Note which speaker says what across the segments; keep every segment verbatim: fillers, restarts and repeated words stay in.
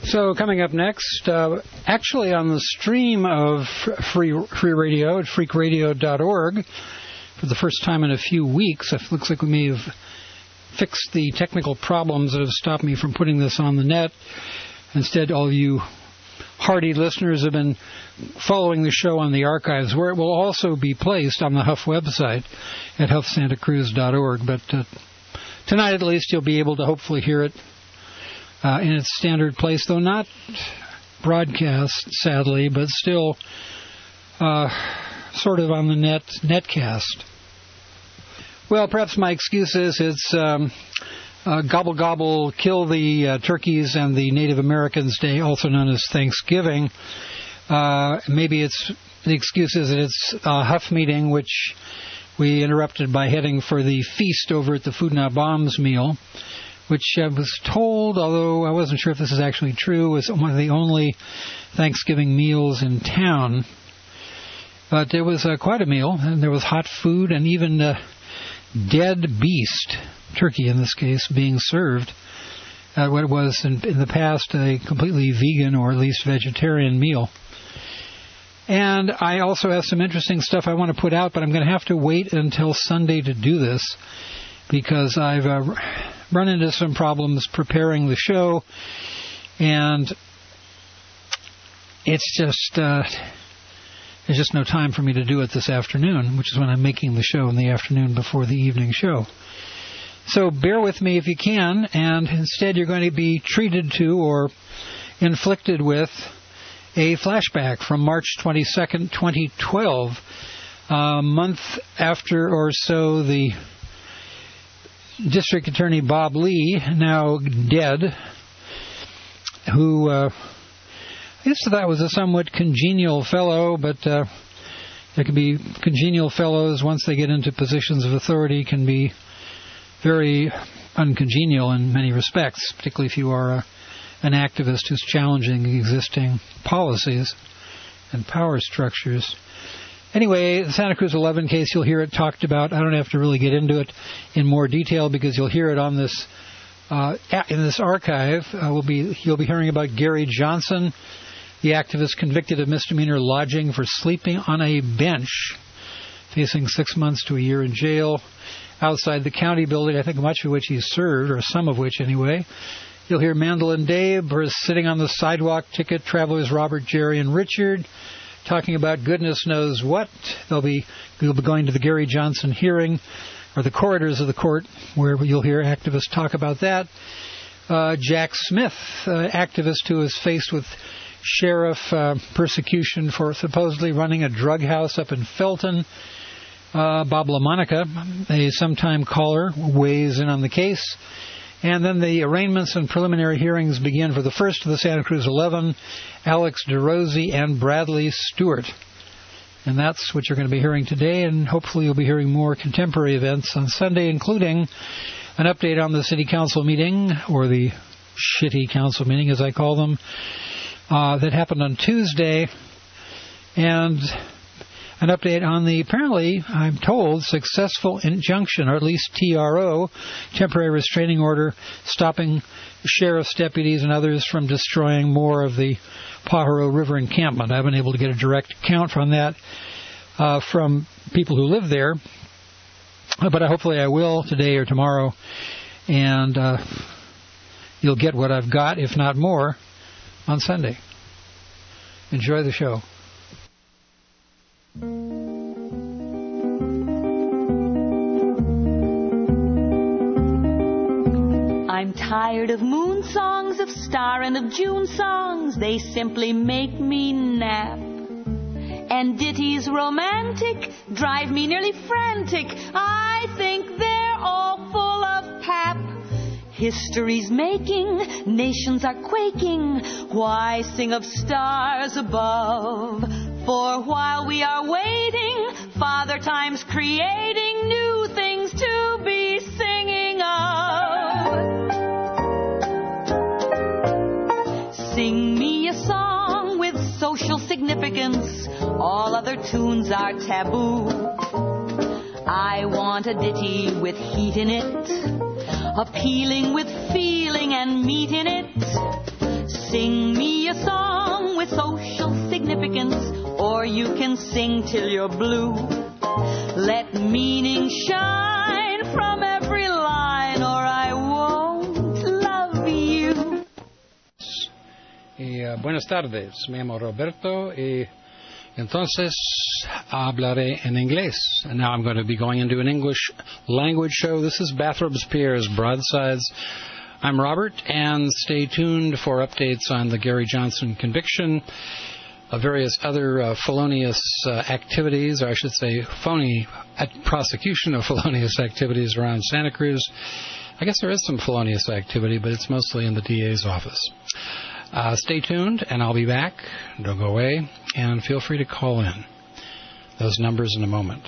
Speaker 1: So coming up next, uh, actually on the stream of Free Free Radio at freak radio dot org, for the first time in a few weeks, it looks like we may have fixed the technical problems that have stopped me from putting this on the net. Instead, all you hardy listeners have been following the show on the archives, where it will also be placed on the Huff website at huff santa cruz dot org. But uh, tonight, at least, you'll be able to hopefully hear it Uh, in its standard place, though not broadcast, sadly, but still uh, sort of on the net netcast. Well, perhaps my excuse is it's um, uh, gobble gobble, kill the uh, turkeys and the Native Americans Day, also known as Thanksgiving. Uh, maybe it's the excuse is that it's a Huff meeting, which we interrupted by heading for the feast over at the Food Not Bombs meal, which I was told, although I wasn't sure if this is actually true, was one of the only Thanksgiving meals in town. But it was uh, quite a meal, and there was hot food and even uh, dead beast, turkey in this case, being served at what was in, in the past a completely vegan or at least vegetarian meal. And I also have some interesting stuff I want to put out, but I'm going to have to wait until Sunday to do this, because I've uh, run into some problems preparing the show, and it's just uh, there's just no time for me to do it this afternoon, which is when I'm making the show in the afternoon before the evening show. So bear with me if you can, and instead you're going to be treated to or inflicted with a flashback from March twenty-second, twenty twelve, a month after or so the District Attorney Bob Lee, now dead, who uh, I guess that was a somewhat congenial fellow, but uh, there can be congenial fellows once they get into positions of authority can be very uncongenial in many respects, particularly if you are a, an activist who's challenging existing policies and power structures. Anyway, the Santa Cruz eleven case, you'll hear it talked about. I don't have to really get into it in more detail because you'll hear it on this uh, in this archive. Uh, we'll be you'll be hearing about Gary Johnson, the activist convicted of misdemeanor lodging for sleeping on a bench, facing six months to a year in jail outside the county building, I think much of which he served, or some of which anyway. You'll hear Mandolin Dave, or sitting on the sidewalk ticket travelers Robert, Jerry, and Richard, talking about goodness knows what. They'll be we'll be going to the Gary Johnson hearing, or the corridors of the court, where you'll hear activists talk about that. Uh, Jack Smith, uh, activist who is faced with sheriff uh, persecution for supposedly running a drug house up in Felton. Uh, Bob LaMonica, a sometime caller, weighs in on the case. And then the arraignments and preliminary hearings begin for the first of the Santa Cruz eleven, Alex DeRosie and Bradley Stewart. And that's what you're going to be hearing today, and hopefully you'll be hearing more contemporary events on Sunday, including an update on the city council meeting, or the shitty council meeting, as I call them, uh, that happened on Tuesday, and an update on the, apparently, I'm told, successful injunction, or at least T R O, temporary restraining order, stopping sheriff's deputies and others from destroying more of the Pajaro River encampment. I've been able to get a direct account from that uh, from people who live there, but hopefully I will today or tomorrow, and uh, you'll get what I've got, if not more, on Sunday. Enjoy the show.
Speaker 2: I'm tired of moon songs, of star and of June songs. They simply make me nap. And ditties romantic drive me nearly frantic. I think they're all full of pap. History's making, nations are quaking. Why sing of stars above? For while we are waiting, Father Time's creating new things to be singing of. Sing me a song with social significance. All other tunes are taboo. I want a ditty with heat in it, appealing with feeling and meat in it. sing me a song with social significance, or you can sing till you're blue. Let meaning shine from every line, or I won't love you.
Speaker 1: Y, uh, buenas tardes, me llamo Roberto y entonces hablaré en inglés. And now I'm going to be going into an English language show. This is Bathrobes Pierre's Broadsides. I'm Robert, and stay tuned for updates on the Gary Johnson conviction, of various other uh, felonious uh, activities, or I should say phony uh, prosecution of felonious activities around Santa Cruz. I guess there is some felonious activity, but it's mostly in the D A's office. Uh, stay tuned, and I'll be back. Don't go away, and feel free to call in. Those numbers in a moment.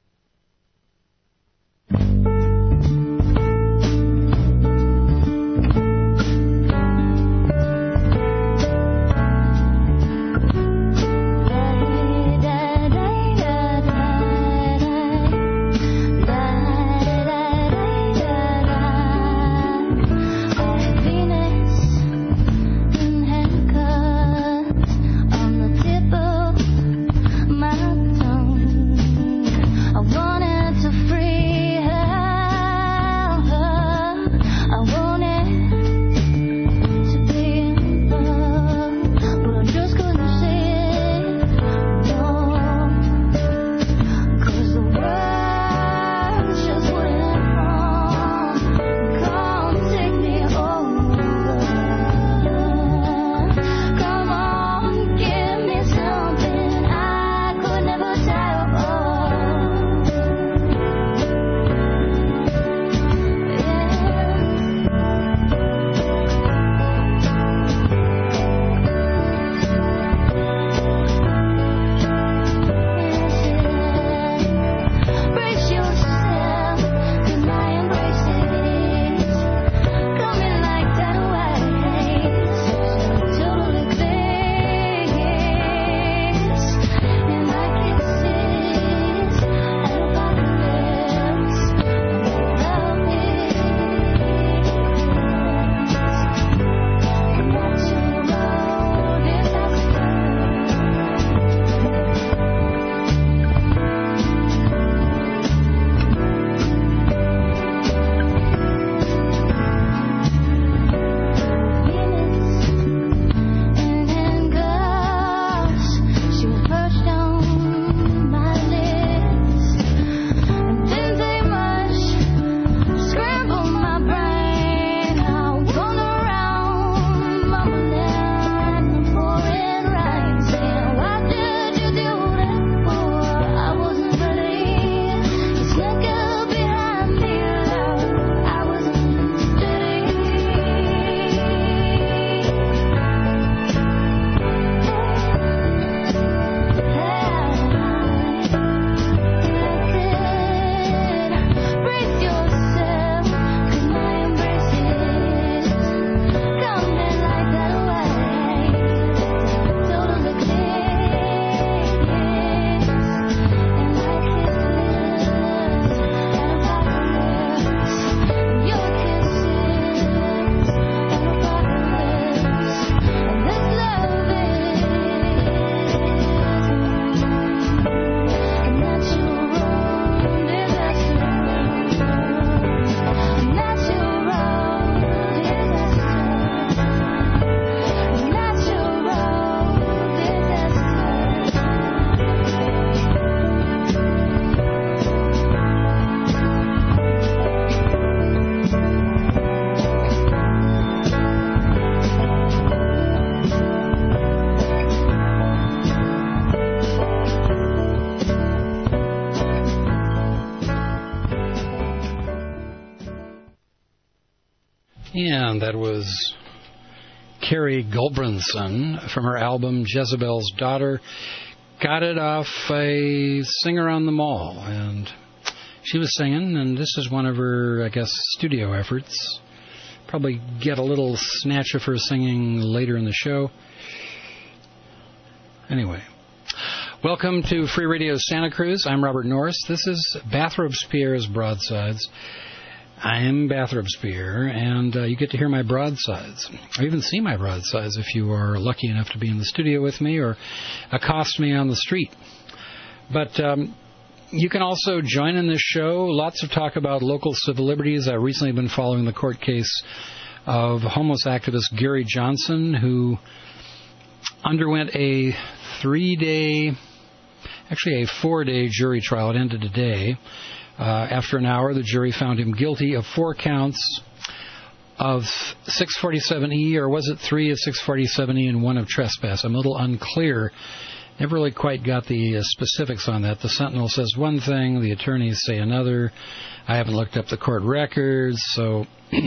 Speaker 1: And that was Carrie Gulbranson from her album Jezebel's Daughter. Got it off a Singer on the Mall. And she was singing, and this is one of her, I guess, studio efforts. Probably get a little snatch of her singing later in the show. Anyway, welcome to Free Radio Santa Cruz. I'm Robert Norris. This is Bathrobes Pierre's Broadsides. I'm Bathrop Spear, and uh, you get to hear my broadsides, or even see my broadsides if you are lucky enough to be in the studio with me or accost me on the street. But um, you can also join in this show. Lots of talk about local civil liberties. I've recently been following the court case of homeless activist Gary Johnson, who underwent a three-day, actually a four-day jury trial. It ended today. Uh, after an hour, the jury found him guilty of four counts of six forty-seven E, or was it three of six forty-seven E and one of trespass? I'm a little unclear. Never really quite got the uh, specifics on that. The Sentinel says one thing, the attorneys say another. I haven't looked up the court records, so...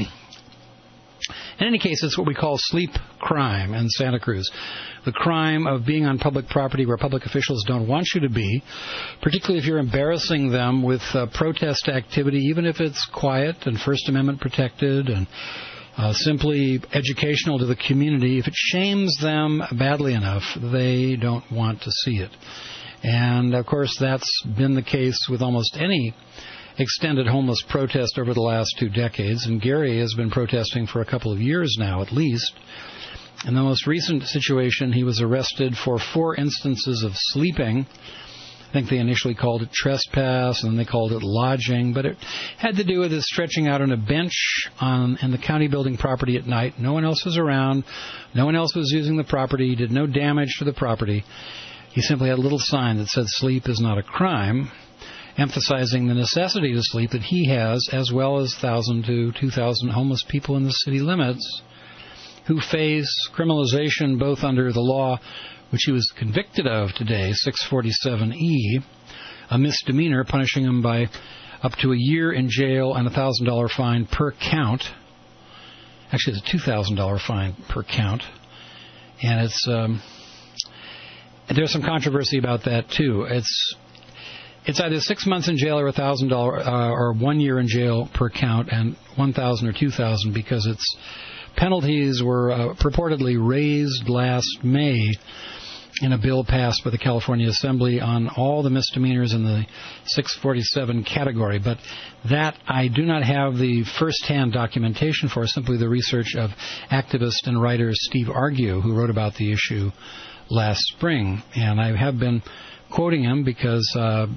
Speaker 1: In any case, it's what we call sleep crime in Santa Cruz. The crime of being on public property where public officials don't want you to be, particularly if you're embarrassing them with uh, protest activity, even if it's quiet and First Amendment protected and uh, simply educational to the community. If it shames them badly enough, they don't want to see it. And, of course, that's been the case with almost any extended homeless protest over the last two decades, and Gary has been protesting for a couple of years now at least. In the most recent situation, he was arrested for four instances of sleeping. I think they initially called it trespass, and then they called it lodging, but it had to do with his stretching out on a bench on in the county building property at night. No one else was around. No one else was using the property. He did no damage to the property. He simply had a little sign that said, "Sleep is not a crime," emphasizing the necessity to sleep that he has, as well as one thousand to two thousand homeless people in the city limits who face criminalization both under the law, which he was convicted of today, six forty-seven E, a misdemeanor punishing him by up to a year in jail and a one thousand dollars fine per count. Actually, it's a two thousand dollars fine per count. And it's um, there's some controversy about that, too. It's It's either six months in jail or a thousand dollar, uh, or one year in jail per count, and one thousand or two thousand, because its penalties were uh, purportedly raised last May in a bill passed by the California Assembly on all the misdemeanors in the six forty-seven category. But that I do not have the first-hand documentation for, simply the research of activist and writer Steve Argue, who wrote about the issue last spring. And I have been quoting him because uh,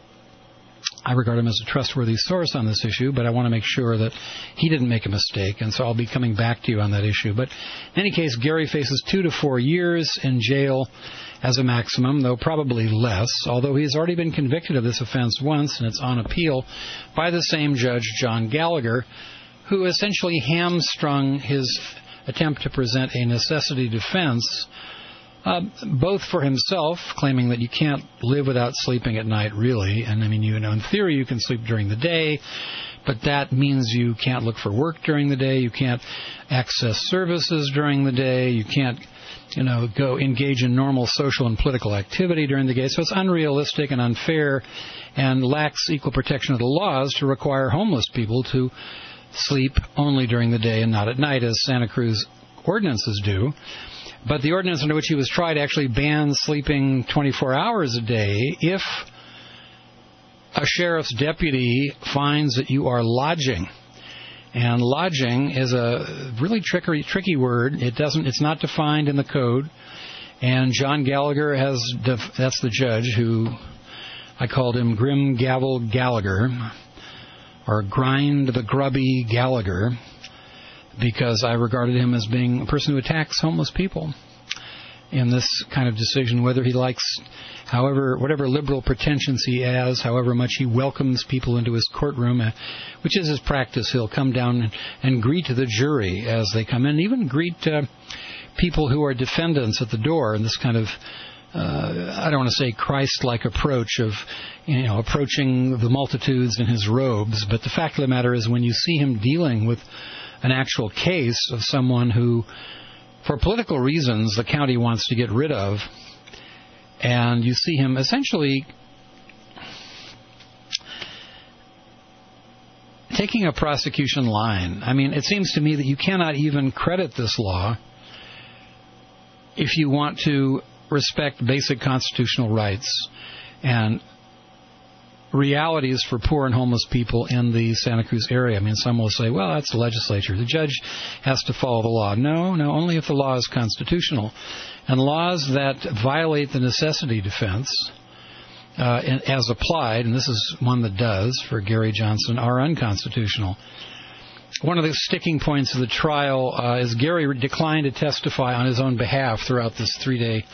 Speaker 1: I regard him as a trustworthy source on this issue, but I want to make sure that he didn't make a mistake, and so I'll be coming back to you on that issue. But in any case, Gary faces two to four years in jail as a maximum, though probably less, although he's already been convicted of this offense once, and it's on appeal by the same judge, John Gallagher, who essentially hamstrung his attempt to present a necessity defense, Uh, both for himself, claiming that you can't live without sleeping at night, really. And, I mean, you know, in theory, you can sleep during the day, but that means you can't look for work during the day, you can't access services during the day, you can't, you know, go engage in normal social and political activity during the day. So it's unrealistic and unfair and lacks equal protection of the laws to require homeless people to sleep only during the day and not at night, as Santa Cruz ordinances do. But the ordinance under which he was tried actually bans sleeping twenty-four hours a day if a sheriff's deputy finds that you are lodging. And lodging is a really tricky, tricky word. It doesn't. It's not defined in the code. And John Gallagher has. Def, that's the judge who I called him Grim Gavel Gallagher, or Grind the Grubby Gallagher, because I regarded him as being a person who attacks homeless people in this kind of decision, whether he likes, however, whatever liberal pretensions he has, however much he welcomes people into his courtroom, uh, which is his practice. He'll come down and, and greet the jury as they come in, even greet uh, people who are defendants at the door in this kind of, uh, I don't want to say Christ-like approach of, you know, approaching the multitudes in his robes. But the fact of the matter is, when you see him dealing with an actual case of someone who, for political reasons, the county wants to get rid of, and you see him essentially taking a prosecution line. I mean, it seems to me that you cannot even credit this law if you want to respect basic constitutional rights and realities for poor and homeless people in the Santa Cruz area. I mean, some will say, well, that's the legislature. The judge has to follow the law. No, no, only if the law is constitutional. And laws that violate the necessity defense, uh, as applied, and this is one that does for Gary Johnson, are unconstitutional. One of the sticking points of the trial uh, is Gary declined to testify on his own behalf throughout this three-day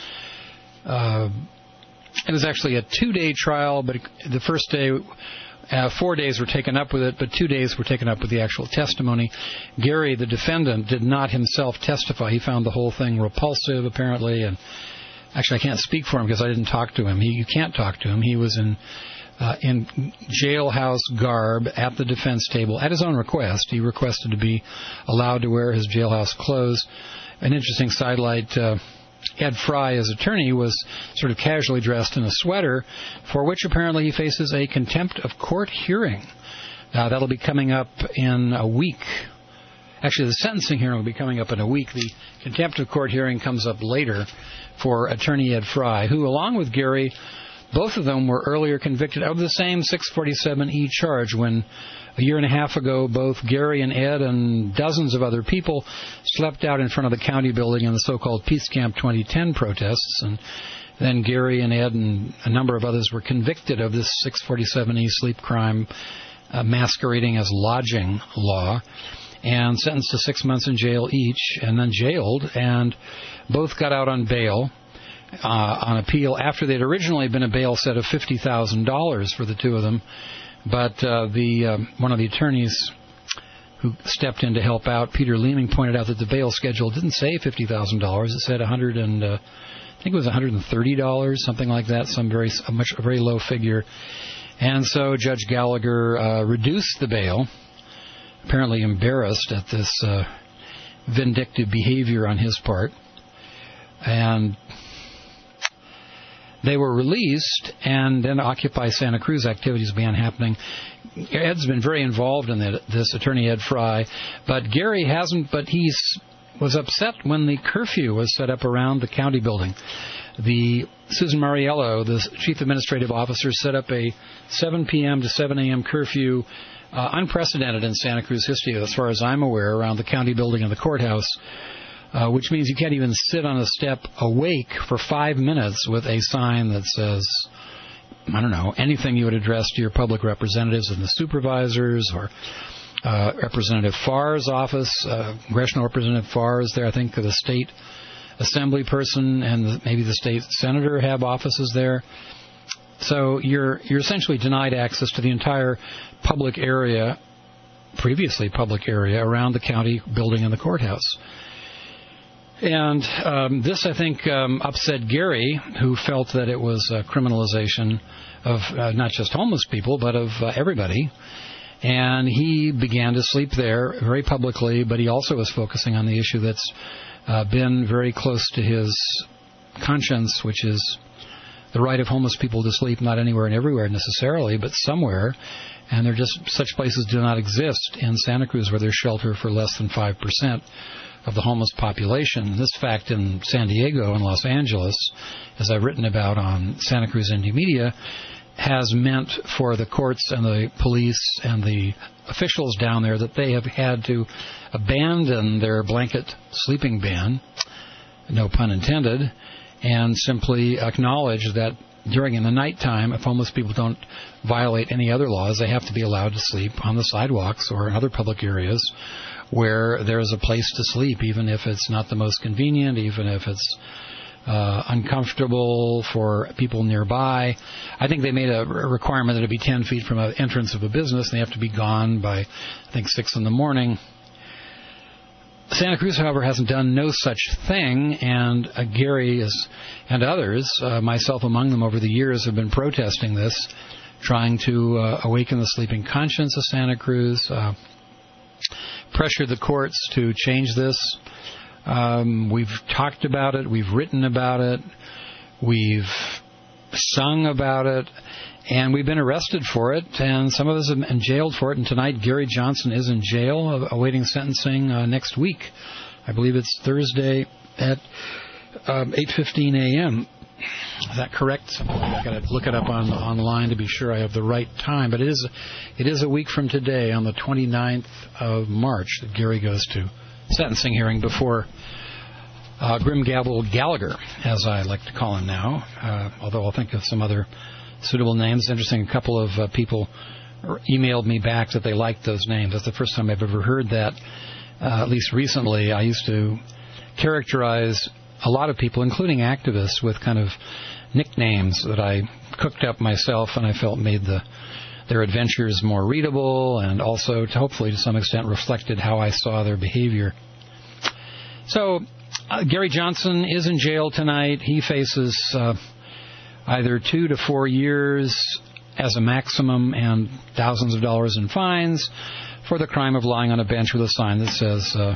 Speaker 1: uh It was actually a two-day trial, but the first day, uh, four days were taken up with it, but two days were taken up with the actual testimony. Gary, the defendant, did not himself testify. He found the whole thing repulsive, apparently, and actually I can't speak for him because I didn't talk to him. He, you can't talk to him. He was in uh, in jailhouse garb at the defense table at his own request. He requested to be allowed to wear his jailhouse clothes. An interesting sidelight, uh, Ed Fry, his attorney, was sort of casually dressed in a sweater, for which apparently he faces a contempt of court hearing. Uh, that'll be coming up in a week. Actually, the sentencing hearing will be coming up in a week. The contempt of court hearing comes up later for attorney Ed Fry, who, along with Gary, both of them were earlier convicted of the same six forty-seven E charge when a year and a half ago, both Gary and Ed and dozens of other people slept out in front of the county building in the so-called Peace Camp twenty ten protests. And then Gary and Ed and a number of others were convicted of this six forty-seven E sleep crime uh, masquerading as lodging law and sentenced to six months in jail each and then jailed. And both got out on bail uh, on appeal after they'd originally been a bail set of fifty thousand dollars for the two of them. But uh, the uh, one of the attorneys who stepped in to help out, Peter Leeming, pointed out that the bail schedule didn't say fifty thousand dollars. It said one hundred and uh, I think it was one hundred thirty dollars, something like that, some very a much a very low figure. And so Judge Gallagher uh, reduced the bail, apparently embarrassed at this uh, vindictive behavior on his part, and they were released, and then Occupy Santa Cruz activities began happening. Ed's been very involved in the, this, attorney Ed Fry, but Gary hasn't, but he was upset when the curfew was set up around the county building. The Susan Mariello, the chief administrative officer, set up a seven p.m. to seven a.m. curfew, uh, unprecedented in Santa Cruz history, as far as I'm aware, around the county building and the courthouse. Uh, which means you can't even sit on a step awake for five minutes with a sign that says, I don't know, anything you would address to your public representatives and the supervisors, or uh, Representative Farr's office, uh, Congressional Representative Farr is there. I think the state assembly person and the, maybe the state senator have offices there. So you're you're essentially denied access to the entire public area, previously public area, around the county building and the courthouse. And um, this, I think, um, upset Gary, who felt that it was a criminalization of uh, not just homeless people, but of uh, everybody. And he began to sleep there very publicly, but he also was focusing on the issue that's uh, been very close to his conscience, which is the right of homeless people to sleep not anywhere and everywhere necessarily, but somewhere. And there just such places do not exist in Santa Cruz where there's shelter for less than five percent of the homeless population. This fact in San Diego and Los Angeles, as I've written about on Santa Cruz Indie Media, has meant for the courts and the police and the officials down there that they have had to abandon their blanket sleeping ban, no pun intended, and simply acknowledge that during in the nighttime, if homeless people don't violate any other laws, they have to be allowed to sleep on the sidewalks or in other public areas where there's a place to sleep, even if it's not the most convenient, even if it's uh, uncomfortable for people nearby. I think they made a requirement that it be ten feet from an entrance of a business, and they have to be gone by, I think, six in the morning. Santa Cruz, however, hasn't done no such thing, and uh, Gary is, and others, uh, myself among them over the years, have been protesting this, trying to uh, awaken the sleeping conscience of Santa Cruz, uh, pressure the courts to change this. Um, we've talked about it. We've written about it. We've sung about it. And we've been arrested for it. And some of us have been jailed for it. And tonight, Gary Johnson is in jail awaiting sentencing uh, next week. I believe it's Thursday at um, eight fifteen a.m. Is that correct? I've got to look it up on online to be sure I have the right time. But it is, it is a week from today, on the twenty-ninth of March, that Gary goes to sentencing hearing before uh, Grim Gabble Gallagher, as I like to call him now. Uh, although I'll think of some other suitable names. Interesting, a couple of uh, people emailed me back that they liked those names. That's the first time I've ever heard that. Uh, at least recently, I used to characterize a lot of people, including activists, with kind of nicknames that I cooked up myself and I felt made the their adventures more readable, and also to hopefully to some extent reflected how I saw their behavior. So uh, Gary Johnson is in jail tonight. He faces uh, either two to four years as a maximum and thousands of dollars in fines for the crime of lying on a bench with a sign that says uh,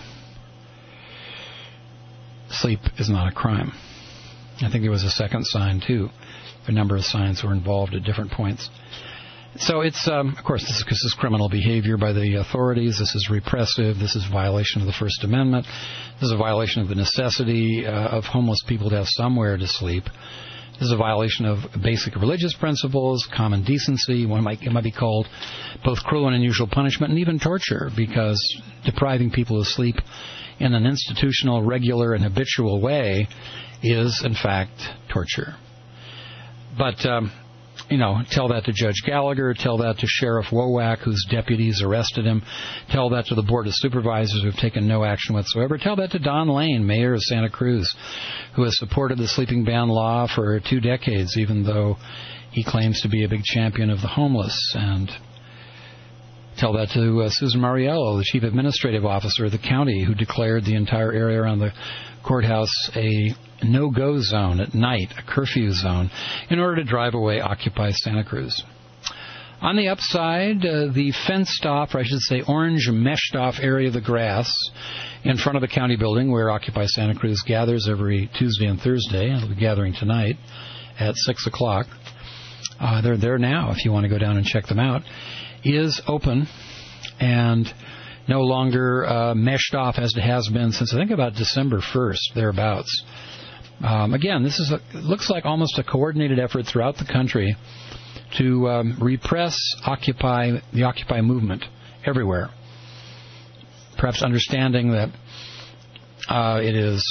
Speaker 1: sleep is not a crime. I think there was a second sign, too. A number of signs were involved at different points. So it's, um, of course, this is, this is criminal behavior by the authorities. This is repressive. This is violation of the First Amendment. This is a violation of the necessity uh, of homeless people to have somewhere to sleep. This is a violation of basic religious principles, common decency. One might, it might be called both cruel and unusual punishment, and even torture, because depriving people of sleep in an institutional, regular, and habitual way is, in fact, torture. But, um, you know, tell that to Judge Gallagher, tell that to Sheriff Wowack, whose deputies arrested him, tell that to the Board of Supervisors, who have taken no action whatsoever, tell that to Don Lane, mayor of Santa Cruz, who has supported the sleeping ban law for two decades, even though he claims to be a big champion of the homeless. And tell that to uh, Susan Mariello, the chief administrative officer of the county, who declared the entire area around the courthouse a no-go zone at night, a curfew zone, in order to drive away Occupy Santa Cruz. On the upside, uh, the fenced-off, or I should say orange meshed-off area of the grass in front of the county building where Occupy Santa Cruz gathers every Tuesday and Thursday, and it'll be gathering tonight at six o'clock. Uh, they're there now if you want to go down and check them out, is open and no longer uh, meshed off as it has been since I think about December first, thereabouts. Um, again, this is a, it looks like almost a coordinated effort throughout the country to um, repress Occupy, the Occupy movement everywhere. Perhaps understanding that uh, it is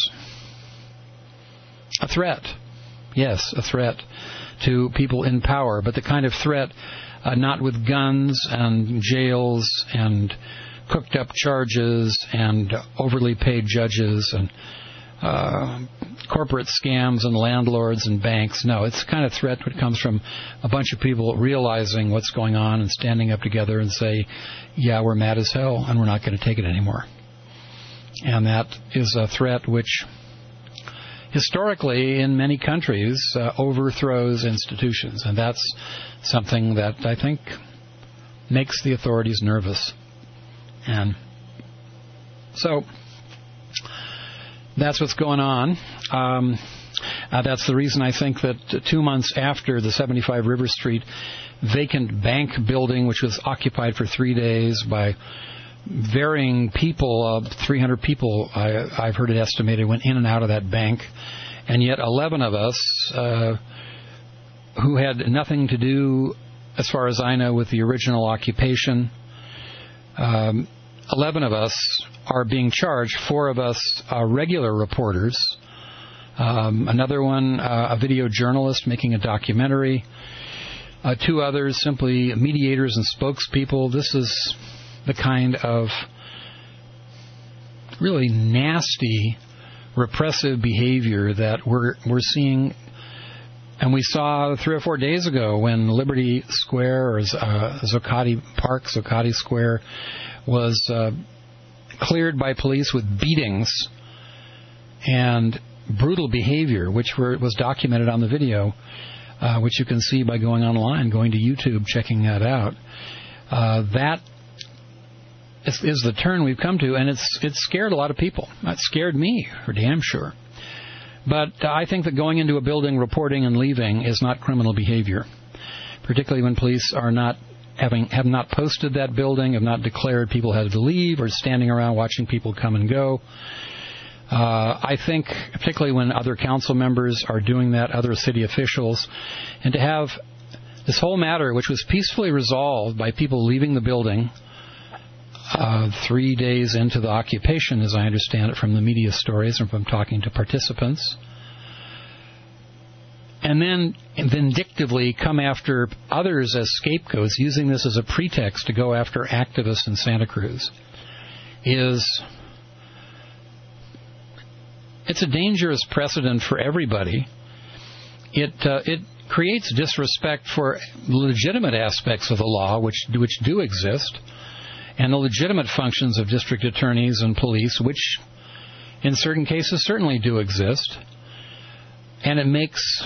Speaker 1: a threat, yes, a threat to people in power, but the kind of threat uh, not with guns and jails and cooked up charges and overly paid judges and uh, corporate scams and landlords and banks. No, it's the kind of threat that comes from a bunch of people realizing what's going on and standing up together and say, yeah, we're mad as hell and we're not going to take it anymore. And that is a threat which historically in many countries uh, overthrows institutions. And that's something that I think makes the authorities nervous. And so that's what's going on. Um, uh, that's the reason I think that two months after the seventy-five River Street vacant bank building, which was occupied for three days by varying people, uh, three hundred people, I, I've heard it estimated, went in and out of that bank. And yet eleven of us uh, who had nothing to do, as far as I know, with the original occupation, Um, eleven of us are being charged. Four of us are regular reporters. Um, another one, uh, a video journalist making a documentary. Uh, two others, simply mediators and spokespeople. This is the kind of really nasty, repressive behavior that we're we're seeing. And we saw three or four days ago when Liberty Square, or uh, Zuccotti Park, Zuccotti Square, was uh, cleared by police with beatings and brutal behavior, which were, was documented on the video, uh, which you can see by going online, going to YouTube, checking that out. Uh, that is, is the turn we've come to, and it's it's scared a lot of people. It scared me, for damn sure. But I think that going into a building, reporting, and leaving is not criminal behavior, particularly when police are not having have not posted that building, have not declared people had to leave, or standing around watching people come and go. Uh, I think, particularly when other council members are doing that, other city officials, and to have this whole matter, which was peacefully resolved by people leaving the building uh, three days into the occupation, as I understand it from the media stories and from talking to participants, and then vindictively come after others as scapegoats, using this as a pretext to go after activists in Santa Cruz, is... It's a dangerous precedent for everybody. It uh, it creates disrespect for legitimate aspects of the law, which which do exist, and the legitimate functions of district attorneys and police, which in certain cases certainly do exist. And it makes...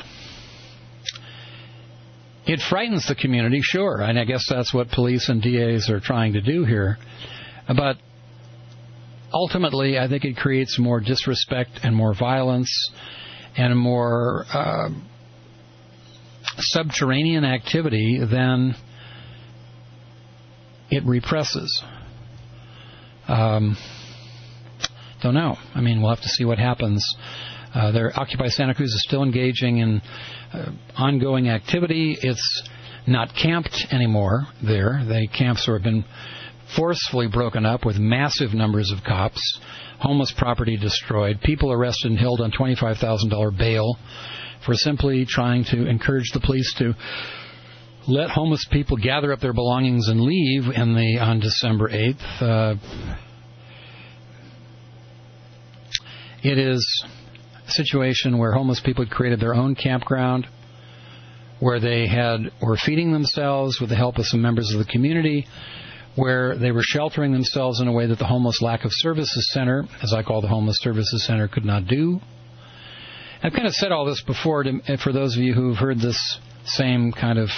Speaker 1: It frightens the community, sure, and I guess that's what police and D As are trying to do here. But ultimately, I think it creates more disrespect and more violence and more uh, subterranean activity than it represses. Um, don't know. I mean, we'll have to see what happens. Uh, their Occupy Santa Cruz is still engaging in uh, ongoing activity. It's not camped anymore there. The camps have been forcefully broken up with massive numbers of cops, homeless property destroyed, people arrested and held on twenty-five thousand dollars bail for simply trying to encourage the police to let homeless people gather up their belongings and leave in the on December eighth. Uh, it is a situation where homeless people had created their own campground, where they had were feeding themselves with the help of some members of the community, where they were sheltering themselves in a way that the Homeless Lack of Services Center, as I call the Homeless Services Center, could not do. I've kind of said all this before to, for those of you who have heard this same kind of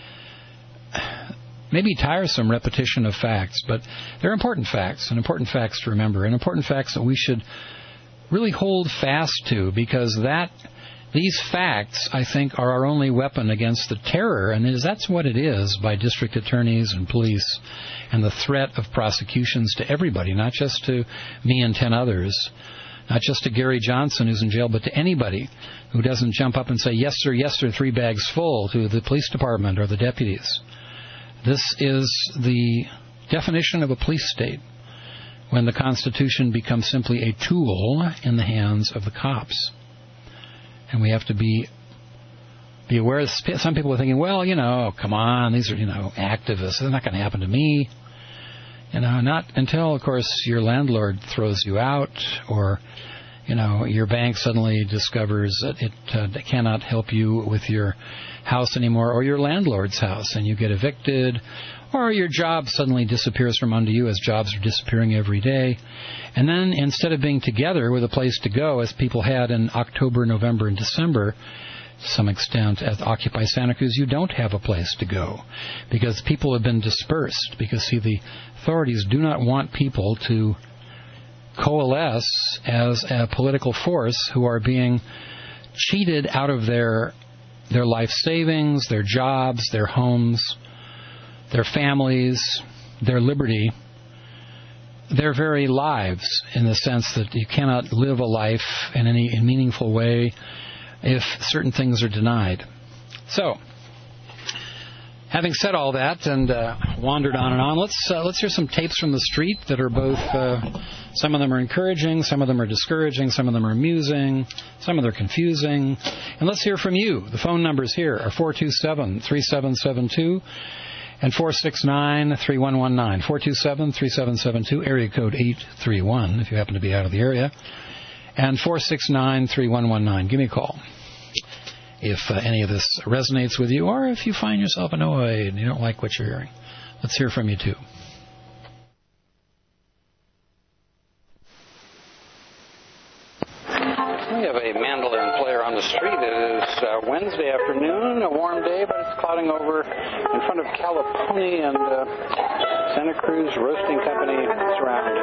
Speaker 1: maybe tiresome repetition of facts, but they're important facts, and important facts to remember, and important facts that we should really hold fast to, because that these facts, I think, are our only weapon against the terror, and is, that's what it is, by district attorneys and police, and the threat of prosecutions to everybody, not just to me and ten others, not just to Gary Johnson, who's in jail, but to anybody who doesn't jump up and say, yes, sir, yes, sir, three bags full to the police department or the deputies. This is the definition of a police state, when the Constitution becomes simply a tool in the hands of the cops. And we have to be be aware. Some people are thinking, well, you know, come on, these are, you know, activists. It's not going to happen to me. You know, not until, of course, your landlord throws you out, or, you know, your bank suddenly discovers that it uh, cannot help you with your house anymore, or your landlord's house, and you get evicted, or your job suddenly disappears from under you, as jobs are disappearing every day. And then, instead of being together with a place to go, as people had in October, November, and December, to some extent, at Occupy Santa Cruz, you don't have a place to go, because people have been dispersed. Because, see, the authorities do not want people to coalesce as a political force who are being cheated out of their their life savings, their jobs, their homes, their families, their liberty, their very lives, in the sense that you cannot live a life in any meaningful way if certain things are denied. So, having said all that and uh, wandered on and on, let's uh, let's hear some tapes from the street that are both, uh, some of them are encouraging, some of them are discouraging, some of them are amusing, some of them are confusing. And let's hear from you. The phone numbers here are four two seven, three seven seven two and four six nine, three one one nine. four two seven, three seven seven two, area code eight three one, if you happen to be out of the area. And four six nine, three one one nine. Give me a call if uh, any of this resonates with you, or if you find yourself annoyed and you don't like what you're hearing. Let's hear from you, too. We have a mandolin player on the street. It is uh, Wednesday afternoon, a warm day, but it's clouding over in front of Calipone and uh, Santa Cruz Roasting Company surround.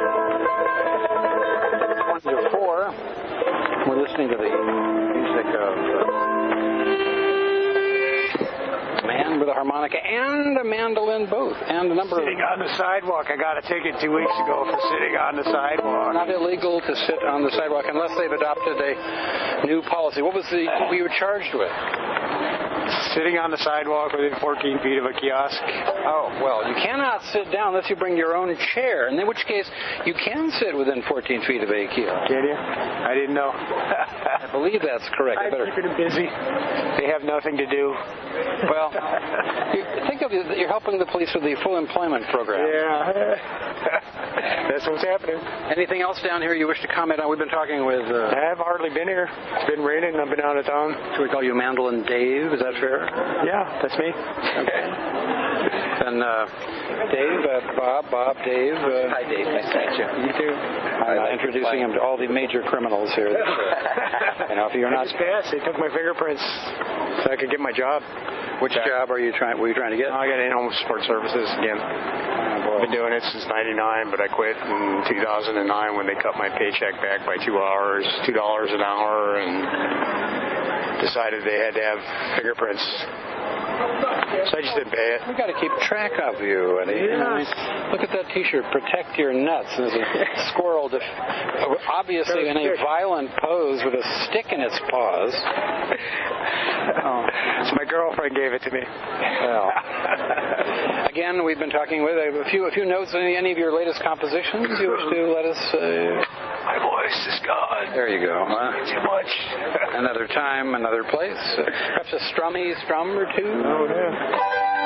Speaker 1: twenty to four, we're listening to the music of uh, Man
Speaker 3: with a harmonica and a mandolin both, and a number
Speaker 4: Sitting
Speaker 3: of...
Speaker 4: on the sidewalk. I got a ticket two weeks ago for sitting on the sidewalk.
Speaker 3: Not illegal to sit on the sidewalk unless they've adopted a new policy. What was the... what were you charged with?
Speaker 4: Sitting on the sidewalk within fourteen feet of a kiosk.
Speaker 3: Oh, well, you cannot sit down unless you bring your own chair, in which case you can sit within fourteen feet of a kiosk.
Speaker 4: Can you? I didn't know.
Speaker 3: I believe that's correct.
Speaker 4: I'm
Speaker 3: I better...
Speaker 4: keeping them busy. They have nothing to do.
Speaker 3: Well, you think of it, you're helping the police with the full employment program.
Speaker 4: Yeah. That's what's happening.
Speaker 3: Anything else down here you wish to comment on? We've been talking with... Uh,
Speaker 4: I have hardly been here. It's been raining. I've been out of town.
Speaker 3: Should we call you Mandolin Dave? Is that fair?
Speaker 4: Yeah, that's me.
Speaker 3: Okay. And uh, Dave, uh, Bob, Bob, Dave. Uh,
Speaker 5: Hi, Dave. Nice to meet you.
Speaker 3: You too. I'm uh, introducing him to all the major criminals here. That, uh, you know, if you're
Speaker 4: I
Speaker 3: not...
Speaker 4: just passed. They took my fingerprints so I could get my job.
Speaker 3: Which yeah. job are you trying? Were you trying to get?
Speaker 4: I got in-home support services again.
Speaker 3: Oh,
Speaker 4: I've been doing it since ninety-nine, but I quit in two thousand nine when they cut my paycheck back by two hours, two dollars an hour, and decided they had to have fingerprints. So I just didn't pay it.
Speaker 3: We've got to keep track of you. And, you know, look at that T-shirt, Protect Your Nuts. There's a squirrel, def- obviously in a violent pose with a stick in its paws.
Speaker 4: Oh. So my girlfriend gave it to me.
Speaker 3: Well, again, we've been talking with a few a few notes on any, any of your latest compositions you wish to let us... Uh...
Speaker 4: My voice is gone.
Speaker 3: There you go. Huh?
Speaker 4: Too much.
Speaker 3: Another time, another place. Uh, perhaps a strummy strum or two.
Speaker 4: Oh, yeah.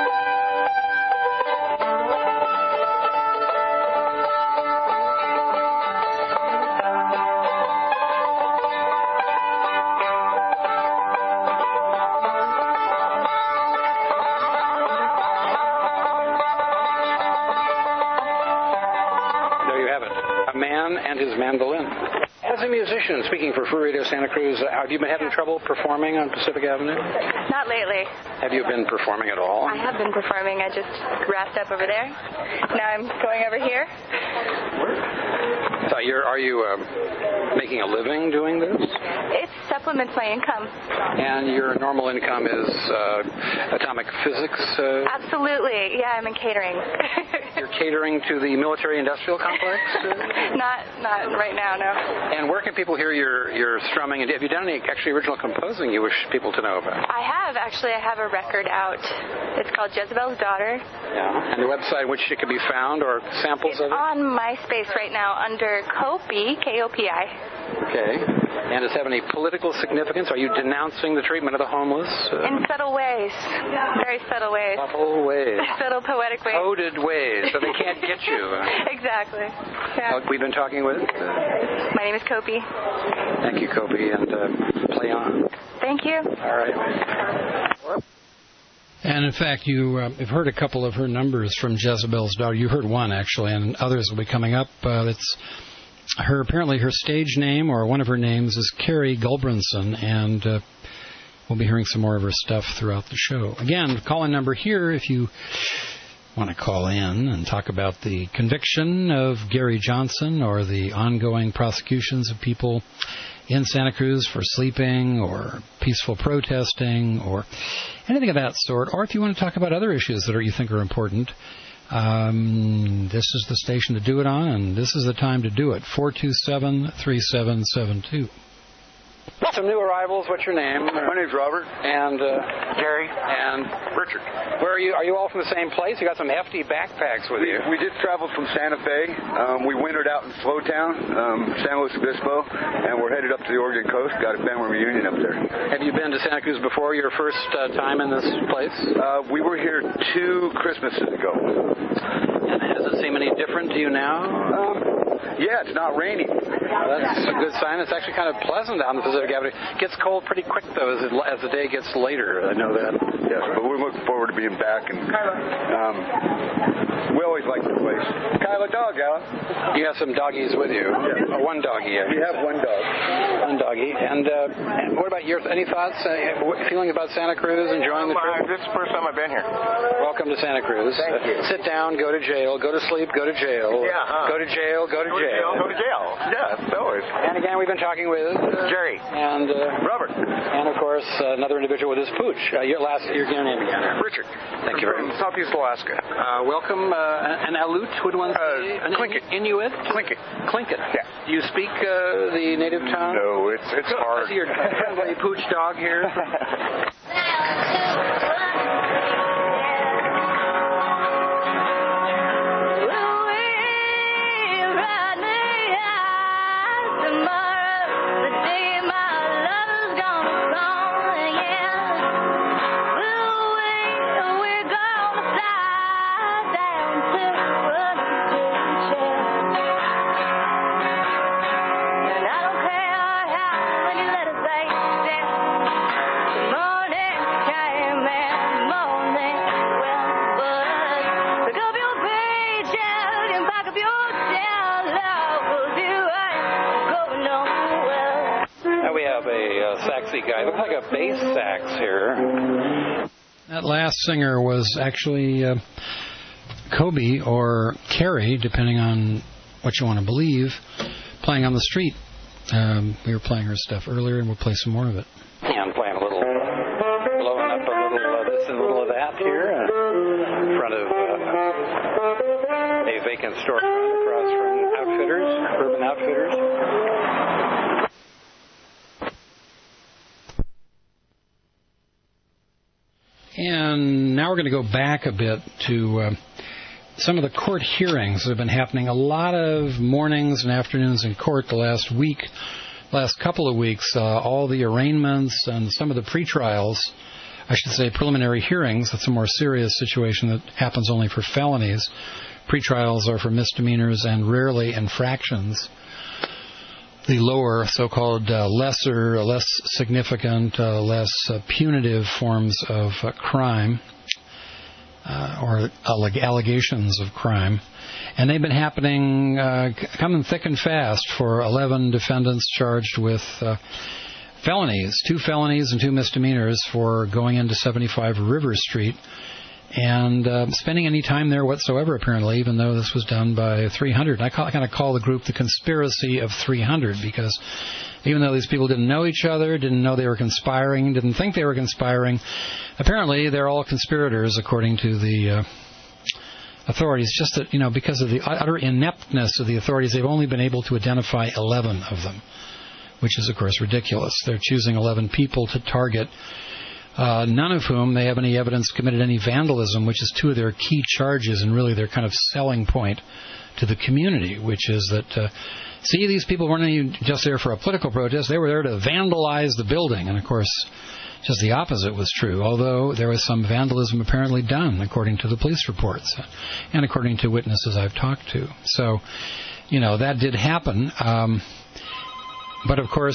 Speaker 3: And his mandolin. As a musician, speaking for Free Radio Santa Cruz, have you been having trouble performing on Pacific Avenue?
Speaker 6: Not lately.
Speaker 3: Have you been performing at all?
Speaker 6: I have been performing. I just wrapped up over there. Now I'm going over here.
Speaker 3: So you're, are you uh, making a living doing this?
Speaker 6: It supplements my income.
Speaker 3: And your normal income is uh, atomic physics? Uh...
Speaker 6: Absolutely. Yeah, I'm in catering.
Speaker 3: You're catering to the military-industrial complex?
Speaker 6: not not right now, no.
Speaker 3: And where can people hear your, your strumming? And have you done any actually original composing you wish people to know about?
Speaker 6: I have. Actually, I have a record out. It's called Jezebel's Daughter.
Speaker 3: Yeah. And the website which it can be found or samples
Speaker 6: it's
Speaker 3: of it?
Speaker 6: On MySpace right now under Kopi, K O P I.
Speaker 3: Okay. And does it have any political significance? Are you denouncing the treatment of the homeless? Uh,
Speaker 6: In subtle ways. Very subtle ways.
Speaker 3: Subtle ways.
Speaker 6: Subtle poetic ways.
Speaker 3: Coded ways, so they can't get you.
Speaker 6: Exactly. Yeah.
Speaker 3: Uh, we've been talking with? Uh,
Speaker 6: My name is Kopi.
Speaker 3: Thank you, Kopi, and uh, play on.
Speaker 6: Thank you.
Speaker 3: All right.
Speaker 1: And in fact, you uh, have heard a couple of her numbers from Jezebel's Daughter. You heard one, actually, and others will be coming up. Uh, it's her, apparently her stage name, or one of her names, is Carrie Gulbranson, and uh, we'll be hearing some more of her stuff throughout the show. Again, the call-in number here, if you want to call in and talk about the conviction of Gary Johnson or the ongoing prosecutions of people in Santa Cruz for sleeping or peaceful protesting or anything of that sort, or if you want to talk about other issues that are, you think are important, um, this is the station to do it on, and this is the time to do it. four two seven, three seven seven two.
Speaker 3: Some new arrivals. What's your name?
Speaker 7: My name's Robert.
Speaker 3: And uh,
Speaker 7: Gary.
Speaker 3: And
Speaker 7: Richard.
Speaker 3: Where are you? Are you all from the same place? You got some hefty backpacks with
Speaker 7: we,
Speaker 3: you.
Speaker 7: We just traveled from Santa Fe. Um, we wintered out in Slowtown, um, San Luis Obispo, and we're headed up to the Oregon coast. Got a family reunion up there.
Speaker 3: Have you been to Santa Cruz before? Your first uh, time in this place?
Speaker 7: Uh, we were here two Christmases ago.
Speaker 3: And has it seem any different to you now?
Speaker 7: Um, yeah, it's not raining.
Speaker 3: That's a good sign. It's actually kind of pleasant out in the Pacific Avenue. It gets cold pretty quick, though, as, it, as the day gets later. I know that.
Speaker 7: Yes, but we're looking forward to being back. And um, we always like the place. Kyla, dog, Alan.
Speaker 3: You have some doggies with you.
Speaker 7: Yeah.
Speaker 3: Or one doggie.
Speaker 7: We have one dog.
Speaker 3: One doggie. And uh, what about your, any thoughts, uh, feeling about Santa Cruz, enjoying the trip?
Speaker 4: This is the first time I've been here.
Speaker 3: Welcome to Santa Cruz.
Speaker 4: Thank you.
Speaker 3: Uh, sit down, go to jail, go to sleep, go to jail.
Speaker 4: Yeah, huh?
Speaker 3: Go to jail, go to to jail.
Speaker 5: Go to jail. Yeah, always.
Speaker 3: And again, we've been talking with uh,
Speaker 5: Jerry
Speaker 3: and uh,
Speaker 5: Robert,
Speaker 3: and of course uh, another individual with his pooch. Uh, your last, your name again?
Speaker 5: Richard.
Speaker 3: Thank you very
Speaker 5: from
Speaker 3: much.
Speaker 5: Southeast Alaska.
Speaker 3: Uh, welcome, uh, an Aleut, would one say?
Speaker 5: Uh,
Speaker 3: an
Speaker 5: Tlingit.
Speaker 3: Inuit?
Speaker 5: Tlingit.
Speaker 3: Tlingit.
Speaker 5: Yeah.
Speaker 3: Do you speak uh, the native tongue?
Speaker 5: No, it's it's hard.
Speaker 3: I see your friendly pooch dog here. Guy. Looks like a bass sax here.
Speaker 1: That last singer was actually uh, Kobe or Carrie, depending on what you want to believe, playing on the street. Um, we were playing her stuff earlier, and we'll play some more of it.
Speaker 3: Yeah, I'm playing a little, blowing up a little uh, this and a little of that here uh, in front of uh, a vacant storefront across from Outfitters, Urban Outfitters.
Speaker 1: And now we're going to go back a bit to uh, some of the court hearings that have been happening. A lot of mornings and afternoons in court the last week, last couple of weeks. Uh, all the arraignments and some of the pretrials, I should say preliminary hearings. That's a more serious situation that happens only for felonies. Pretrials are for misdemeanors and rarely infractions. The lower, so-called uh, lesser, uh, less significant, uh, less uh, punitive forms of uh, crime uh, or alleg- allegations of crime. And they've been happening, uh, coming thick and fast for eleven defendants charged with uh, felonies, two felonies and two misdemeanors for going into seventy-five River Street and uh, spending any time there whatsoever, apparently, even though this was done by three hundred. I, call, I kind of call the group the conspiracy of three hundred, because even though these people didn't know each other, didn't know they were conspiring, didn't think they were conspiring, apparently they're all conspirators, according to the uh, authorities. Just that, you know, because of the utter ineptness of the authorities, they've only been able to identify eleven of them, which is, of course, ridiculous. They're choosing eleven people to target, Uh, none of whom they have any evidence committed any vandalism, which is two of their key charges and really their kind of selling point to the community, which is that, uh, see, these people weren't even just there for a political protest. They were there to vandalize the building. And, of course, just the opposite was true, although there was some vandalism apparently done, according to the police reports and according to witnesses I've talked to. So, you know, that did happen. Um, but, of course,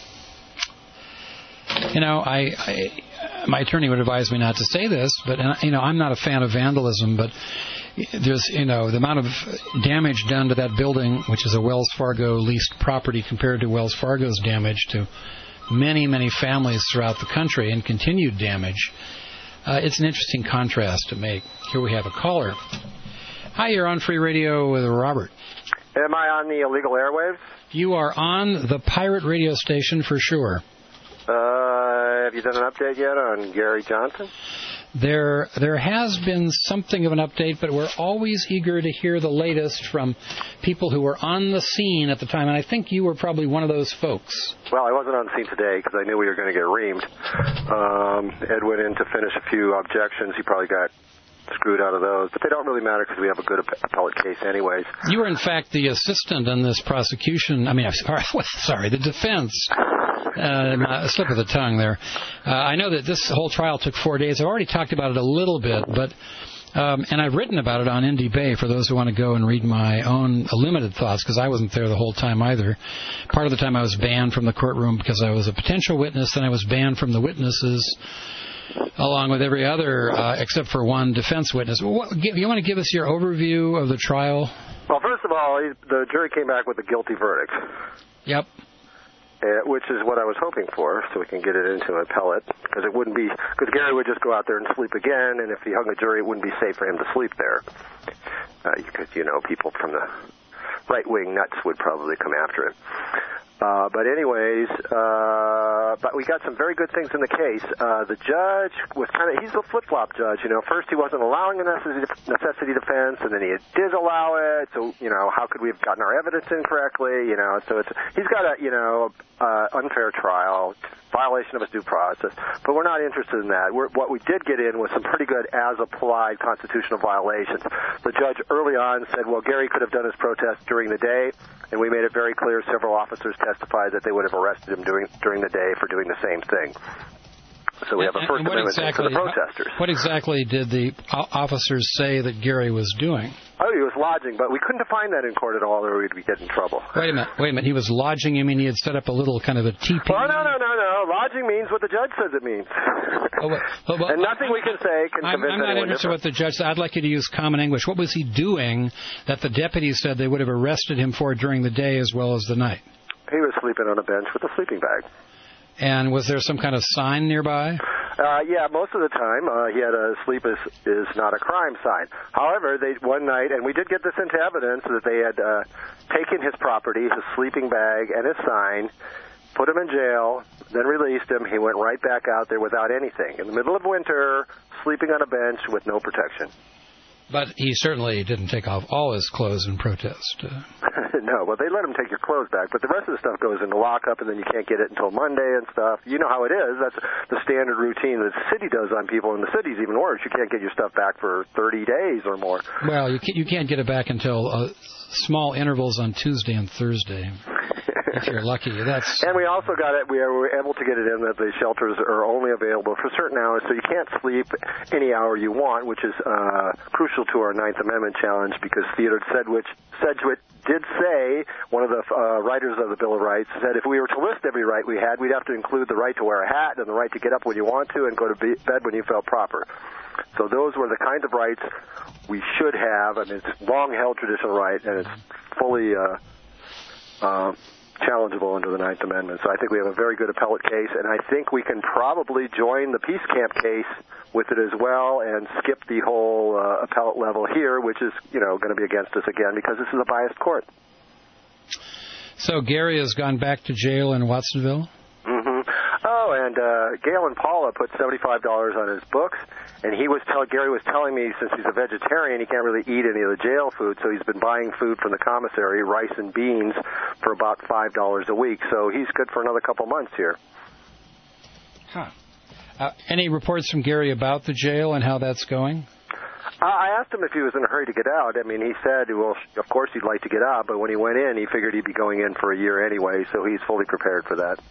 Speaker 1: you know, I, I, my attorney would advise me not to say this, but, you know, I'm not a fan of vandalism, but there's, you know, the amount of damage done to that building, which is a Wells Fargo leased property, compared to Wells Fargo's damage to many, many families throughout the country and continued damage. Uh, it's an interesting contrast to make. Here we have a caller. Hi, you're on Free Radio with Robert.
Speaker 8: Am I on the illegal airwaves?
Speaker 1: You are on the pirate radio station for sure.
Speaker 8: Uh, have you done an update yet on Gary Johnson?
Speaker 1: There there has been something of an update, but we're always eager to hear the latest from people who were on the scene at the time, and I think you were probably one of those folks.
Speaker 8: Well, I wasn't on the scene today because I knew we were going to get reamed. Um, Ed went in to finish a few objections. He probably got screwed out of those, but they don't really matter because we have a good appellate case anyways.
Speaker 1: You were, in fact, the assistant in this prosecution. I mean, sorry, the defense. Uh, a slip of the tongue there. Uh, I know that this whole trial took four days. I've already talked about it a little bit, but um, and I've written about it on Indy Bay for those who want to go and read my own limited thoughts, because I wasn't there the whole time either. Part of the time I was banned from the courtroom because I was a potential witness, then I was banned from the witnesses, along with every other, uh, except for one defense witness. What, you want to give us your overview of the trial?
Speaker 8: Well, first of all, the jury came back with a guilty verdict.
Speaker 1: Yep.
Speaker 8: Uh, which is what I was hoping for, so we can get it into an appellate, because it wouldn't be, because Gary would just go out there and sleep again, and if he hung a jury, it wouldn't be safe for him to sleep there. Uh, because, you know, people from the right-wing nuts would probably come after him. Uh, but anyways, uh, but we got some very good things in the case. Uh, the judge was kind of, he's a flip-flop judge, you know. First he wasn't allowing a necessity, necessity defense, and then he did allow it. So, you know, how could we have gotten our evidence incorrectly, you know. So it's, he's got a, you know, uh, unfair trial, violation of his due process. But we're not interested in that. We're, what we did get in was some pretty good as-applied constitutional violations. The judge early on said, well, Gary could have done his protest during the day, and we made it very clear several officers testified that they would have arrested him during during the day for doing the same thing. So we have a First Amendment
Speaker 1: exactly,
Speaker 8: to the protesters.
Speaker 1: What exactly did the officers say that Gary was doing?
Speaker 8: Oh, he was lodging, but we couldn't define that in court at all, or we'd be getting in trouble.
Speaker 1: Wait a minute, wait a minute. He was lodging? You mean he had set up a little kind of a teepee?
Speaker 8: Well, no, no, no, no. Lodging means what the judge says it means.
Speaker 1: Oh, well, well, well,
Speaker 8: and nothing
Speaker 1: I'm,
Speaker 8: we can say can
Speaker 1: I'm,
Speaker 8: convince
Speaker 1: I'm not
Speaker 8: anyone
Speaker 1: interested in
Speaker 8: different.
Speaker 1: what the judge said. I'd like you to use common English. What was he doing that the deputy said they would have arrested him for during the day as well as the night?
Speaker 8: He was sleeping on a bench with a sleeping bag.
Speaker 1: And was there some kind of sign nearby?
Speaker 8: Uh, yeah, most of the time uh, he had a sleep is is not a crime sign. However, they one night, and we did get this into evidence, that they had uh, taken his property, his sleeping bag, and his sign, put him in jail, then released him. He went right back out there without anything. In the middle of winter, sleeping on a bench with no protection.
Speaker 1: But he certainly didn't take off all his clothes in protest. Uh.
Speaker 8: No, well, they let him take your clothes back, but the rest of the stuff goes into lockup, and then you can't get it until Monday and stuff. You know how it is. That's the standard routine that the city does on people, and the city's even worse. You can't get your stuff back for thirty days or more.
Speaker 1: Well, you can't, you can't get it back until uh, small intervals on Tuesday and Thursday. If you're lucky. That's.
Speaker 8: And we also got it, we were able to get it in that the shelters are only available for certain hours, so you can't sleep any hour you want, which is uh, crucial to our Ninth Amendment challenge, because Theodore Sedgwick, Sedgwick did say, one of the uh, writers of the Bill of Rights, said if we were to list every right we had, we'd have to include the right to wear a hat and the right to get up when you want to and go to be- bed when you felt proper. So those were the kinds of rights we should have. I mean, it's a long-held traditional right, and it's fully uh, uh, challengeable under the Ninth Amendment. So I think we have a very good appellate case, and I think we can probably join the Peace Camp case with it as well and skip the whole uh, appellate level here, which is, you know, going to be against us again because this is a biased court.
Speaker 1: So Gary has gone back to jail in Watsonville?
Speaker 8: Mm-hmm. Oh, and uh, Gail and Paula put seventy-five dollars on his books, and he was tell Gary was telling me since he's a vegetarian, he can't really eat any of the jail food, so he's been buying food from the commissary, rice and beans, for about five dollars a week. So he's good for another couple months here.
Speaker 1: Huh. Uh, any reports from Gary about the jail and how that's going?
Speaker 8: Uh, I asked him if he was in a hurry to get out. I mean, he said, well, of course he'd like to get out, but when he went in, he figured he'd be going in for a year anyway, so he's fully prepared for that.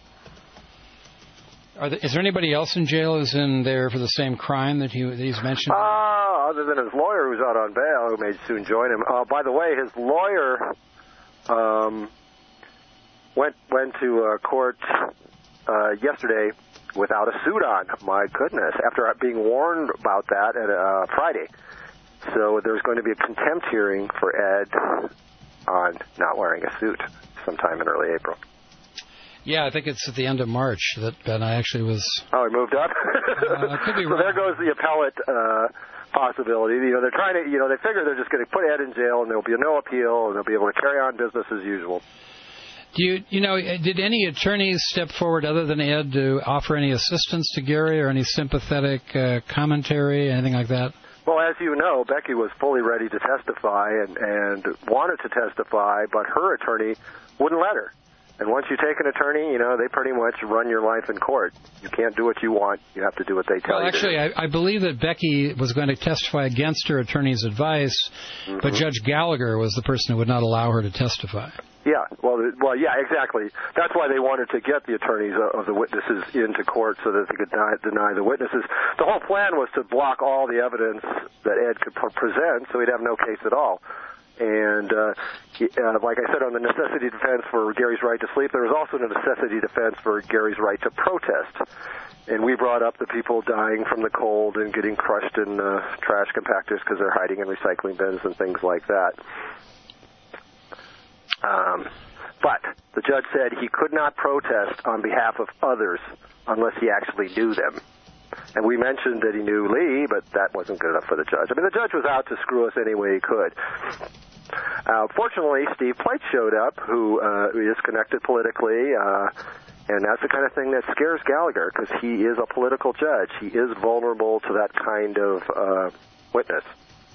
Speaker 1: Are there, is there anybody else in jail who's in there for the same crime that, he, that he's mentioned?
Speaker 8: Uh, other than his lawyer who's out on bail, who may soon join him. Uh, by the way, his lawyer um, went went to uh, court uh, yesterday without a suit on. My goodness, after being warned about that at uh, Friday. So there's going to be a contempt hearing for Ed on not wearing a suit sometime in early April.
Speaker 1: Yeah, I think it's at the end of March that Ben I actually was...
Speaker 8: Oh, he moved up?
Speaker 1: uh, could be
Speaker 8: so
Speaker 1: wrong.
Speaker 8: There goes the appellate uh, possibility. You know, they're trying to, you know, they figure they're just going to put Ed in jail and there'll be no appeal and they'll be able to carry on business as usual.
Speaker 1: Do you, you know, did any attorneys step forward other than Ed to offer any assistance to Gary or any sympathetic uh, commentary, anything like that?
Speaker 8: Well, as you know, Becky was fully ready to testify and, and wanted to testify, but her attorney wouldn't let her. And once you take an attorney, you know, they pretty much run your life in court. You can't do what you want. You have to do what they tell
Speaker 1: well,
Speaker 8: you
Speaker 1: actually,
Speaker 8: to do.
Speaker 1: I, I believe that Becky was going to testify against her attorney's advice, mm-hmm. but Judge Gallagher was the person who would not allow her to testify.
Speaker 8: Yeah, well, well, yeah, exactly. That's why they wanted to get the attorneys of the witnesses into court so that they could deny, deny the witnesses. The whole plan was to block all the evidence that Ed could present so he'd have no case at all. And uh, he, uh, like I said, on the necessity defense for Gary's right to sleep, there was also a necessity defense for Gary's right to protest. And we brought up the people dying from the cold and getting crushed in uh, trash compactors because they're hiding in recycling bins and things like that. Um, but the judge said he could not protest on behalf of others unless he actually knew them. And we mentioned that he knew Lee, but that wasn't good enough for the judge. I mean, the judge was out to screw us any way he could. Uh, fortunately, Steve Plate showed up, who uh, is connected politically, uh, and that's the kind of thing that scares Gallagher, because he is a political judge. He is vulnerable to that kind of uh, witness.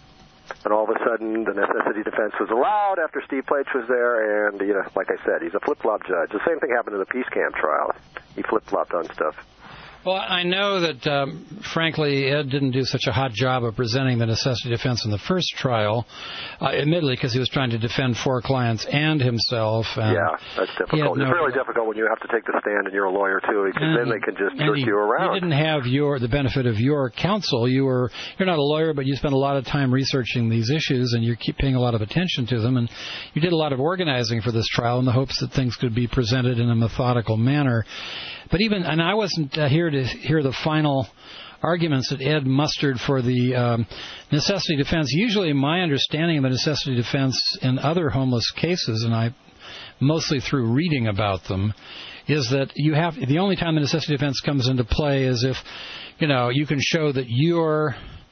Speaker 8: And all of a sudden, the necessity defense was allowed after Steve Plate was there, and, you know, like I said, he's a flip-flop judge. The same thing happened in the Peace Camp trial. He flip-flopped on stuff.
Speaker 1: Well, I know that, um, frankly, Ed didn't do such a hot job of presenting the necessity defense in the first trial, uh, admittedly, because he was trying to defend four clients and himself. And
Speaker 8: yeah, that's difficult.
Speaker 1: No,
Speaker 8: it's really difficult when you have to take the stand and you're a lawyer, too, because then
Speaker 1: he,
Speaker 8: they can just jerk
Speaker 1: he,
Speaker 8: you around.
Speaker 1: You didn't have your the benefit of your counsel. You were, you're not a lawyer, but you spent a lot of time researching these issues, and you keep paying a lot of attention to them. And you did a lot of organizing for this trial in the hopes that things could be presented in a methodical manner. But even, and I wasn't uh, here to hear the final arguments that Ed mustered for the um, necessity defense. Usually my understanding of the necessity defense in other homeless cases, and I mostly through reading about them, is that you have, the only time the necessity defense comes into play is if, you know, you can show that your,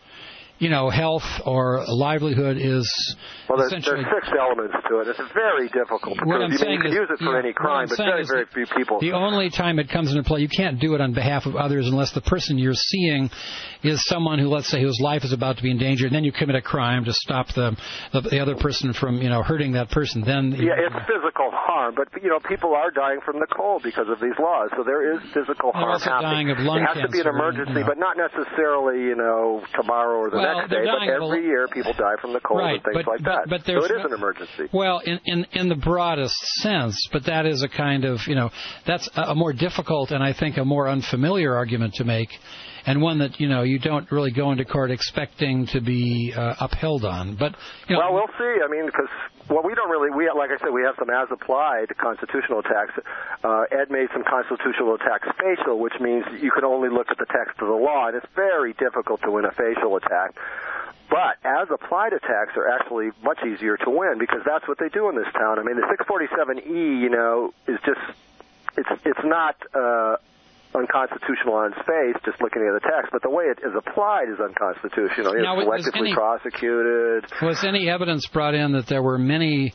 Speaker 1: you know, health or livelihood is
Speaker 8: well, there's,
Speaker 1: essentially...
Speaker 8: there's six elements to it. It's very difficult to
Speaker 1: what
Speaker 8: prove.
Speaker 1: I'm
Speaker 8: You,
Speaker 1: saying
Speaker 8: mean, you can
Speaker 1: is,
Speaker 8: use it for
Speaker 1: yeah,
Speaker 8: any crime, but very, very few people...
Speaker 1: The only time it comes into play, you can't do it on behalf of others unless the person you're seeing is someone who, let's say, whose life is about to be in danger, and then you commit a crime to stop the the, the other person from, you know, hurting that person. Then
Speaker 8: Yeah, it's physical harm, but, you know, people are dying from the cold because of these laws, so there is physical
Speaker 1: They're
Speaker 8: harm
Speaker 1: also
Speaker 8: happening.
Speaker 1: dying of lung
Speaker 8: it has
Speaker 1: cancer,
Speaker 8: to be an emergency,
Speaker 1: you know.
Speaker 8: but not necessarily, you know, tomorrow or the
Speaker 1: Well,
Speaker 8: next day, but every year people die from the cold
Speaker 1: right,
Speaker 8: and things
Speaker 1: but,
Speaker 8: like
Speaker 1: but,
Speaker 8: that.
Speaker 1: But
Speaker 8: so it
Speaker 1: no,
Speaker 8: is an emergency.
Speaker 1: Well, in, in, in the broadest sense, but that is a kind of, you know, that's a, a more difficult and I think a more unfamiliar argument to make, and one that, you know, you don't really go into court expecting to be uh, upheld on. But, you know,
Speaker 8: well, we'll see. I mean, because, well, we don't really, we like I said, we have some as-applied constitutional attacks. Uh, Ed made some constitutional attacks facial, which means you can only look at the text of the law, and it's very difficult to win a facial attack. But as-applied attacks are actually much easier to win because that's what they do in this town. I mean, the six forty-seven E, you know, is just, it's it's not uh, unconstitutional on its face, just looking at the text, but the way it is applied is unconstitutional. It's
Speaker 1: now,
Speaker 8: selectively
Speaker 1: any,
Speaker 8: prosecuted.
Speaker 1: Was any evidence brought in that there were many...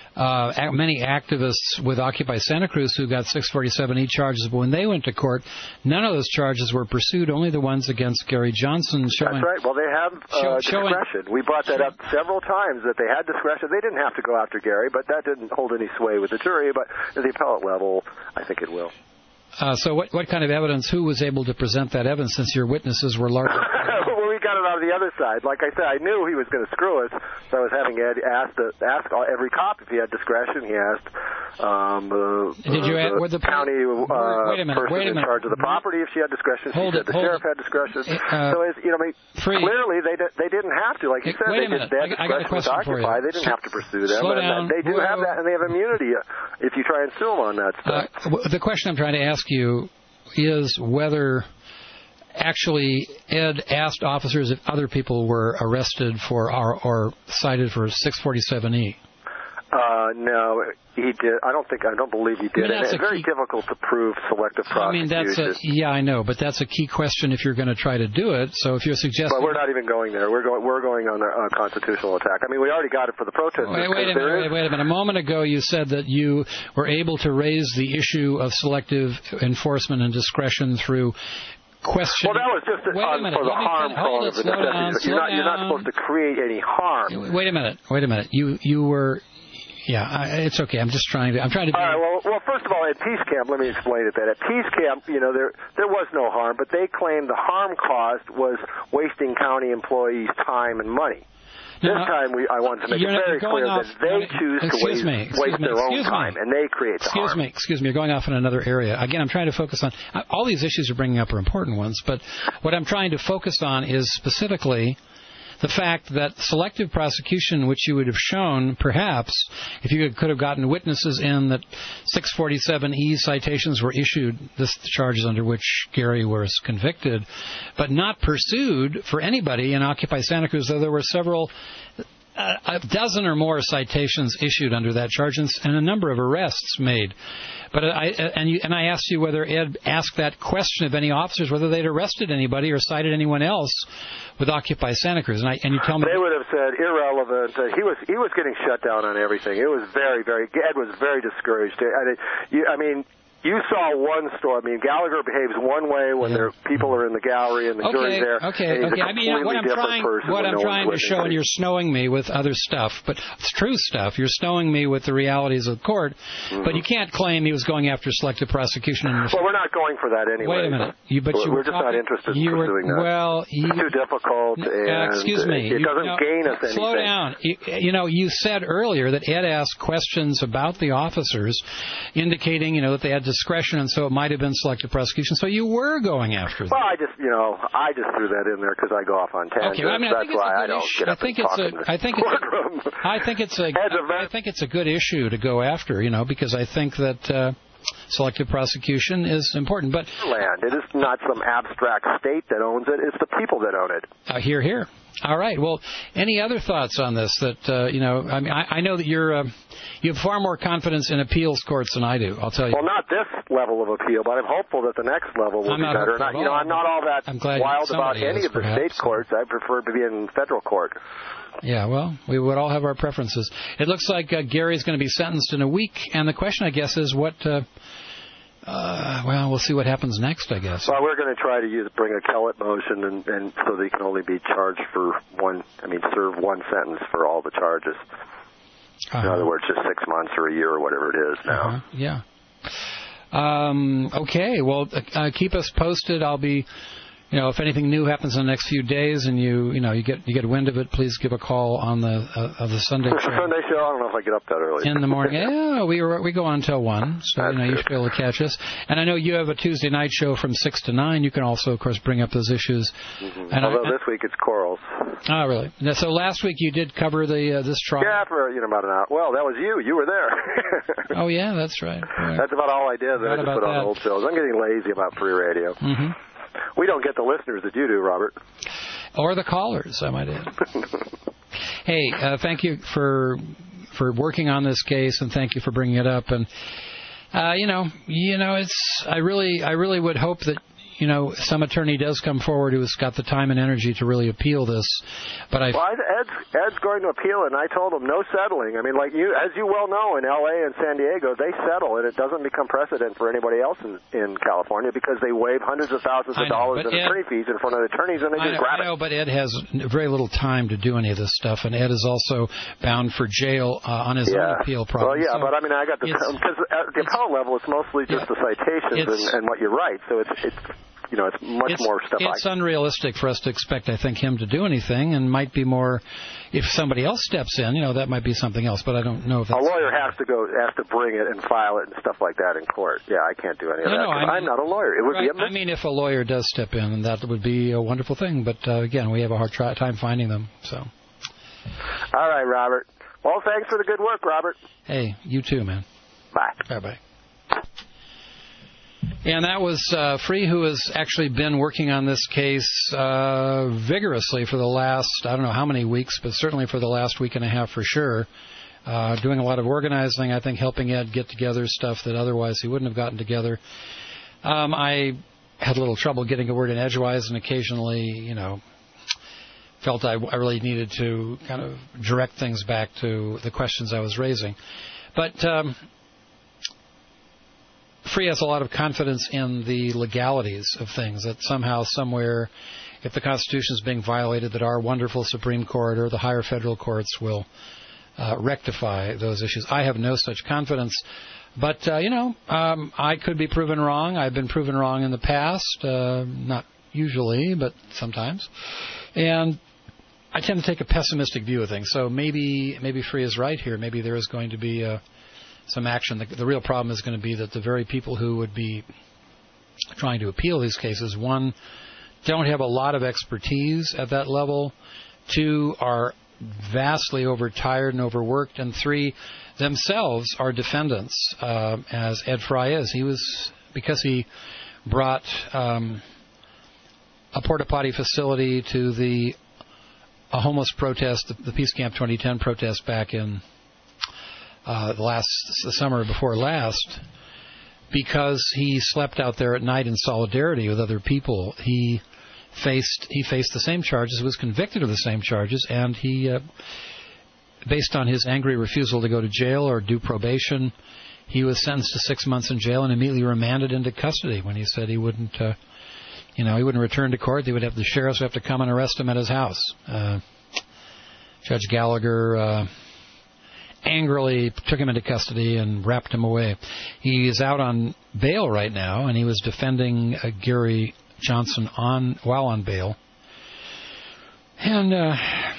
Speaker 1: Uh, many activists with Occupy Santa Cruz who got six forty-seven E charges, but when they went to court, none of those charges were pursued, only the ones against Gary Johnson. Showing,
Speaker 8: That's right. Well, they have uh,
Speaker 1: show,
Speaker 8: discretion. Showing, we brought that up several times, that they had discretion. They didn't have to go after Gary, but that didn't hold any sway with the jury. But at the appellate level, I think it will.
Speaker 1: Uh, so what, what kind of evidence, who was able to present that evidence since your witnesses were larger?
Speaker 8: Well, we got it on the other side. Like I said, I knew he was going to screw us, so I was having Ed ask, the, ask every cop if he had discretion. He asked um, uh,
Speaker 1: Did you
Speaker 8: the,
Speaker 1: add,
Speaker 8: the
Speaker 1: the
Speaker 8: county uh,
Speaker 1: wait a minute,
Speaker 8: person
Speaker 1: wait a minute.
Speaker 8: in charge of the property if she had discretion.
Speaker 1: Hold
Speaker 8: she
Speaker 1: it,
Speaker 8: said the
Speaker 1: hold
Speaker 8: sheriff
Speaker 1: it.
Speaker 8: had discretion.
Speaker 1: Uh,
Speaker 8: so, it's, you know, I mean,
Speaker 1: free.
Speaker 8: clearly they did, they didn't have to. Like you said,
Speaker 1: wait
Speaker 8: they,
Speaker 1: a minute.
Speaker 8: Did, they had
Speaker 1: I, I got a
Speaker 8: discretion
Speaker 1: question
Speaker 8: with
Speaker 1: for you.
Speaker 8: Occupy. They didn't have to pursue them.
Speaker 1: Slow
Speaker 8: and,
Speaker 1: down.
Speaker 8: and they do
Speaker 1: Whoa.
Speaker 8: have that, and they have immunity if you try and sue them on that stuff.
Speaker 1: Uh, the question I'm trying to ask you is whether actually Ed asked officers if other people were arrested for or, or cited for six forty-seven E.
Speaker 8: Uh, no, he did. I don't think. I don't believe he did.
Speaker 1: I mean,
Speaker 8: and it's very key. difficult to prove selective prosecution.
Speaker 1: I mean, that's a, yeah, I know, but that's a key question if you're going to try to do it. So if you're suggesting,
Speaker 8: but we're not even going there. We're going. We're going on a uh, constitutional attack. I mean, we already got it for the protesters.
Speaker 1: Wait, wait a minute. Wait, wait a minute. A moment ago, you said that you were able to raise the issue of selective enforcement and discretion through. Question.
Speaker 8: Well, that was just
Speaker 1: Wait
Speaker 8: on,
Speaker 1: a minute.
Speaker 8: for the harm prong of the necessity. You're not, you're not supposed to create any harm.
Speaker 1: Wait a minute. Wait a minute. You you were. Yeah, I, it's okay. I'm just trying to. I'm trying to. Be...
Speaker 8: All right. Well, well, first of all, at Peace Camp, let me explain it. That at Peace Camp, you know, there there was no harm, but they claimed the harm caused was wasting county employees' time and money. This
Speaker 1: now,
Speaker 8: time, we I wanted to make it very clear
Speaker 1: off,
Speaker 8: that they choose to waste,
Speaker 1: me,
Speaker 8: waste
Speaker 1: me,
Speaker 8: their own time,
Speaker 1: me.
Speaker 8: and they create the
Speaker 1: excuse
Speaker 8: harm.
Speaker 1: me, excuse me. You're going off in another area. Again, I'm trying to focus on all these issues you're bringing up are important ones, but what I'm trying to focus on is specifically the fact that selective prosecution, which you would have shown, perhaps, if you could have gotten witnesses in that six forty-seven E citations were issued, this the charges under which Gary was convicted, but not pursued for anybody in Occupy Santa Cruz, though there were several a, a dozen or more citations issued under that charge, and, and a number of arrests made. But I and you and I asked you whether Ed asked that question of any officers, whether they'd arrested anybody or cited anyone else with Occupy Santa Cruz, and, I, and you tell me
Speaker 8: they would have said irrelevant. Uh, he was he was getting shut down on everything. It was very very. Ed was very discouraged. I, you, I mean. You saw one story. I mean, Gallagher behaves one way when yeah. there people are in the gallery and the
Speaker 1: okay,
Speaker 8: jury's there.
Speaker 1: Okay, okay. I mean, what I'm trying, what I'm trying to show, and you're snowing me with other stuff, but it's true stuff. You're snowing me with the realities of court, mm-hmm. but you can't claim he was going after selective prosecution. In
Speaker 8: well, we're not going for that anyway.
Speaker 1: Wait a minute. You, but
Speaker 8: we're,
Speaker 1: you
Speaker 8: we're just
Speaker 1: talking,
Speaker 8: not interested in
Speaker 1: you
Speaker 8: pursuing
Speaker 1: were,
Speaker 8: that.
Speaker 1: Well, you,
Speaker 8: it's too difficult, and
Speaker 1: uh, excuse me.
Speaker 8: it
Speaker 1: you,
Speaker 8: doesn't
Speaker 1: no,
Speaker 8: gain us anything.
Speaker 1: Slow down. You, you know, you said earlier that Ed asked questions about the officers, indicating, you know, that they had discretion, and so it might have been selective prosecution. So you were going after them.
Speaker 8: Well, I just, you know, I just threw that in there because I go off on tangents.
Speaker 1: Okay, well, I mean, I
Speaker 8: That's why I don't
Speaker 1: issue.
Speaker 8: get up
Speaker 1: I think
Speaker 8: and
Speaker 1: it's
Speaker 8: talk
Speaker 1: a,
Speaker 8: in the
Speaker 1: I think
Speaker 8: courtroom.
Speaker 1: It's a, I think it's a, I, I think it's a good issue to go after, you know, because I think that uh, selective prosecution is important. But
Speaker 8: land, it is not some abstract state that owns it; it's the people that own it.
Speaker 1: Uh, here, here. All right. Well, any other thoughts on this? That uh, you know, I mean, I, I know that you're uh, you have far more confidence in appeals courts than I do. I'll tell you.
Speaker 8: Well, not this level of appeal, but I'm hopeful that the next level will
Speaker 1: I'm
Speaker 8: be
Speaker 1: not
Speaker 8: better.
Speaker 1: Not,
Speaker 8: you know, I'm not all that
Speaker 1: I'm glad
Speaker 8: wild about any
Speaker 1: is,
Speaker 8: of the
Speaker 1: perhaps.
Speaker 8: state courts. I prefer to be in federal court.
Speaker 1: Yeah, well, we would all have our preferences. It looks like uh, Gary's going to be sentenced in a week, and the question, I guess, is what. Uh, Uh, well, we'll see what happens next, I guess.
Speaker 8: Well, we're going to try to use bring a Kellett motion, and, and so they can only be charged for one. I mean, serve one sentence for all the charges. Uh-huh. In other words, just six months or a year or whatever it is now.
Speaker 1: Uh-huh. Yeah. Um, okay. Well, uh, keep us posted. I'll be. You know, if anything new happens in the next few days, and you, you know, you get you get wind of it, please give a call on the uh, of the Sunday show.
Speaker 8: Sunday show. I don't know if I get up that early.
Speaker 1: In the morning, yeah, we were, we go on until one, so
Speaker 8: That's
Speaker 1: you know
Speaker 8: good.
Speaker 1: you should be able to catch us. And I know you have a Tuesday night show from six to nine. You can also, of course, bring up those issues.
Speaker 8: Mm-hmm.
Speaker 1: And
Speaker 8: Although
Speaker 1: I,
Speaker 8: this week it's corals.
Speaker 1: Oh, really? Now, so last week you did cover the uh, this trial.
Speaker 8: Yeah, for you know about an hour. Well, that was you. You were there.
Speaker 1: Oh yeah, that's right. right.
Speaker 8: That's about all I did. That I just put on
Speaker 1: that.
Speaker 8: old shows. I'm getting lazy about free radio.
Speaker 1: Mm-hmm.
Speaker 8: We don't get the listeners that you do, Robert.
Speaker 1: Or the callers, I might add. Hey, uh, thank you for for working on this case, and thank you for bringing it up. And uh, you know, you know, it's I really, I really would hope that you know some attorney does come forward who's got the time and energy to really appeal this. But I.
Speaker 8: Well, Ed's, Ed's going to appeal it, and I told him no settling. I mean, like you, as you well know, in L A and San Diego, they settle, and it doesn't become precedent for anybody else in, in California because they waive hundreds of thousands of
Speaker 1: know,
Speaker 8: dollars in
Speaker 1: Ed,
Speaker 8: attorney fees in front of the attorneys, and they
Speaker 1: I
Speaker 8: just
Speaker 1: know,
Speaker 8: grab
Speaker 1: I know,
Speaker 8: it.
Speaker 1: but Ed has very little time to do any of this stuff, and Ed is also bound for jail uh, on his
Speaker 8: yeah.
Speaker 1: own appeal problem.
Speaker 8: Well, yeah,
Speaker 1: so
Speaker 8: but I mean, I got the because at the appellate level, it's mostly just
Speaker 1: yeah,
Speaker 8: the citations and, and what you write, so it's it's. You know, it's much
Speaker 1: it's,
Speaker 8: more stuff.
Speaker 1: It's
Speaker 8: I...
Speaker 1: unrealistic for us to expect, I think, him to do anything, and might be more if somebody else steps in. You know, that might be something else, but I don't know if that's...
Speaker 8: A lawyer has to go, has to bring it and file it and stuff like that in court. Yeah, I can't do any of
Speaker 1: no,
Speaker 8: that.
Speaker 1: No, I mean,
Speaker 8: I'm not a lawyer. It would
Speaker 1: right,
Speaker 8: be a
Speaker 1: I mean, if a lawyer does step in, and that would be a wonderful thing. But uh, again, we have a hard try- time finding them. So.
Speaker 8: All right, Robert. Well, thanks for the good work, Robert.
Speaker 1: Hey, you too, man.
Speaker 8: Bye.
Speaker 1: Bye bye. And that was uh, Free, who has actually been working on this case uh, vigorously for the last, I don't know how many weeks, but certainly for the last week and a half for sure. Uh, doing a lot of organizing, I think helping Ed get together stuff that otherwise he wouldn't have gotten together. Um, I had a little trouble getting a word in edgewise and occasionally, you know, felt I, I really needed to kind of direct things back to the questions I was raising. But... Um, Free has a lot of confidence in the legalities of things, that somehow, somewhere, if the Constitution is being violated, that our wonderful Supreme Court or the higher federal courts will uh, rectify those issues. I have no such confidence. But, uh, you know, um, I could be proven wrong. I've been proven wrong in the past, uh, not usually, but sometimes. And I tend to take a pessimistic view of things. So maybe maybe Free is right here. Maybe there is going to be a... some action. The, the real problem is going to be that the very people who would be trying to appeal these cases, one, don't have a lot of expertise at that level, two, are vastly overtired and overworked, and three, themselves are defendants, uh, as Ed Fry is. He was, because he brought um, a porta potty facility to the a homeless protest, the, the Peace Camp twenty ten protest back in uh, the last the summer before last, because he slept out there at night in solidarity with other people. He faced he faced the same charges, was convicted of the same charges, and he, uh, based on his angry refusal to go to jail or do probation, he was sentenced to six months in jail and immediately remanded into custody when he said he wouldn't, uh, you know, he wouldn't return to court. They would have the sheriffs would have to come and arrest him at his house. Uh, Judge Gallagher uh, angrily took him into custody and wrapped him away. He is out on bail right now, and he was defending uh, Gary Johnson on while on bail. And uh,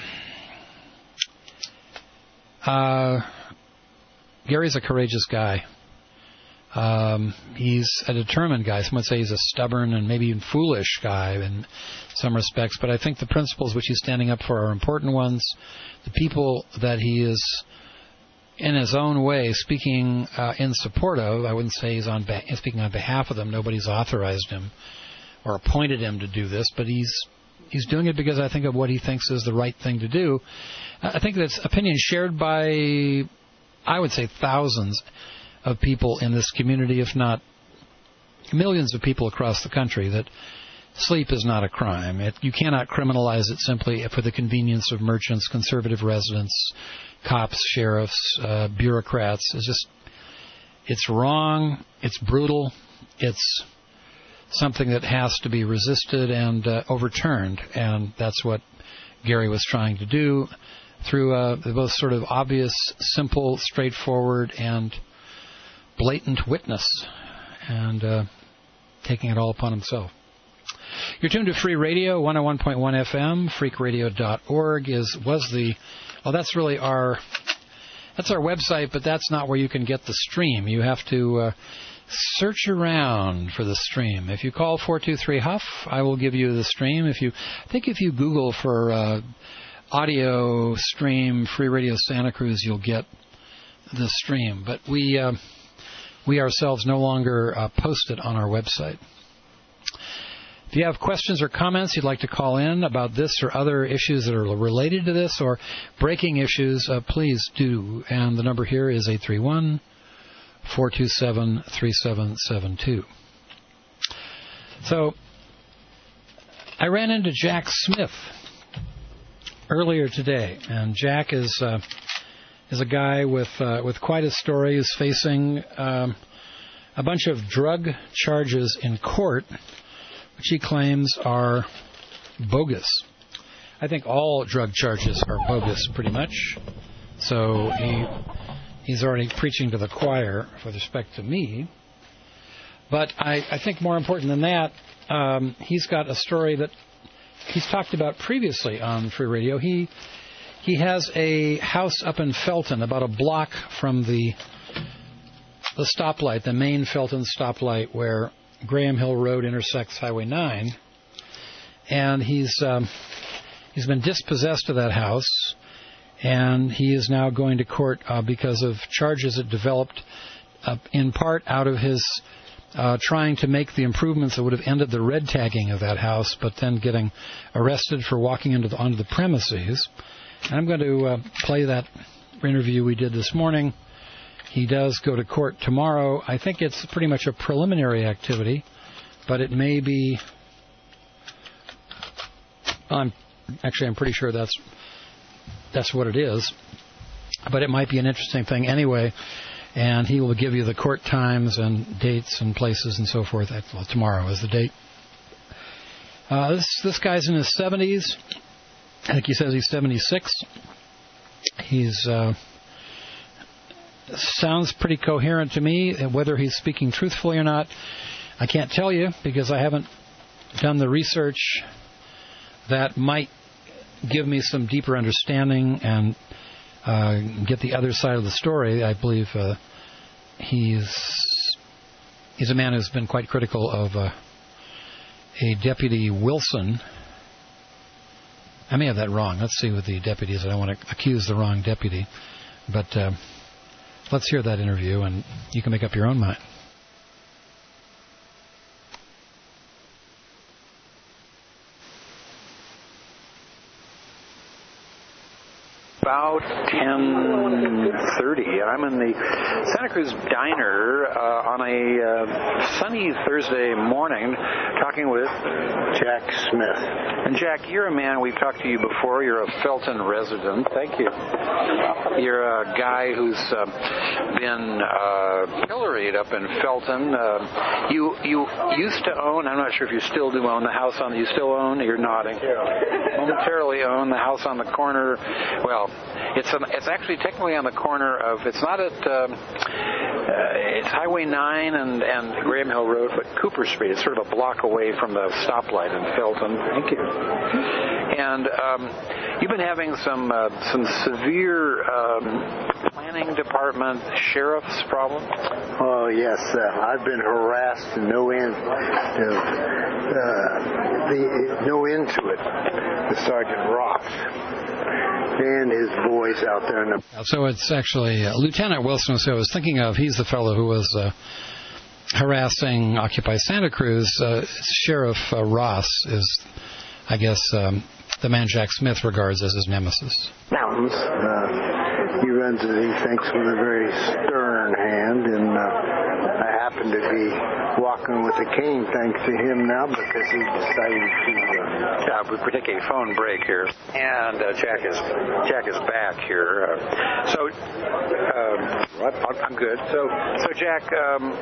Speaker 1: uh, Gary's a courageous guy. Um, he's a determined guy. Some would say he's a stubborn and maybe even foolish guy in some respects, but I think the principles which he's standing up for are important ones. The people that he is, in his own way, speaking uh, in support of, I wouldn't say he's on ba- speaking on behalf of them. Nobody's authorized him or appointed him to do this, but he's he's doing it because I think of what he thinks is the right thing to do. I think that's opinion shared by, I would say, thousands of people in this community, if not millions of people across the country, that sleep is not a crime. It, you cannot criminalize it simply for the convenience of merchants, conservative residents, cops, sheriffs, uh, bureaucrats. It's just, it's wrong, it's brutal, it's something that has to be resisted and uh, overturned, and that's what Gary was trying to do through uh, the both sort of obvious, simple, straightforward, and blatant witness, and uh, taking it all upon himself. You're tuned to Free Radio, one oh one point one F M. freak radio dot org is was the well. That's really our that's our website, but that's not where you can get the stream. You have to uh, search around for the stream. If you call four two three Huff, I will give you the stream. If you I think if you Google for uh, audio stream Free Radio Santa Cruz, you'll get the stream. But we. Uh, We ourselves no longer uh, post it on our website. If you have questions or comments you'd like to call in about this or other issues that are related to this or breaking issues, uh, please do. And the number here is eight three one, four two seven, three seven seven two. So I ran into Jack Smith earlier today, and Jack is... Uh, is a guy with uh, with quite a story. He's facing um, a bunch of drug charges in court, which he claims are bogus. I think all drug charges are bogus, pretty much. So he he's already preaching to the choir with respect to me. But I, I think more important than that, um, he's got a story that he's talked about previously on Free Radio. He He has a house up in Felton, about a block from the the stoplight, the main Felton stoplight where Graham Hill Road intersects Highway nine. And he's um, he's been dispossessed of that house, and he is now going to court uh, because of charges that developed uh, in part out of his uh, trying to make the improvements that would have ended the red tagging of that house, but then getting arrested for walking into the, onto the premises. And I'm going to uh, play that interview we did this morning. He does go to court tomorrow. I think it's pretty much a preliminary activity, but it may be... I'm actually, I'm pretty sure that's that's what it is. But it might be an interesting thing anyway. And he will give you the court times and dates and places and so forth. Well, tomorrow is the date. Uh, this this guy's in his seventies. I think he says he's seventy-six. He's uh, sounds pretty coherent to me. Whether he's speaking truthfully or not, I can't tell you because I haven't done the research that might give me some deeper understanding and uh, get the other side of the story. I believe uh, he's he's a man who's been quite critical of uh, a Deputy Wilson. I may have that wrong. Let's see what the deputy is. I don't want to accuse the wrong deputy. But uh, let's hear that interview, and you can make up your own mind.
Speaker 3: about ten thirty. I'm in the Santa Cruz Diner uh, on a uh, sunny Thursday morning talking with
Speaker 9: Jack Smith.
Speaker 3: And Jack, you're a man, we've talked to you before, you're a Felton resident.
Speaker 9: Thank you.
Speaker 3: You're a guy who's uh, been uh, pilloried up in Felton. Uh, you you used to own, I'm not sure if you still do own the house on, you still own, you're nodding. Momentarily own the house on the corner, well, it's an, it's actually technically on the corner of, it's not at, um, uh, it's Highway nine and, and Graham Hill Road, but Cooper Street. It's sort of a block away from the stoplight in Felton.
Speaker 9: Thank you.
Speaker 3: And um, you've been having some uh, some severe um, planning department sheriff's problem?
Speaker 9: Oh, yes. Uh, I've been harassed and no end, uh, uh, the, no end to it. The Sergeant Ross and his boys out there. In the
Speaker 1: so it's actually uh, Lieutenant Wilson, who I was thinking of. He's the fellow who was uh, harassing Occupy Santa Cruz. Uh, Sheriff uh, Ross is, I guess, um, the man Jack Smith regards as his nemesis.
Speaker 9: Mountains. Uh, he runs it, he thinks, with a very stern hand, and uh, I happen to be walking with a cane thanks to him now because he decided to... Uh,
Speaker 3: yeah, we take a phone break here, and uh, Jack is Jack is back here. Uh, so, um, I'm good. So, so Jack, um,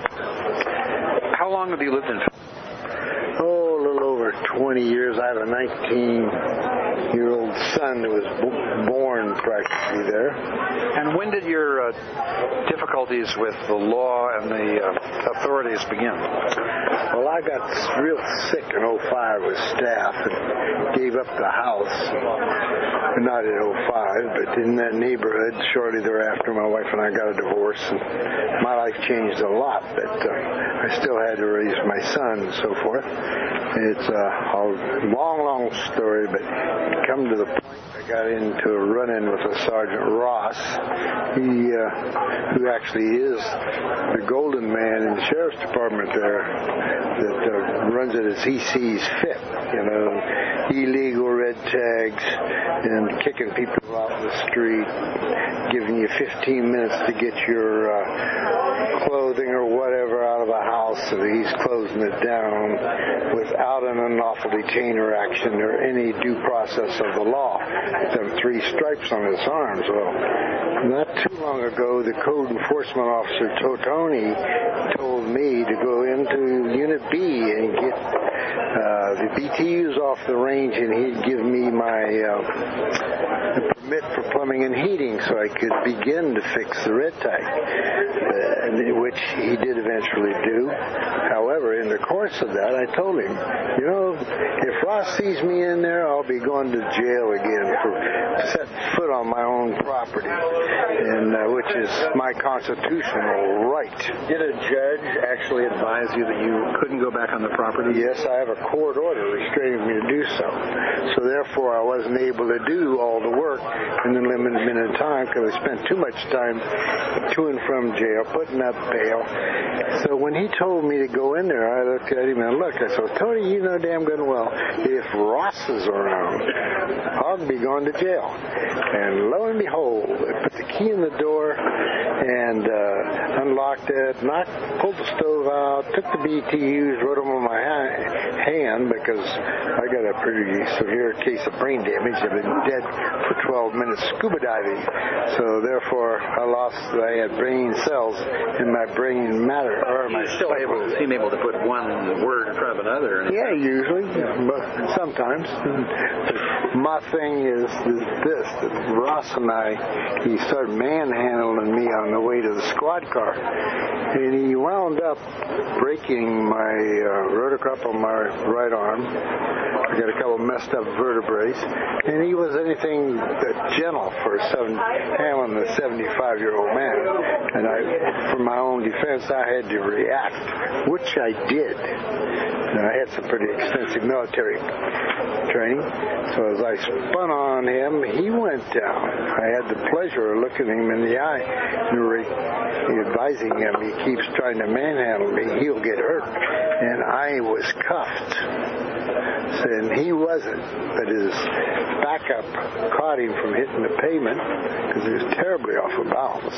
Speaker 3: how long have you lived in?
Speaker 9: Oh, a little over twenty years. I have a nineteen-year-old son who was b- born practically there.
Speaker 3: And when did your uh, difficulties with the law and the uh, authorities begin?
Speaker 9: Well, I got real sick in oh five with staph and gave up the house. Not in oh five, but in that neighborhood. Shortly thereafter, my wife and I got a divorce, and my life changed a lot, but uh, I still had to raise my son and so forth. It's a, a long, long story, but come to the point I got into a run-in with a Sergeant Ross, he, uh, who actually is the golden man in the sheriff's department there that uh, runs it as he sees fit, you know, illegal red tags and kicking people off the street, giving you fifteen minutes to get your uh, clothing or whatever out of the house, so he's closing it down without an unlawful detainer action or any due process of the law. Them three stripes on his arms. Well, not too long ago, the code enforcement officer Totoni told me to go into Unit B and get uh, the B T Us off the range, and he'd give me my uh, permit for plumbing and heating so I could begin to fix the red tag, uh, which he did eventually do. However, in the course of that, I told him, you know, if Ross sees me in there, I'll be going to jail again for setting foot on my own property, and uh, which is my constitutional right.
Speaker 3: Did a judge actually advise you that you couldn't go back on the property?
Speaker 9: Yes, I have a court order restraining me to do so. So therefore, I wasn't able to do all the work in the limited minute of time because I spent too much time to and from jail, putting up bail. So when he told me to go in there, I looked at him and looked. I said, Tony, you know damn good and well, if Ross is around, I'll be going to jail. And lo and behold, I put the key in the door and uh, unlocked it, knocked, pulled the stove out, took the B T Us, wrote them on my ha- hand because I got a pretty severe case of brain damage. I've been dead for twelve minutes scuba diving. So therefore, I lost, I had brain cells in my brain matter. Or my
Speaker 3: still able, seem able to put one word in front of another.
Speaker 9: Yeah, usually, but sometimes. My thing is, is this, that Ross and I, he started manhandling me on the way to the squad car. And he wound up breaking my uh, rotocup on my right arm. I got a couple messed up vertebrae. And he was anything but gentle for a seven, handling a seventy-five-year-old man. And I, for my own defense, I had to react, which I did. And I had some pretty extensive military training. So as I spun on him, he went went down. I had the pleasure of looking him in the eye and re- advising him, he keeps trying to manhandle me, he'll get hurt. And I was cuffed. And he wasn't, but his backup caught him from hitting the pavement because he was terribly off of balance.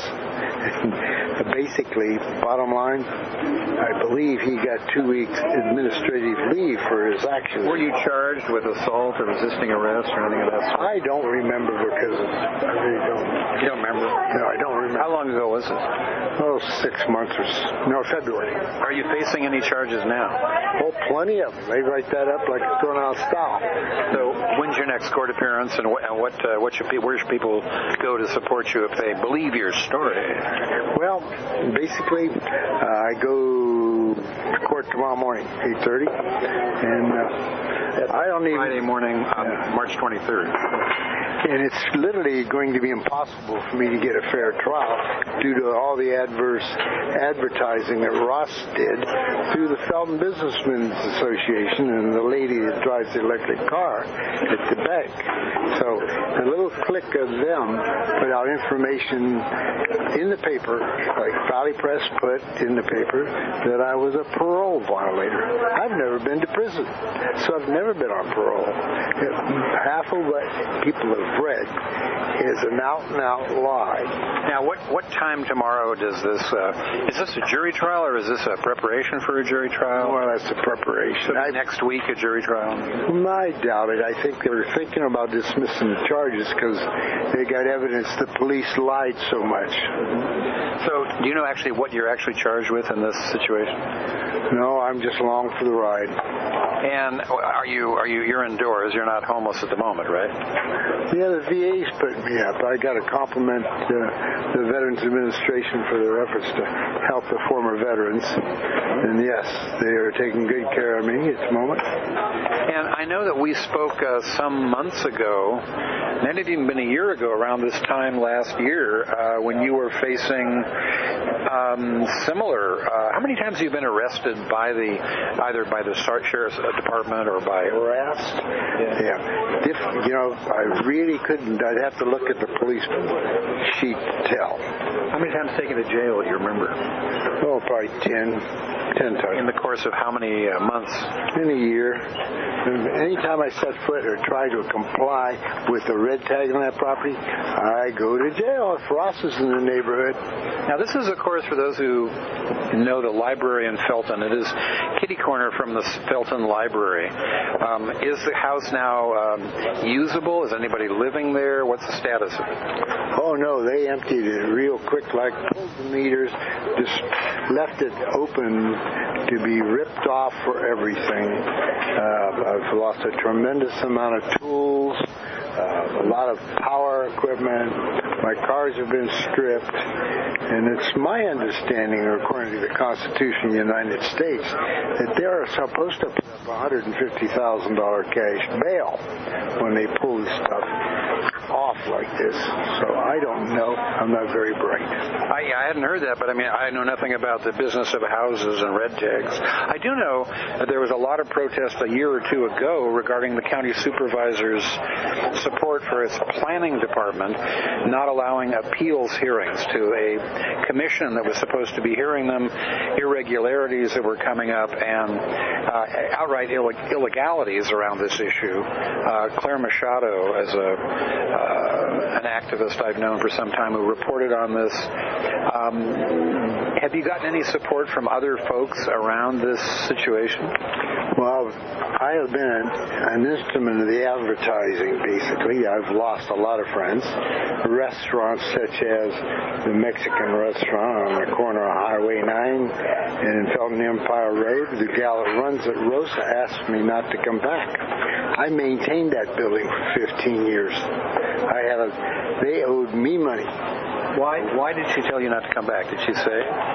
Speaker 9: And basically, bottom line, I believe he got two weeks administrative leave for his actions.
Speaker 3: Were you charged with assault or resisting arrest or anything of that sort?
Speaker 9: I don't remember because I really don't.
Speaker 3: You don't remember?
Speaker 9: No, I don't remember.
Speaker 3: How long ago was it?
Speaker 9: Oh, six months or so. No, February.
Speaker 3: Are you facing any charges now?
Speaker 9: Oh, plenty of them. They write that up like it's going out of style.
Speaker 3: So, when's your next court appearance, and what, and what, uh, what should, where should people go to support you if they believe your story?
Speaker 9: Well, basically, uh, I go to court tomorrow morning, eight thirty, and uh, I don't even...
Speaker 3: Friday morning, um, yeah. March twenty-third.
Speaker 9: And it's literally going to be impossible for me to get a fair trial due to all the adverse advertising that Ross did through the Felton Businessmen's Association and the lady that drives the electric car at the bank. So a little clique of them put out information in the paper, like Valley Press put in the paper, that I was a parole violator. I've never been to prison, so I've never been on parole. Half of what people have read is an out-and-out lie.
Speaker 3: Now, what what time tomorrow does this, uh, is this a jury trial or is this a preparation for a jury trial?
Speaker 9: Well, that's a preparation.
Speaker 3: So I, next week, a jury trial?
Speaker 9: I doubt it. I think they were thinking about dismissing the charges because they got evidence the police lied so much.
Speaker 3: So, do you know actually what you're actually charged with in this situation?
Speaker 9: No, I'm just along for the ride.
Speaker 3: And are you, are you, you're indoors, you're not homeless at the moment, right?
Speaker 9: Yeah, the V A's put me up. I got to compliment uh, the Veterans Administration for their efforts to help the former veterans. And yes, they are taking good care of me at the moment.
Speaker 3: And I know that we spoke uh, some months ago, and it had even been a year ago around this time last year, uh, when you were facing um, similar. Uh, how many times have you been arrested by the, either by the Sheriff's Department or by
Speaker 9: arrest? Yeah. yeah. If, you know, I really couldn't. I'd have to look at the police sheet to tell.
Speaker 3: How many times taken to jail do you remember?
Speaker 9: Oh, probably ten. Ten times.
Speaker 3: In the course of how many uh, months?
Speaker 9: In a year. And anytime I set foot or try to comply with the red tag on that property, I go to jail if Ross is in the neighborhood.
Speaker 3: Now, this is, of course, for those who know the library in Felton. It is kitty corner from the Felton Library. Um, is the house now um, usable? Is anybody living there? What's the status of it?
Speaker 9: Oh, no, they emptied it real quick, like pulled the meters, just left it open to be ripped off for everything. Uh, I've lost a tremendous amount of tools, uh, a lot of power equipment. My cars have been stripped. And it's my understanding, according to the Constitution of the United States, that they are supposed to put up one hundred fifty thousand dollars cash bail when they pull this stuff off like this. So I don't know. I'm not very bright.
Speaker 3: I, I hadn't heard that, but I mean, I know nothing about the business of houses and red tags. I do know that there was a lot of protest a year or two ago regarding the county supervisor's support for its planning department not allowing appeals hearings to a commission that was supposed to be hearing them, irregularities that were coming up, and uh, outright illeg- illegalities around this issue. Uh, Claire Machado, as a uh, an activist I've known for some time, who reported on this. Um, have you gotten any support from other folks around this situation?
Speaker 9: Well, I have been an instrument of the advertising, basically. I've lost a lot of friends. Restaurants such as the Mexican restaurant on the corner of Highway nine and Felton Empire Road. The gal that runs it, Rosa, asked me not to come back. I maintained that building for fifteen years. I had a, they owed me money.
Speaker 3: Why? Why did she tell you not to come back? Did she say?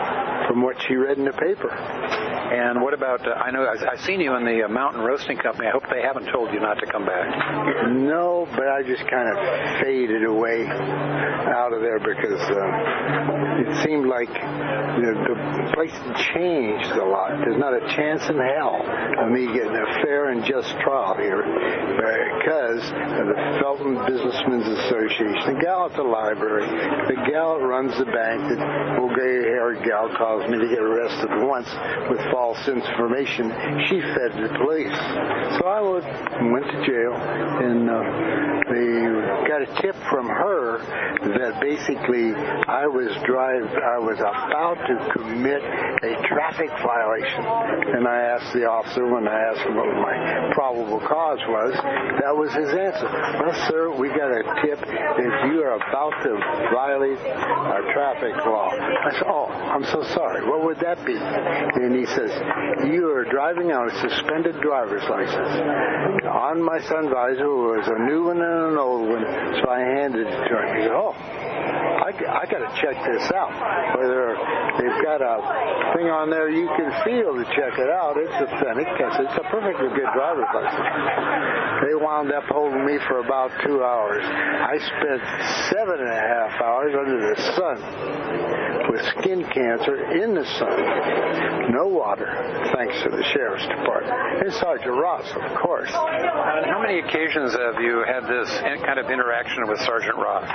Speaker 9: from what she read in the paper.
Speaker 3: And what about, uh, I know I've, I've seen you in the uh, Mountain Roasting Company. I hope they haven't told you not to come back.
Speaker 9: No, but I just kind of faded away out of there because uh, it seemed like you know, the place changed a lot. There's not a chance in hell of me getting a fair and just trial here because of the Felton Businessmen's Association, the gal at the library, the gal that runs the bank, that old gray-haired gal caused me to get arrested once with false information. She fed the police. So I would, went to jail, and uh, they got a tip from her that basically I was drive, I was about to commit a traffic violation. And I asked the officer, when I asked him what my probable cause was, that was his answer. Well, sir, we got a tip if you are about to violate our traffic law. I said, oh, I'm so sorry. What would that be? And he says, you are driving on a suspended driver's license. On my sun visor was a new one and an old one, so I handed it to him. He said, oh, I, I got to check this out. Whether they've got a thing on there you can feel to check it out. It's authentic because it's a perfectly good driver's license. They wound up holding me for about two hours. I spent seven and a half hours under the sun with skin cancer in the sun. No water, thanks to the Sheriff's Department. And Sergeant Ross, of course.
Speaker 3: On how many occasions have you had this kind of interaction with Sergeant Ross?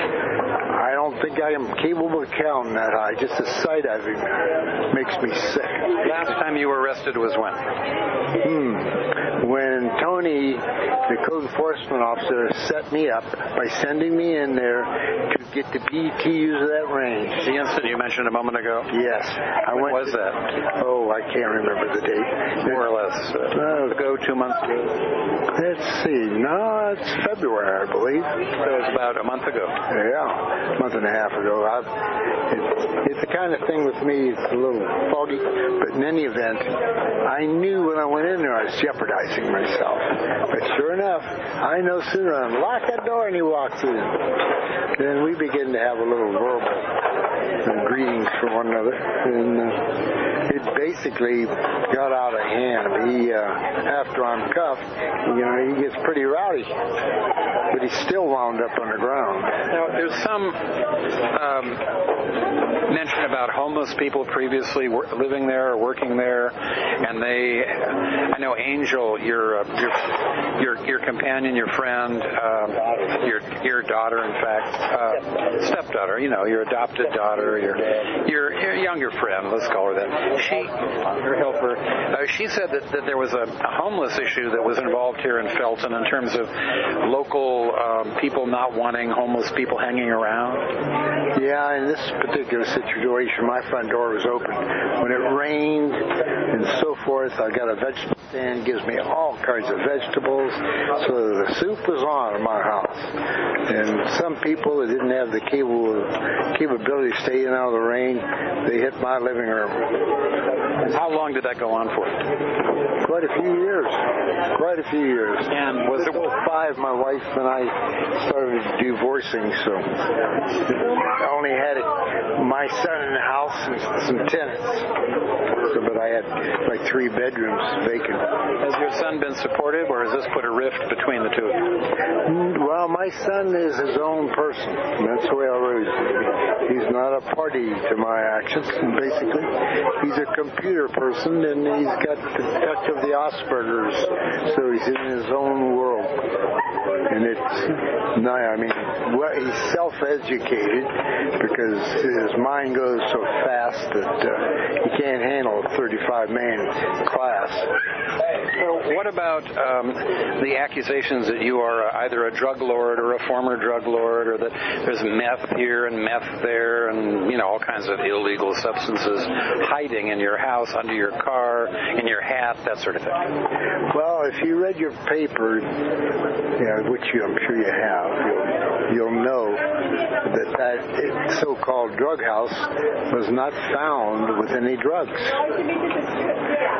Speaker 9: I don't think I am capable of counting that high. Just the sight of him makes me sick.
Speaker 3: Last time you were arrested was when?
Speaker 9: Hmm. When Tony, the code enforcement officer, set me up by sending me in there to get the B T Us of that range.
Speaker 3: The incident you mentioned a moment ago?
Speaker 9: Yes. I
Speaker 3: when
Speaker 9: went
Speaker 3: was
Speaker 9: to,
Speaker 3: that?
Speaker 9: Oh, I can't remember the date.
Speaker 3: More or less. Uh, ago, two months ago?
Speaker 9: Let's see. No, it's February, I believe.
Speaker 3: So it's about a month ago.
Speaker 9: Yeah, a month and a half ago. I've, it, it's the kind of thing with me, it's a little foggy, but in any event, I knew when I went in there I was jeopardizing myself. But sure enough, I no sooner unlock that door and he walks in. Then we begin to have a little verbal uh, greetings from one another, and uh, it basically got out of hand. He, uh, after I'm cuffed, you know, he gets pretty rowdy, but he's still wound up on the ground.
Speaker 3: Now, there's some um, mention about homeless people previously wor- living there or working there, and they, I know Angel, your uh, your your your companion, your friend, um, your your daughter, in fact, uh, stepdaughter, you know, your adopted daughter, your your your younger friend, let's call her that. She, your helper, uh, she said that, that there was a, a homeless issue that was involved here in Felton in terms of local um, people not wanting homeless people hanging around.
Speaker 9: Yeah, in this particular situation, my front door was open. When it rained and so forth, I got a vegetable stand, gives me all kinds of vegetables, so the soup was on in my house. And some people that didn't have the capable, capability to stay in out of the rain, they hit my living room.
Speaker 3: How long did that go on for?
Speaker 9: Quite a few years. Quite a few years.
Speaker 3: And was it
Speaker 9: five? My wife and I started divorcing, so I only had it, my son in the house and some tenants. So, but I had like three bedrooms vacant.
Speaker 3: Has your son been supportive, or has this put a rift between the two of you?
Speaker 9: Well, my son is his own person. That's the way I raised him. He's not a party to my actions, basically. He's a computer person, and he's got the touch of the Asperger's, so he's in his own world. And it's, no, I mean, well, he's self-educated because his mind goes so fast that uh, he can't handle a thirty-five man class.
Speaker 3: So what about um, the accusations that you are either a drug lord or a former drug lord, or that there's meth here and meth there and, you know, all kinds of illegal substances hiding in your house, under your car, in your hat, that sort of thing?
Speaker 9: Well, if you read your paper, yeah, which you, I'm sure you have, you'll, you'll know that that so-called drug house was not found with any drugs.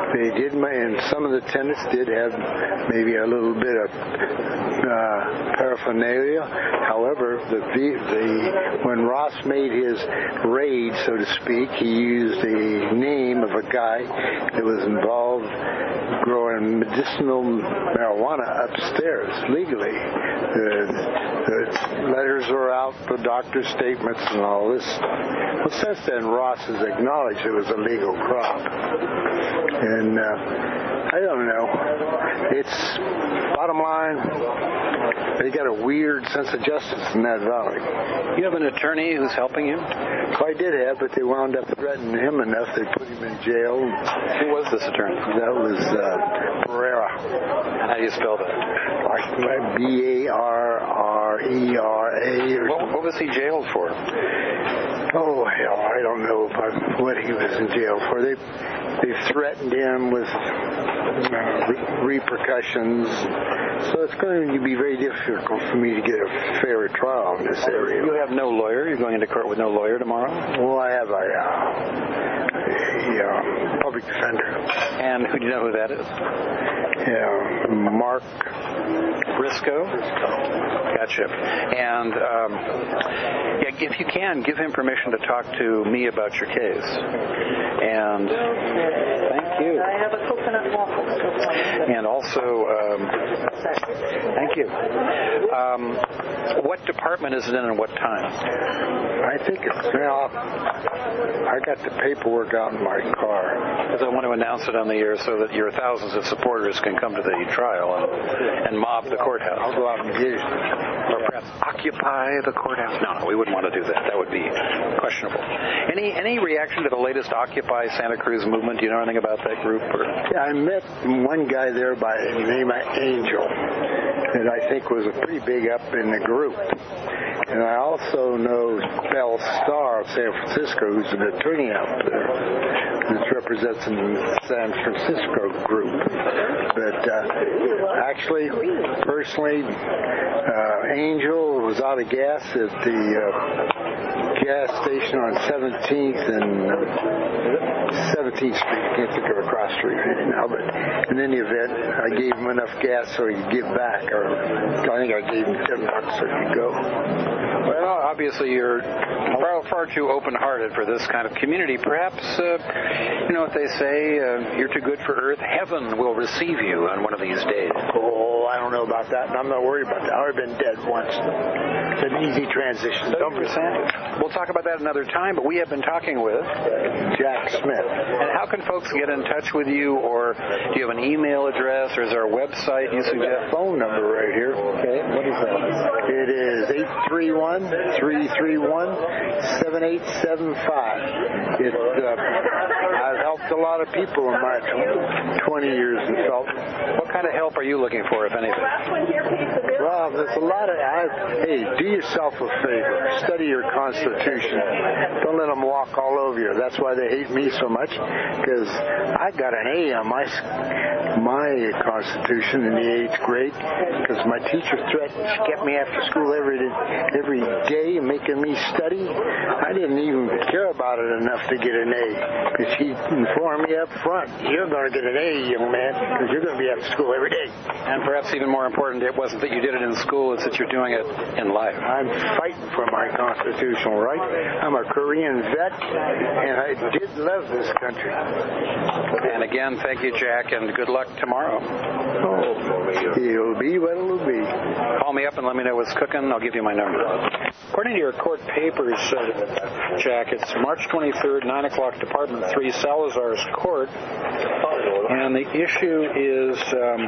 Speaker 9: They did, and some of the tenants did have maybe a little bit of uh, paraphernalia. However, the, the when Ross made his raid, so to speak, he used the name of a guy that was involved growing medicinal marijuana upstairs legally. The, the letters were out, the doctor's statements and all this. Well, since then, Ross has acknowledged it was a legal crop. And uh, I don't know. It's, bottom line, they got a weird sense of justice in that valley.
Speaker 3: You have an attorney who's helping you?
Speaker 9: Well, I did have, but they wound up threatening him enough they put him in jail.
Speaker 3: Who was this attorney?
Speaker 9: That was uh, Pereira.
Speaker 3: How do you spell that?
Speaker 9: Like B A R R E R A.
Speaker 3: What, what was he jailed for?
Speaker 9: Oh, hell, I don't know about what he was in jail for. They they threatened him with uh, re- repercussions. So it's going to be very difficult for me to get a fair trial in this area.
Speaker 3: You have no lawyer? You're going into court with no lawyer tomorrow?
Speaker 9: Well, I have a, uh, a uh, public defender.
Speaker 3: And who do you know who that is?
Speaker 9: Yeah, Mark
Speaker 3: Briscoe? Gotcha. And um, yeah, if you can, give him permission to talk to me about your case. And thank you.
Speaker 10: I have a coconut waffle.
Speaker 3: And also, um, thank you. Um, what department is it in and what time?
Speaker 9: I think it's now. I got the paperwork out in my car.
Speaker 3: Because I want to announce it on the air so that your thousands of supporters can come to the trial and, and mob the courthouse.
Speaker 9: I'll go out and get it.
Speaker 3: Or perhaps occupy the courthouse. No, no, we wouldn't want to do that. That would be questionable. Any any reaction to the latest Occupy Santa Cruz movement? Do you know anything about that group? Or?
Speaker 9: Yeah, I met one guy there by the name of Angel that I think was a pretty big up in the group. And I also know Bell Starr of San Francisco, who's an attorney out there, that represents the San Francisco group. But uh, actually, personally, uh, Angel was out of gas at the uh, gas station on seventeenth and seventeenth Street. I can't think of a cross street right now, but in any event, I gave him enough gas so he could give back. Or I think I gave him ten bucks so he could go.
Speaker 3: Well, obviously you're far, far too open-hearted for this kind of community. Perhaps, uh, you know what they say, uh, you're too good for earth. Heaven will receive you on one of these days.
Speaker 9: Oh, I don't know about that, and I'm not worried about that. I've been dead once. It's an easy transition.
Speaker 3: seven percent. We'll talk about that another time, but we have been talking with
Speaker 9: Jack Smith.
Speaker 3: And how can folks get in touch with you, or do you have an email address, or is there a website you suggest?
Speaker 9: Phone number right here.
Speaker 3: Okay, what is that?
Speaker 9: It is eight three one, three three one, seven eight seven five. It, uh, I've helped a lot of people in my twenty years in Felton.
Speaker 3: What kind of help are you looking for, if anything?
Speaker 9: Well, there's a lot of, I, hey, do yourself a favor. Study your Constitution. Don't let them walk all over you. That's why they hate me so much, because I got an A on my my Constitution in the eighth grade, because my teacher threatened, she kept me after school every every day making me study. I didn't even care about it enough to get an A, because she informed me up front, you're going to get an A, young man, because you're going to be after school every day.
Speaker 3: And perhaps even more important, it wasn't that you did it in school, it's that you're doing it in life.
Speaker 9: I'm fighting for my constitutional right. I'm a Korean vet, and I did love this country.
Speaker 3: And again, thank you, Jack, and good luck tomorrow.
Speaker 9: Oh, it'll be what it'll be.
Speaker 3: Call me up and let me know what's cooking. I'll give you my number. According to your court papers, uh, Jack, it's March twenty-third, nine o'clock, Department three, Salazar's Court. And the issue is, um,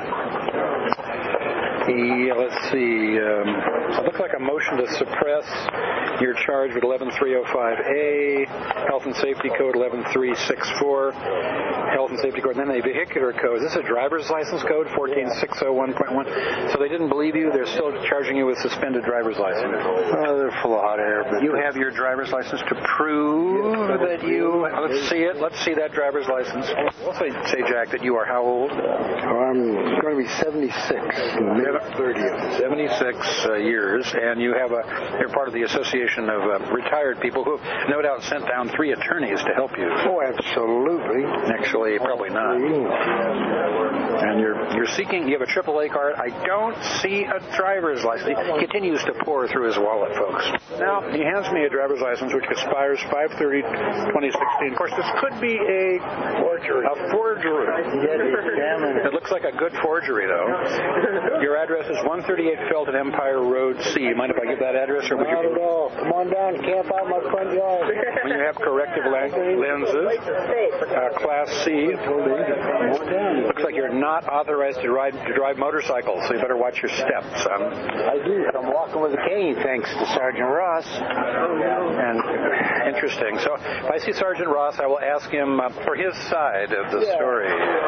Speaker 3: the, let's see, um, it looks like a motion to suppress your charge with eleven three oh five A, Health and Safety Code eleven three sixty-four, Health and Safety Code, and then the Vehicular Code. Is this a driver's license code, fourteen six oh one point one? So they didn't believe you. They're still charging you with suspended driver's license.
Speaker 9: Oh, they're full of hot air. But
Speaker 3: you have your driver's license to prove that you... Let's see it. Let's see that driver's license. Also, say Jack, that you are how old?
Speaker 9: Oh, I'm going to be seventy-six, May thirtieth.
Speaker 3: seventy-six uh, years, and you have a, you're part of the Association of uh, Retired People who have no doubt sent down three attorneys to help you.
Speaker 9: Oh, absolutely.
Speaker 3: Actually, probably not. And you're you're seeking, you have a triple A card. I don't see a driver's license. He continues to pour through his wallet, folks. Now, he hands me a driver's license which expires five thirty twenty sixteen. Of course, this could be a forgery. A forgery. It looks like a good forgery, though. Your address is one thirty-eight Felton Empire Road C. Mind if I give that address? Or would
Speaker 9: Not
Speaker 3: you...
Speaker 9: at all. Come on down, camp out my front yard.
Speaker 3: When you have corrective lenses, uh, Class C, looks like you're not authorized to ride to drive motorcycles, so you better watch your steps. Um,
Speaker 9: I do. I'm walking with a cane, thanks to Sergeant Ross.
Speaker 3: And interesting. So if I see Sergeant Ross, I will ask him uh, for his side of the
Speaker 9: Yeah.
Speaker 3: story.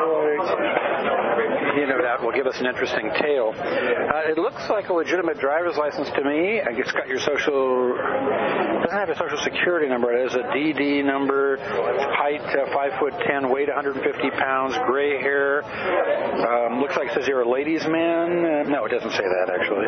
Speaker 3: He no doubt will give us an interesting tale. Uh, it looks like a legitimate driver's license to me. It's got your social, it doesn't have a social security number. It has a D D number, height uh, five foot ten, weight one hundred fifty pounds, gray hair. Um, looks like it says you're a ladies' man. Uh, no, it doesn't say that actually.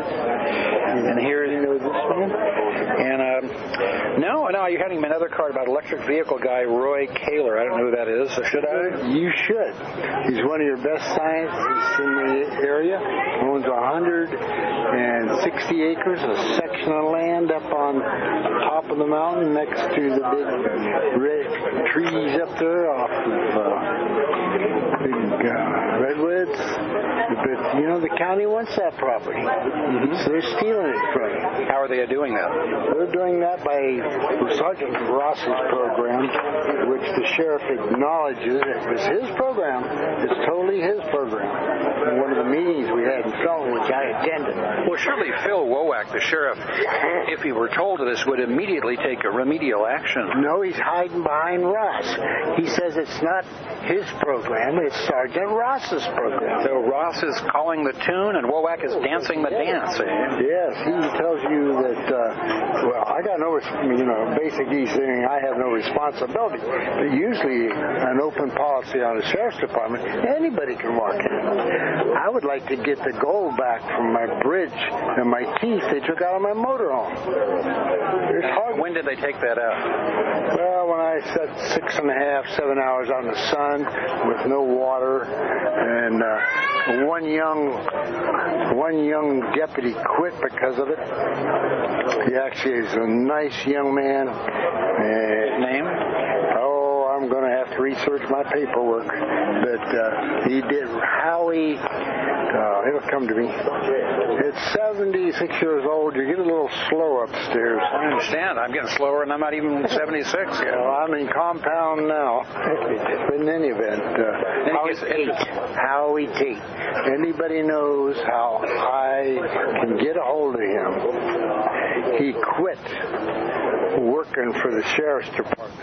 Speaker 3: And here, you know this one. And um, no, no, you're handing me another card about electric vehicle guy Roy Kaler. I don't know who that is. Should I?
Speaker 9: You should. He's one of your best scientists in the area. Owns one hundred sixty acres, a section of land up on top of the mountain next to the big red trees up there off of uh, big uh, redwoods. But, you know, the county wants that property. Mm-hmm. So they're stealing it from you.
Speaker 3: How are they doing that?
Speaker 9: They're doing that by Sergeant Ross's program, which the sheriff acknowledges it was his program. It's totally his program. In one of the meetings we had in Felton, which I attended.
Speaker 3: Well, surely Phil Wowack, the sheriff, if he were told of this, would immediately take a remedial action.
Speaker 9: No, he's hiding behind Ross. He says it's not his program, it's Sergeant Ross's program.
Speaker 3: So Ross is calling the tune and Wowack is dancing the dance, eh?
Speaker 9: Yes, he tells you that, uh, well, I got no, you know, basically saying I have no responsibility. But usually an open policy on the sheriff's department, anybody can walk in. I would like to get the gold back from my bridge and my teeth they took out of my motorhome. It's hard.
Speaker 3: When did they take that out?
Speaker 9: Well, when I sat six and a half, seven hours out in the sun with no water, and uh, one young one young deputy quit because of it. He actually is a nice young man.
Speaker 3: His name?
Speaker 9: Oh, I'm going to have to research my paperwork. But uh, he did Howie. Uh, it'll come to me. It's seventy-six years old. You get a little slow upstairs.
Speaker 3: I understand. I'm getting slower, and I'm not even seventy-six yet.
Speaker 9: Well, I'm in compound now. But in any event, uh, Howie Tate. Howie Tate. Anybody knows how I can get a hold of him. He quit working for the sheriff's department.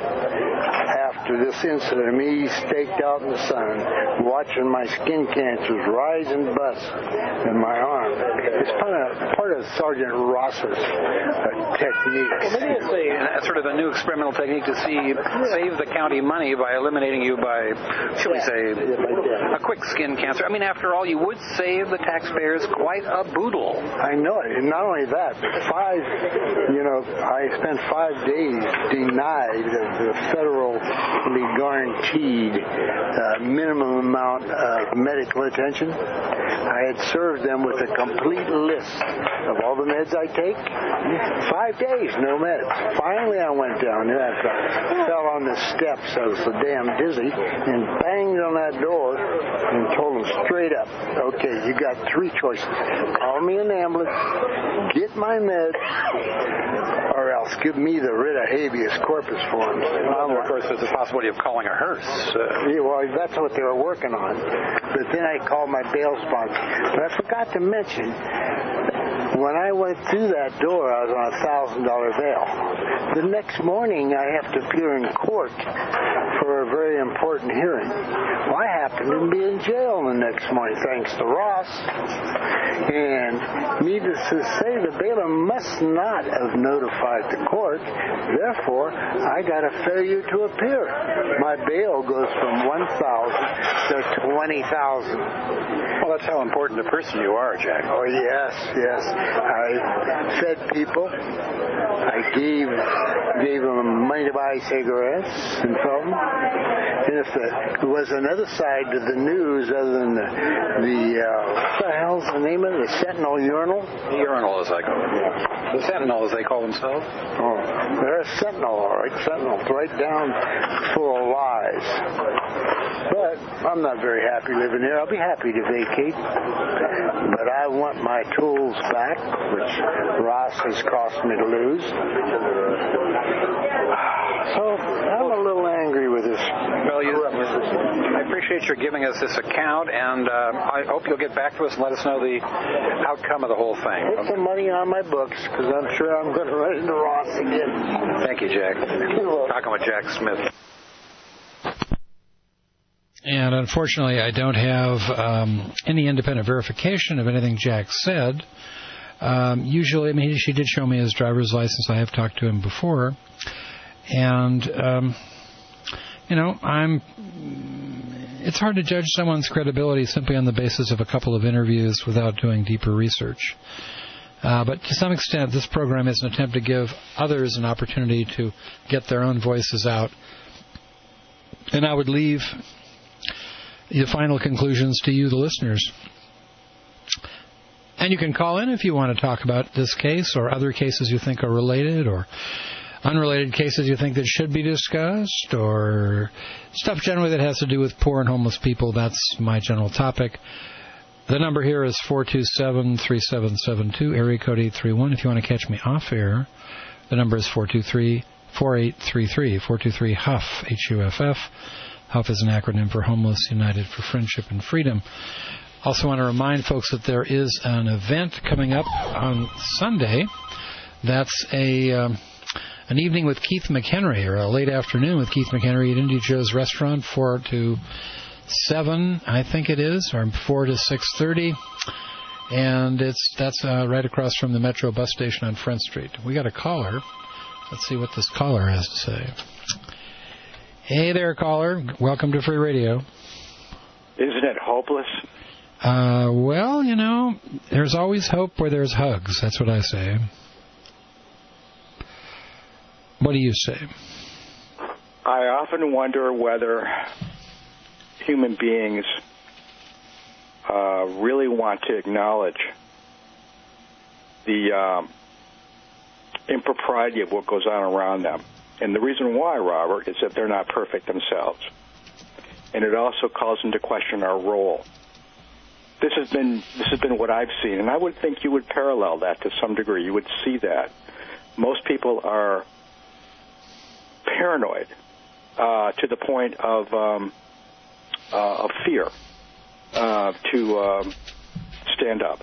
Speaker 9: After this incident, me staked out in the sun, watching my skin cancers rise and bust in my arm. It's part of, part of Sergeant Ross's uh, technique.
Speaker 3: That's sort of a new experimental technique to see save the county money by eliminating you by, shall we say, a quick skin cancer. I mean, after all, you would save the taxpayers quite a boodle.
Speaker 9: I know it. And not only that, but five, you know, I spent five days denied of the federally guaranteed uh, minimum amount of medical attention. I had served them with a complete list of all the meds I take. Five days, no meds. Finally, I went down there. I fell on the steps. I was so damn dizzy and banged on that door and told them straight up, okay, you got three choices. Call me an ambulance, get my meds, or else give me the writ of habeas corpus forms.
Speaker 3: Well, of course, there's the possibility of calling a hearse. Uh,
Speaker 9: yeah, well, that's what they were working on. But then I called my bail sponsor. But I forgot to mention, when I went through that door, I was on a one thousand dollars bail. The next morning, I have to appear in court for a very important hearing. Well, I happened to be in jail the next morning, thanks to Ross. And needless to say, the bailiff must not have notified the court. Therefore, I got a failure to appear. My bail goes from one thousand dollars to twenty thousand dollars.
Speaker 3: Well, that's how important a person you are, Jack.
Speaker 9: Oh, yes, yes. I fed people. I gave gave them money to buy cigarettes and something. And if there was another side to the news other than the, the uh, what the hell's the name of it? The Sentinel Urinal?
Speaker 3: The Urinal, as I call it. Yeah. The Sentinel, as they call themselves.
Speaker 9: Oh, they're a Sentinel, all right. Sentinel, right down full of lies. But I'm not very happy living here. I'll be happy to vacate. But I want my tools back, which Ross has cost me to lose. So I'm a little angry with this.
Speaker 3: Well, you, I appreciate your giving us this account, and uh, I hope you'll get back to us and let us know the outcome of the whole thing.
Speaker 9: Put some money on my books, because I'm sure I'm going to run into Ross again.
Speaker 3: Thank you, Jack. Talking with Jack Smith.
Speaker 1: And unfortunately, I don't have um, any independent verification of anything Jack said. Um, usually, I mean, he, she did show me his driver's license. I have talked to him before. And, um, you know, I'm. It's hard to judge someone's credibility simply on the basis of a couple of interviews without doing deeper research. Uh, but to some extent, this program is an attempt to give others an opportunity to get their own voices out. And I would leave the final conclusions to you, the listeners. And you can call in if you want to talk about this case or other cases you think are related, or unrelated cases you think that should be discussed, or stuff generally that has to do with poor and homeless people. That's my general topic. The number here is four two seven, three seven seven two, area code eight three one. If you want to catch me off air, the number is four two three, four eight three three, four two three, H U F F, H U F F. H U F F is an acronym for Homeless United for Friendship and Freedom. Also want to remind folks that there is an event coming up on Sunday. That's a um, an evening with Keith McHenry, or a late afternoon with Keith McHenry at Indy Joe's Restaurant, four to seven, I think it is, or four to six thirty. And it's that's uh, right across from the Metro bus station on Front Street. We got a caller. Let's see what this caller has to say. Hey there, caller. Welcome to Free Radio.
Speaker 10: Isn't it hopeless?
Speaker 1: Uh, well, you know, there's always hope where there's hugs. That's what I say. What do you say?
Speaker 10: I often wonder whether human beings uh, really want to acknowledge the um, impropriety of what goes on around them. And the reason why, Robert, is that they're not perfect themselves. And it also calls into question our role. This has been this has been what I've seen, and I would think you would parallel that to some degree. You would see that. Most people are paranoid uh, to the point of, um, uh, of fear uh, to um, stand up.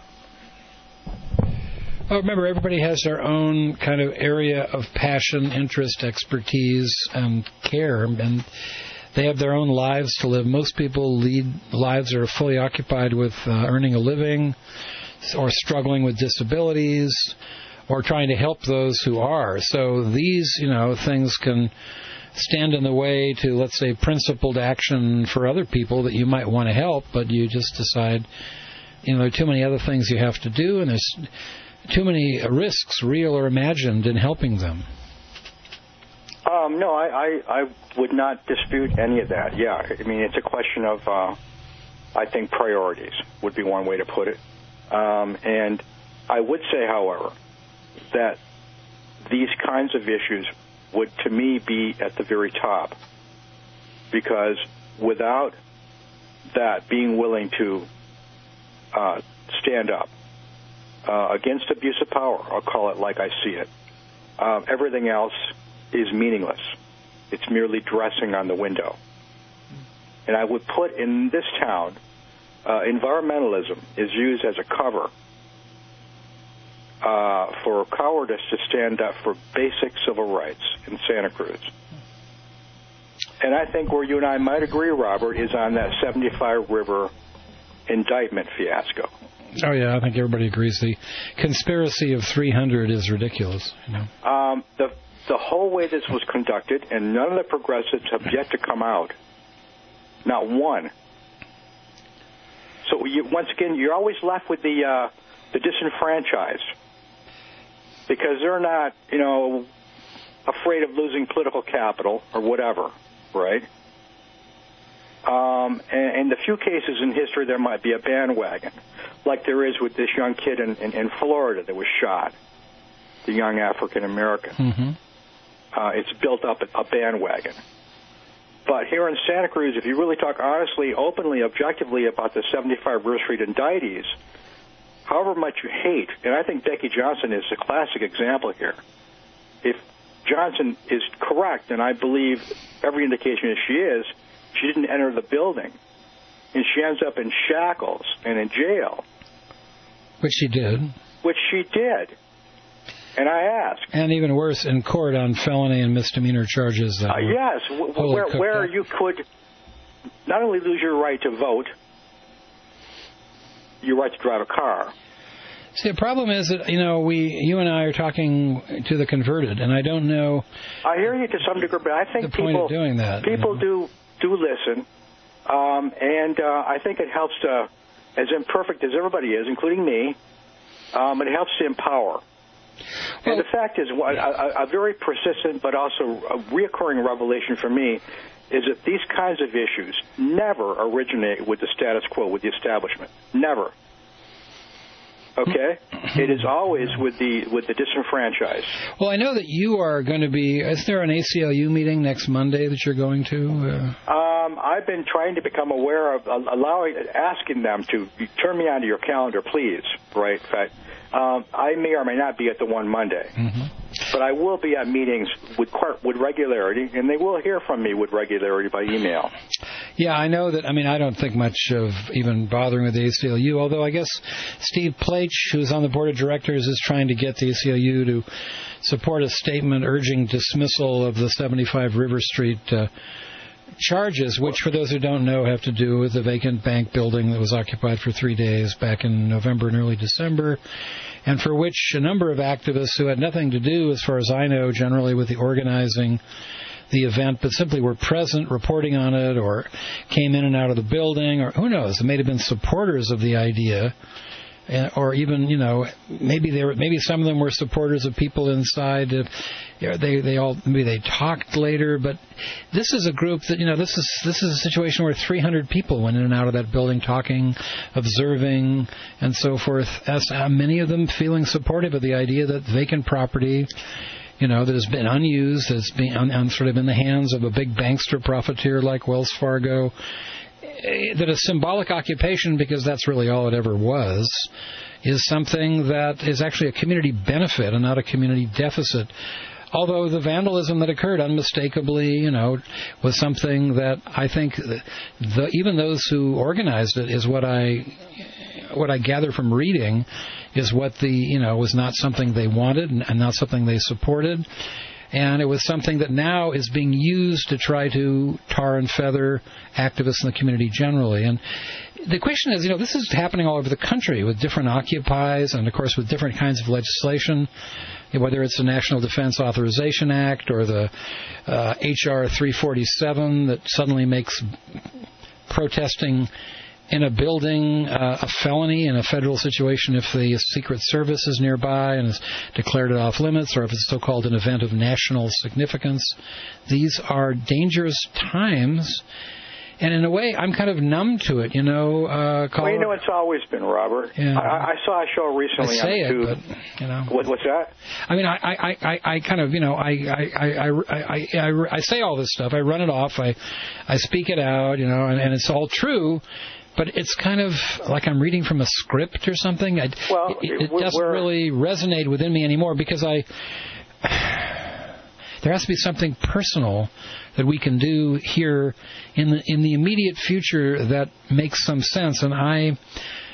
Speaker 1: Well, remember, everybody has their own kind of area of passion, interest, expertise, and care, and they have their own lives to live. Most people lead lives that are fully occupied with uh, earning a living, or struggling with disabilities, or trying to help those who are. So these, you know, things can stand in the way to, let's say, principled action for other people that you might want to help, but you just decide, you know, there are too many other things you have to do, and there's too many risks, real or imagined, in helping them.
Speaker 10: Um, no, I, I, I would not dispute any of that. Yeah, I mean, it's a question of, uh, I think, priorities would be one way to put it. Um, and I would say, however, that these kinds of issues would, to me, be at the very top. Because without that, being willing to uh, stand up uh, against abuse of power, I'll call it like I see it, uh, everything else is meaningless. It's merely dressing on the window. And I would put in this town, uh, environmentalism is used as a cover uh, for cowardice to stand up for basic civil rights in Santa Cruz. And I think where you and I might agree, Robert, is on that seventy-five River indictment fiasco.
Speaker 1: Oh, yeah, I think everybody agrees. The conspiracy of three hundred is ridiculous. You know?
Speaker 10: Um, the the whole way this was conducted, and none of the progressives have yet to come out. Not one. So you, once again, you're always left with the uh, the disenfranchised, because they're not, you know, afraid of losing political capital or whatever, right? Um, and in the few cases in history, there might be a bandwagon, like there is with this young kid in, in, in Florida that was shot, the young African American.
Speaker 1: Mm-hmm.
Speaker 10: Uh, it's built up a bandwagon. But here in Santa Cruz, if you really talk honestly, openly, objectively about the seventy-five River Street indictees, however much you hate, and I think Becky Johnson is a classic example here. If Johnson is correct, and I believe every indication is she is, she didn't enter the building, and she ends up in shackles and in jail.
Speaker 1: Which she did.
Speaker 10: Which she did. And I ask.
Speaker 1: And even worse, in court on felony and misdemeanor charges. That
Speaker 10: uh, yes, w- where, where you could not only lose your right to vote, your right to drive a car.
Speaker 1: See, the problem is that, you know, we, you and I are talking to the converted, and I don't know.
Speaker 10: I hear you to some degree, but I think
Speaker 1: the point
Speaker 10: people
Speaker 1: of doing that.
Speaker 10: People
Speaker 1: you know?
Speaker 10: do do listen, um, and uh, I think it helps to, as imperfect as everybody is, including me, um, it helps to empower. Well, and the fact is, a, a very persistent but also a reoccurring revelation for me is that these kinds of issues never originate with the status quo, with the establishment. Never. Okay? It is always with the with the disenfranchised.
Speaker 1: Well, I know that you are going to be... Is there an A C L U meeting next Monday that you're going to? Uh...
Speaker 10: Um, I've been trying to become aware of, allowing, asking them to turn me onto your calendar, please. Right? In fact, um, I may or may not be at the one Monday.
Speaker 1: Mm-hmm.
Speaker 10: But I will be at meetings with with regularity, and they will hear from me with regularity by email.
Speaker 1: Yeah, I know that. I mean, I don't think much of even bothering with the A C L U, although I guess Steve Plach, who's on the board of directors, is trying to get the A C L U to support a statement urging dismissal of the seventy-five River Street uh, charges, which, for those who don't know, have to do with the vacant bank building that was occupied for three days back in November and early December, and for which a number of activists who had nothing to do, as far as I know, generally with the organizing the event, but simply were present, reporting on it, or came in and out of the building, or who knows, it may have been supporters of the idea, or even, you know, maybe they were, maybe some of them were supporters of people inside. You know, they they all maybe they talked later, but this is a group that, you know, this is this is a situation where three hundred people went in and out of that building, talking, observing, and so forth. As uh, many of them feeling supportive of the idea that vacant property, you know, that has been unused, that's been on, on sort of in the hands of a big bankster profiteer like Wells Fargo, that a symbolic occupation, because that's really all it ever was, is something that is actually a community benefit and not a community deficit. Although the vandalism that occurred unmistakably, you know, was something that I think the, the, even those who organized it is what I what I gather from reading is what the, you know, was not something they wanted and not something they supported. And it was something that now is being used to try to tar and feather activists in the community generally. And the question is, you know, this is happening all over the country with different occupies and, of course, with different kinds of legislation, whether it's the National Defense Authorization Act or the uh, H R three forty-seven that suddenly makes protesting in a building uh, a felony in a federal situation if the Secret Service is nearby and has declared it off limits, or if it's so-called an event of national significance. These are dangerous times, and in a way, I'm kind of numb to it, you know. Uh,
Speaker 10: well, you know, it's always been, Robert.
Speaker 1: Yeah.
Speaker 10: I, I saw a show recently.
Speaker 1: I say
Speaker 10: on
Speaker 1: it, but, you know.
Speaker 10: What, what's that?
Speaker 1: I mean, I, I, I, I kind of, you know, I, I, I, I, I, I say all this stuff. I run it off. I, I speak it out, you know, and, and it's all true. But it's kind of like I'm reading from a script or something. I,
Speaker 10: well,
Speaker 1: it, it doesn't really resonate within me anymore because I there has to be something personal that we can do here in the in the immediate future that makes some sense. And I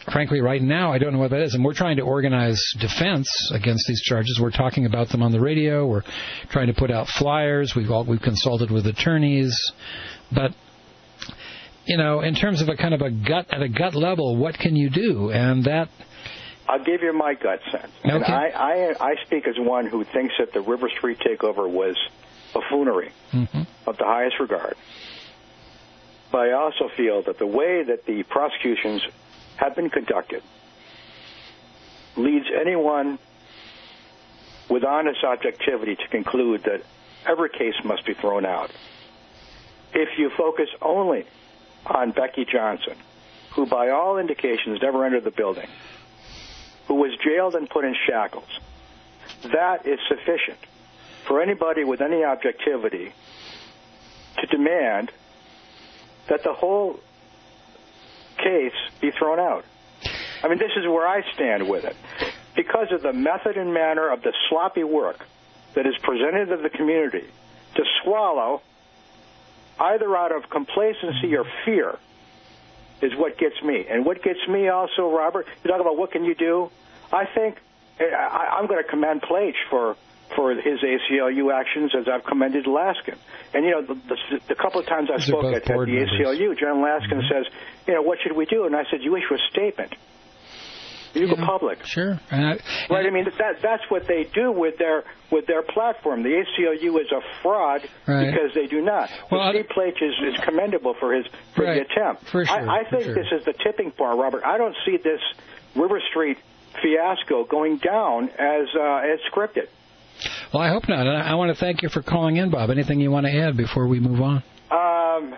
Speaker 1: frankly, right now, I don't know what that is. And we're trying to organize defense against these charges. We're talking about them on the radio. We're trying to put out flyers. We've all, we've consulted with attorneys. But, you know, in terms of a kind of a gut, at a gut level, what can you do? And that...
Speaker 10: I'll give you my gut sense.
Speaker 1: Okay.
Speaker 10: And I, I, I speak as one who thinks that the River Street takeover was buffoonery
Speaker 1: mm-hmm.
Speaker 10: of the highest regard. But I also feel that the way that the prosecutions have been conducted leads anyone with honest objectivity to conclude that every case must be thrown out. If you focus only on Becky Johnson, who by all indications never entered the building, who was jailed and put in shackles, that is sufficient for anybody with any objectivity to demand that the whole case be thrown out. I mean, this is where I stand with it. Because of the method and manner of the sloppy work that is presented to the community, to swallow either out of complacency or fear is what gets me. And what gets me also, Robert, you talk about what can you do? I think I, I'm going to commend Plage for, for his A C L U actions as I've commended Laskin. And, you know, the, the, the couple of times I spoke at, at the members. A C L U, John Laskin mm-hmm. says, you know, what should we do? And I said, you issue a statement. You yeah, go public.
Speaker 1: Sure. And I,
Speaker 10: right, I mean, that, that's what they do with their with their platform. The A C L U is a fraud
Speaker 1: right.
Speaker 10: because they do not. Well, Steve Plage is, is commendable for his for right. the attempt.
Speaker 1: For sure.
Speaker 10: I, I think
Speaker 1: for sure.
Speaker 10: this is the tipping point, Robert. I don't see this River Street fiasco going down as uh, as scripted.
Speaker 1: Well, I hope not. And I, I want to thank you for calling in, Bob. Anything you want to add before we move on?
Speaker 10: Um,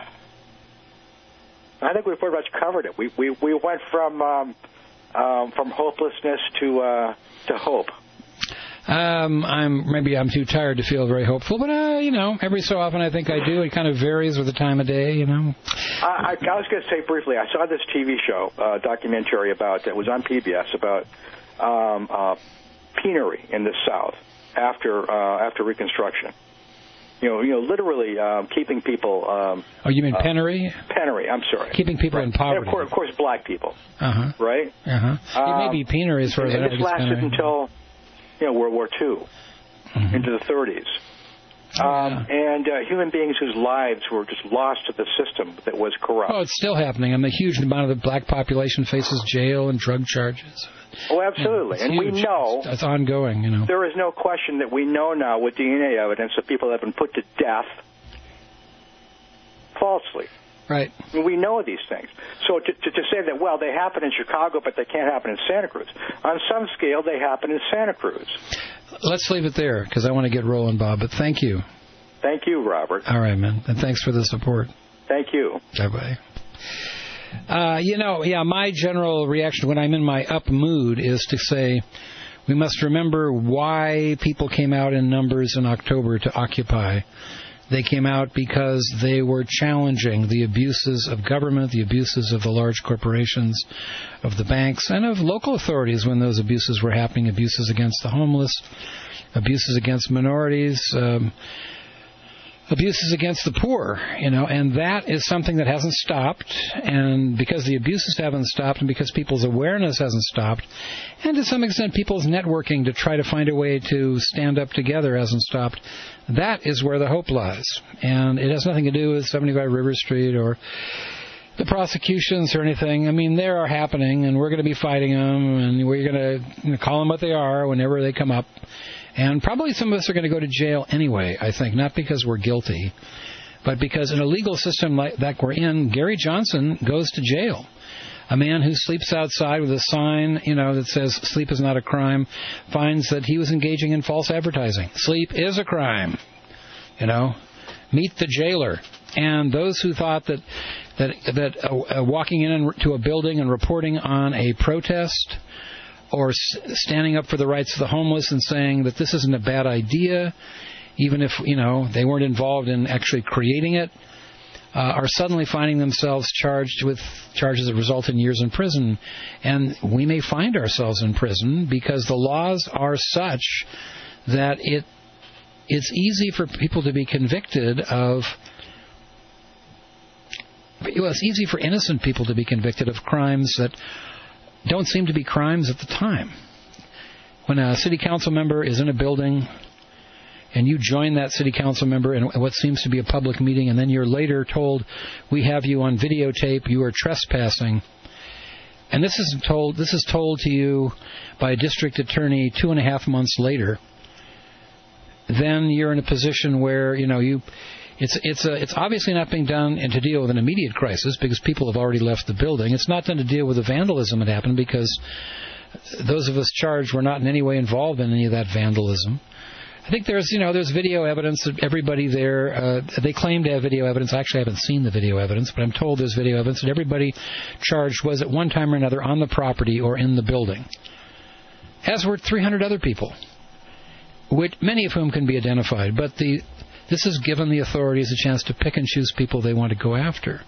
Speaker 10: I think we've pretty much covered it. We we, we went from... Um, Um, from hopelessness to uh, to hope.
Speaker 1: Um, I'm maybe I'm too tired to feel very hopeful, but uh, you know, every so often I think I do. It kind of varies with the time of day, you know.
Speaker 10: I, I, I was going to say briefly, I saw this T V show uh, documentary about it was on P B S about um, uh, penury in the South after uh, after Reconstruction. You know, you know, literally um, keeping people. Um,
Speaker 1: oh, you mean
Speaker 10: uh,
Speaker 1: penury?
Speaker 10: Penury. I'm sorry.
Speaker 1: Keeping people
Speaker 10: right.
Speaker 1: in poverty.
Speaker 10: And of course, of course, black people.
Speaker 1: Uh huh.
Speaker 10: Right.
Speaker 1: Uh huh. Um, it may be penury as far as I know.
Speaker 10: And this lasted until, you know, World War Two, mm-hmm. into the thirties. Um, yeah. And uh, human beings whose lives were just lost to the system that was corrupt.
Speaker 1: Oh, it's still happening. I mean, a huge amount of the black population faces jail and drug charges.
Speaker 10: Oh, absolutely.
Speaker 1: Yeah,
Speaker 10: and
Speaker 1: huge.
Speaker 10: we know...
Speaker 1: It's ongoing, you know.
Speaker 10: There is no question that we know now with D N A evidence that people have been put to death falsely.
Speaker 1: Right.
Speaker 10: And we know these things. So to, to, to say that, well, they happen in Chicago, but they can't happen in Santa Cruz. On some scale, they happen in Santa Cruz.
Speaker 1: Let's leave it there, because I want to get rolling, Bob. But thank you.
Speaker 10: Thank you, Robert.
Speaker 1: All right, man. And thanks for the support.
Speaker 10: Thank you.
Speaker 1: Bye-bye. Uh, you know, yeah, my general reaction when I'm in my up mood is to say we must remember why people came out in numbers in October to Occupy. They came out because they were challenging the abuses of government, the abuses of the large corporations, of the banks, and of local authorities when those abuses were happening, abuses against the homeless, abuses against minorities, um, abuses against the poor, you know, and that is something that hasn't stopped. And because the abuses haven't stopped and because people's awareness hasn't stopped, and to some extent people's networking to try to find a way to stand up together hasn't stopped, that is where the hope lies. And it has nothing to do with seventy-five River Street or the prosecutions or anything. I mean, they are happening, and we're going to be fighting them, and we're going to you know, call them what they are whenever they come up. And probably some of us are going to go to jail anyway, I think, not because we're guilty, but because in a legal system like that we're in, Gary Johnson goes to jail. A man who sleeps outside with a sign, you know, that says sleep is not a crime, finds that he was engaging in false advertising. Sleep is a crime. You know, meet the jailer. And those who thought that that that uh, walking in to a building and reporting on a protest or standing up for the rights of the homeless and saying that this isn't a bad idea, even if, you know, they weren't involved in actually creating it, uh, are suddenly finding themselves charged with charges that result in years in prison. And we may find ourselves in prison because the laws are such that it it's easy for people to be convicted of well, it's easy for innocent people to be convicted of crimes that don't seem to be crimes at the time. When a city council member is in a building and you join that city council member in what seems to be a public meeting, and then you're later told, we have you on videotape, you are trespassing. And this is told this is told to you by a district attorney two and a half months later. Then you're in a position where, you know, you it's it's a, it's obviously not being done and to deal with an immediate crisis because people have already left the building. It's not done to deal with the vandalism that happened because those of us charged were not in any way involved in any of that vandalism. I think there's, you know, there's video evidence that everybody there, uh, they claim to have video evidence. I actually haven't seen the video evidence, but I'm told there's video evidence that everybody charged was at one time or another on the property or in the building, as were three hundred other people, which, many of whom can be identified. But the this has given the authorities a chance to pick and choose people they want to go after.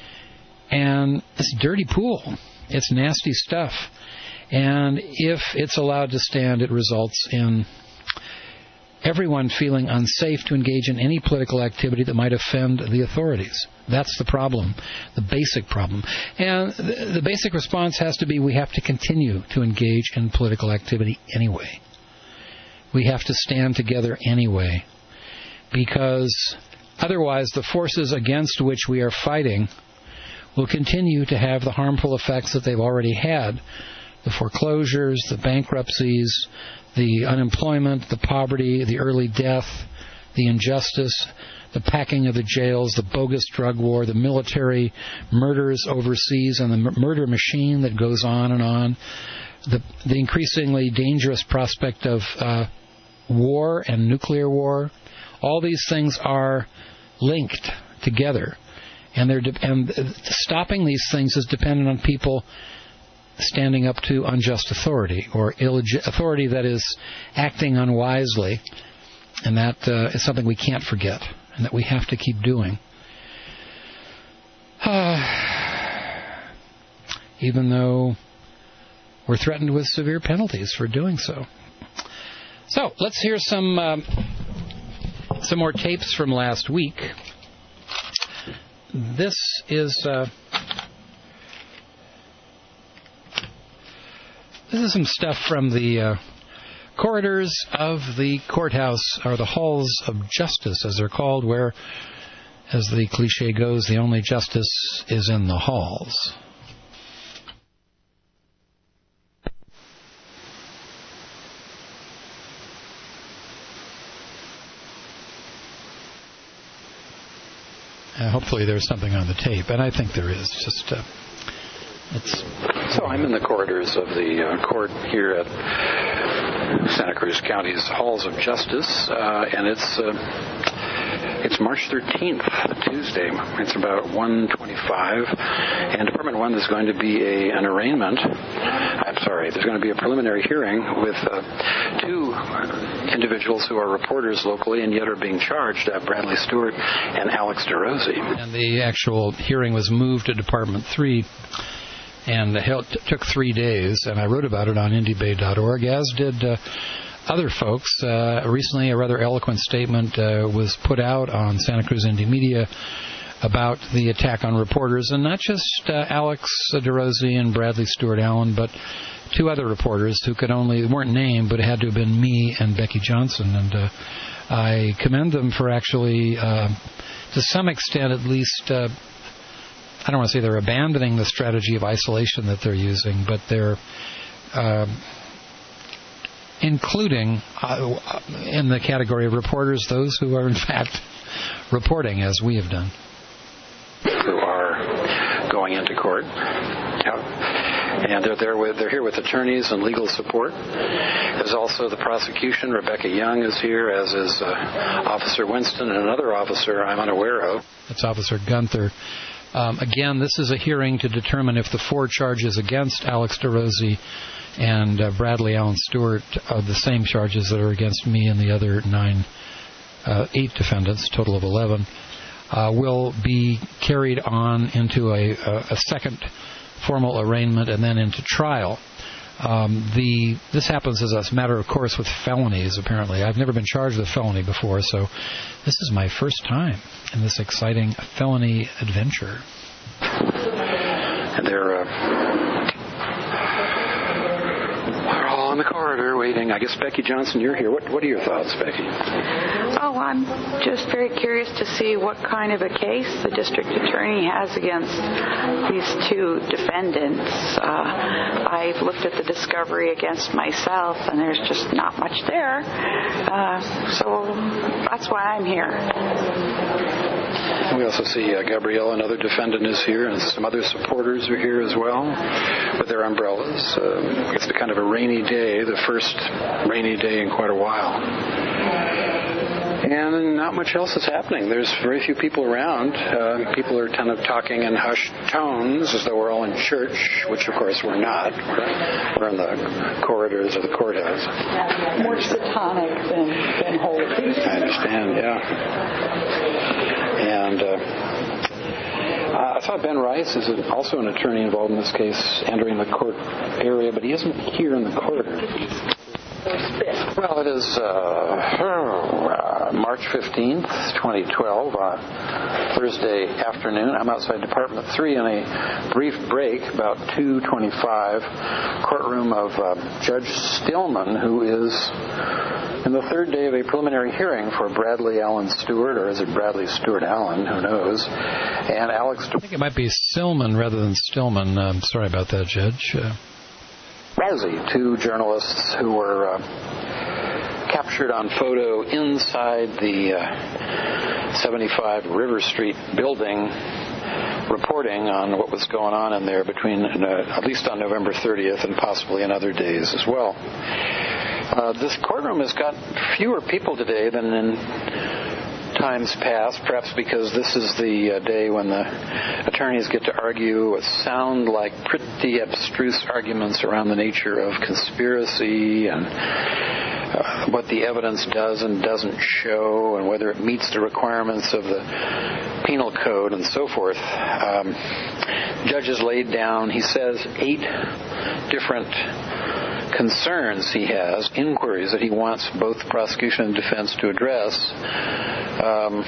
Speaker 1: And it's a dirty pool. It's nasty stuff. And if it's allowed to stand, it results in everyone feeling unsafe to engage in any political activity that might offend the authorities. That's the problem, the basic problem. And the, the basic response has to be we have to continue to engage in political activity anyway. We have to stand together anyway, because otherwise the forces against which we are fighting will continue to have the harmful effects that they've already had. The foreclosures, the bankruptcies, the unemployment, the poverty, the early death, the injustice, the packing of the jails, the bogus drug war, the military murders overseas, and the murder machine that goes on and on, the, the increasingly dangerous prospect of uh, war and nuclear war. All these things are linked together, and they're de- and stopping these things is dependent on people standing up to unjust authority, or illegit- authority that is acting unwisely, and that uh, is something we can't forget, and that we have to keep doing. Uh, even though we're threatened with severe penalties for doing so. So, let's hear some um, some more tapes from last week. This is... Uh, This is some stuff from the uh, corridors of the courthouse, or the halls of justice, as they're called, where, as the cliche goes, the only justice is in the halls. Uh, hopefully there's something on the tape, and I think there is. Just... Uh, It's
Speaker 3: So I'm in the corridors of the uh, court here at Santa Cruz County's Halls of Justice, uh, and it's uh, it's March thirteenth, Tuesday. It's about one twenty-five, and Department one is going to be a an arraignment. I'm sorry, there's going to be a preliminary hearing with uh, two individuals who are reporters locally and yet are being charged, uh, Bradley Stewart and Alex DeRosie.
Speaker 1: And the actual hearing was moved to Department three. And it took three days, and I wrote about it on Indy Bay dot org, as did uh, other folks. Uh, recently, a rather eloquent statement uh, was put out on Santa Cruz Indy Media about the attack on reporters, and not just uh, Alex DeRosie and Bradley Stewart Allen, but two other reporters who could only weren't named, but it had to have been me and Becky Johnson. And uh, I commend them for actually, uh, to some extent at least, uh, I don't want to say they're abandoning the strategy of isolation that they're using, but they're uh, including uh, in the category of reporters those who are in fact reporting, as we have done.
Speaker 3: Who are going into court. And they're there with, they're here with attorneys and legal support. There's also the prosecution. Rebecca Young is here, as is uh, Officer Winston, and another officer I'm unaware of.
Speaker 1: That's Officer Gunther. Um, again, this is a hearing to determine if the four charges against Alex DeRosie and uh, Bradley Allen Stewart are the same charges that are against me and the other nine, uh, eight defendants, total of eleven, uh, will be carried on into a, a, a second formal arraignment and then into trial. Um, the this happens as a matter of course with felonies, apparently. I've never been charged with a felony before, so this is my first time in this exciting felony adventure.
Speaker 3: And they're, uh, the corridor waiting. I guess, Becky Johnson, you're here. What What are your thoughts, Becky?
Speaker 11: Oh, I'm just very curious to see what kind of a case the district attorney has against these two defendants. Uh, I've looked at the discovery against myself, and there's just not much there. Uh, so that's why I'm here.
Speaker 3: We also see uh, Gabrielle, another defendant, is here, and some other supporters are here as well with their umbrellas. Uh, it's kind of a rainy day, the first rainy day in quite a while. And not much else is happening. There's very few people around. Uh, people are kind of talking in hushed tones as though we're all in church, which of course we're not. We're, we're in the corridors of the courthouse.
Speaker 11: More satanic than, than holy.
Speaker 3: I understand, yeah. And uh, I thought Ben Rice is also an attorney involved in this case, entering the court area, but he isn't here in the corridor. Well, it is uh, uh, March fifteenth, twenty twelve, uh, Thursday afternoon. I'm outside Department three in a brief break, about two twenty-five, courtroom of uh, Judge Stillman, who is in the third day of a preliminary hearing for Bradley Allen Stewart, or is it Bradley Stewart Allen? Who knows? And Alex...
Speaker 1: I think it might be Stillman rather than Stillman. I'm sorry about that, Judge. Uh...
Speaker 3: Razzie, two journalists who were uh, captured on photo inside the uh, seventy-five River Street building, reporting on what was going on in there between, uh, at least on November thirtieth and possibly in other days as well. Uh, this courtroom has got fewer people today than in times past, perhaps because this is the uh, day when the attorneys get to argue what sound like pretty abstruse arguments around the nature of conspiracy and uh, what the evidence does and doesn't show and whether it meets the requirements of the penal code and so forth. Um, judges laid down, he says, eight different concerns he has, inquiries that he wants both prosecution and defense to address. Um,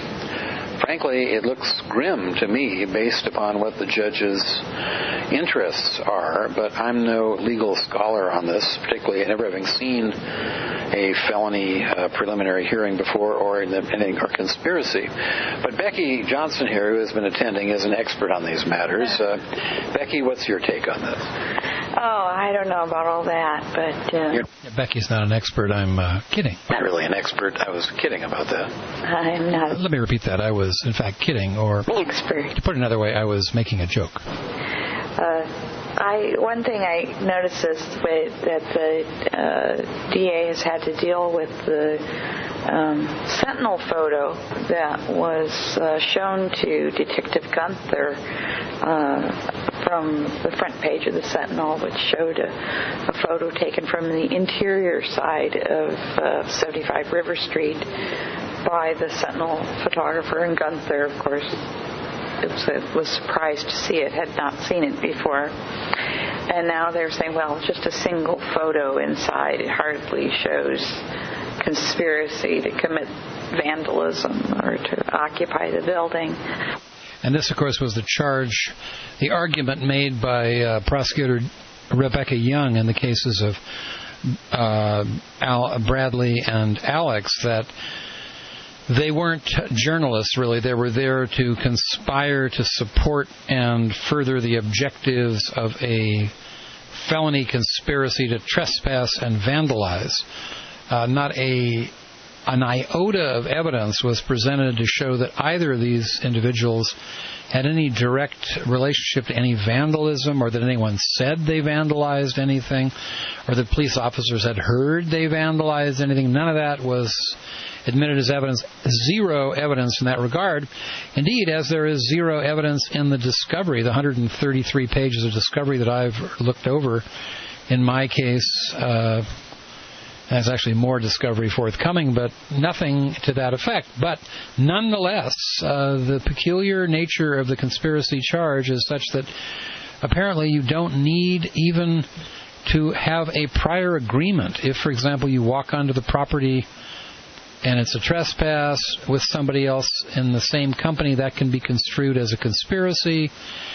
Speaker 3: frankly, it looks grim to me based upon what the judge's interests are, but I'm no legal scholar on this, particularly never having seen a felony uh, preliminary hearing before or in the, in or conspiracy. But Becky Johnson here, who has been attending, is an expert on these matters. Uh, Becky, what's your take on this?
Speaker 11: Oh, I don't know about all that, but... Uh,
Speaker 1: yeah, Becky's not an expert. I'm uh, kidding.
Speaker 3: Not really an expert. I was kidding about that.
Speaker 11: I'm not...
Speaker 1: Let me repeat that. I was, in fact, kidding, or...
Speaker 11: Expert.
Speaker 1: To put it another way, I was making a joke.
Speaker 11: Uh, I One thing I noticed is that the uh, D A has had to deal with the um, Sentinel photo that was uh, shown to Detective Gunther uh, from the front page of the Sentinel, which showed a, a photo taken from the interior side of uh, seventy-five River Street by the Sentinel photographer. And Gunther, of course, it was, it was surprised to see it, had not seen it before. And now they're saying, well, it's just a single photo inside. It hardly shows conspiracy to commit vandalism or to occupy the building.
Speaker 1: And this, of course, was the charge, the argument made by uh, prosecutor Rebecca Young in the cases of uh, Al, Bradley and Alex, that they weren't journalists, really. They were there to conspire to support and further the objectives of a felony conspiracy to trespass and vandalize. Uh, not a an iota of evidence was presented to show that either of these individuals had any direct relationship to any vandalism, or that anyone said they vandalized anything, or that police officers had heard they vandalized anything. None of that was admitted as evidence. Zero evidence in that regard. Indeed, as there is zero evidence in the discovery, the one hundred thirty-three pages of discovery that I've looked over in my case. Uh, There's actually more discovery forthcoming, but nothing to that effect. But nonetheless, uh, the peculiar nature of the conspiracy charge is such that apparently you don't need even to have a prior agreement. If, for example, you walk onto the property and it's a trespass with somebody else in the same company, that can be construed as a conspiracy.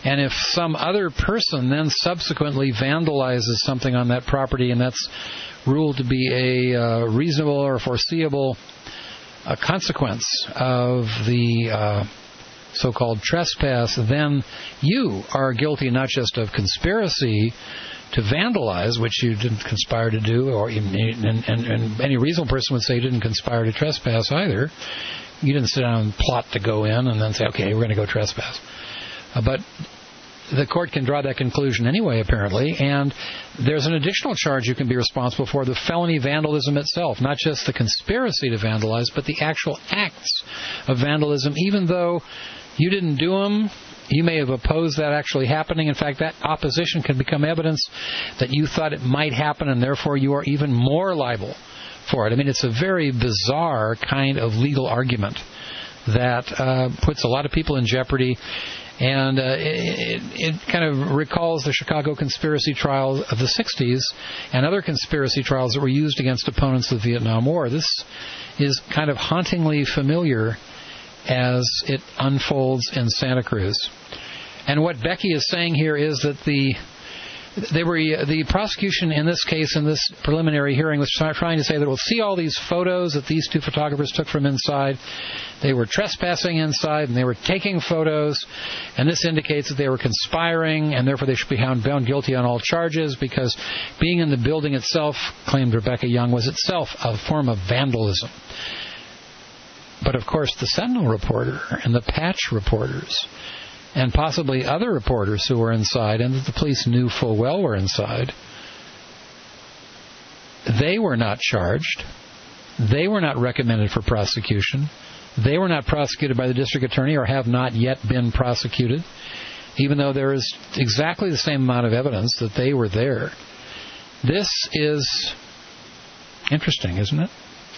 Speaker 1: And if some other person then subsequently vandalizes something on that property, and that's ruled to be a uh, reasonable or foreseeable uh, consequence of the uh, so-called trespass, then you are guilty not just of conspiracy to vandalize, which you didn't conspire to do, or and, and, and any reasonable person would say you didn't conspire to trespass either. You didn't sit down and plot to go in and then say, okay, we're going to go trespass. Uh, but the court can draw that conclusion anyway, apparently, and there's an additional charge you can be responsible for, the felony vandalism itself, not just the conspiracy to vandalize, but the actual acts of vandalism, even though you didn't do them. You may have opposed that actually happening. In fact, that opposition can become evidence that you thought it might happen, and therefore you are even more liable for it. I mean, it's a very bizarre kind of legal argument that uh, puts a lot of people in jeopardy, and uh, it, it kind of recalls the Chicago conspiracy trials of the sixties and other conspiracy trials that were used against opponents of the Vietnam War. This is kind of hauntingly familiar as it unfolds in Santa Cruz. And what Becky is saying here is that the they were the prosecution in this case, in this preliminary hearing, was trying to say that we'll see all these photos that these two photographers took from inside. They were trespassing inside, and they were taking photos, and this indicates that they were conspiring, and therefore they should be found guilty on all charges, because being in the building itself, claimed Rebecca Young, was itself a form of vandalism. But, of course, the Sentinel reporter and the Patch reporters and possibly other reporters who were inside and that the police knew full well were inside, they were not charged. They were not recommended for prosecution. They were not prosecuted by the district attorney or have not yet been prosecuted, even though there is exactly the same amount of evidence that they were there. This is interesting, isn't it?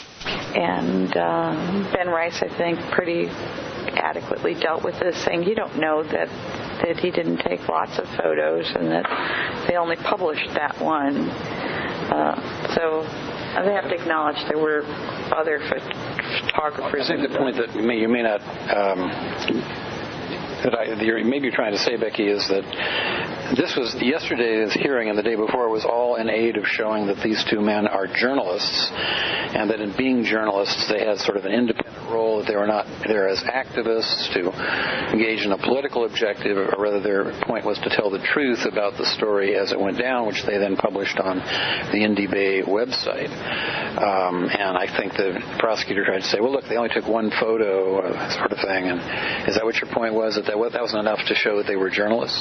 Speaker 11: And um, Ben Rice, I think, pretty adequately dealt with this, saying you don't know that that he didn't take lots of photos and that they only published that one. Uh, so they have to acknowledge there were other ph- photographers.
Speaker 3: I think the point that you may, you may not um, that I that you're, maybe you're trying to say, Becky, is that this was yesterday's hearing and the day before was all in aid of showing that these two men are journalists, and that in being journalists they had sort of an independent role, that they were not there as activists to engage in a political objective, or rather their point was to tell the truth about the story as it went down, which they then published on the Indy Bay website. Um, and I think the prosecutor tried to say, well, look, they only took one photo, uh, sort of thing. And is that what your point was, that that, that wasn't enough to show that they were journalists?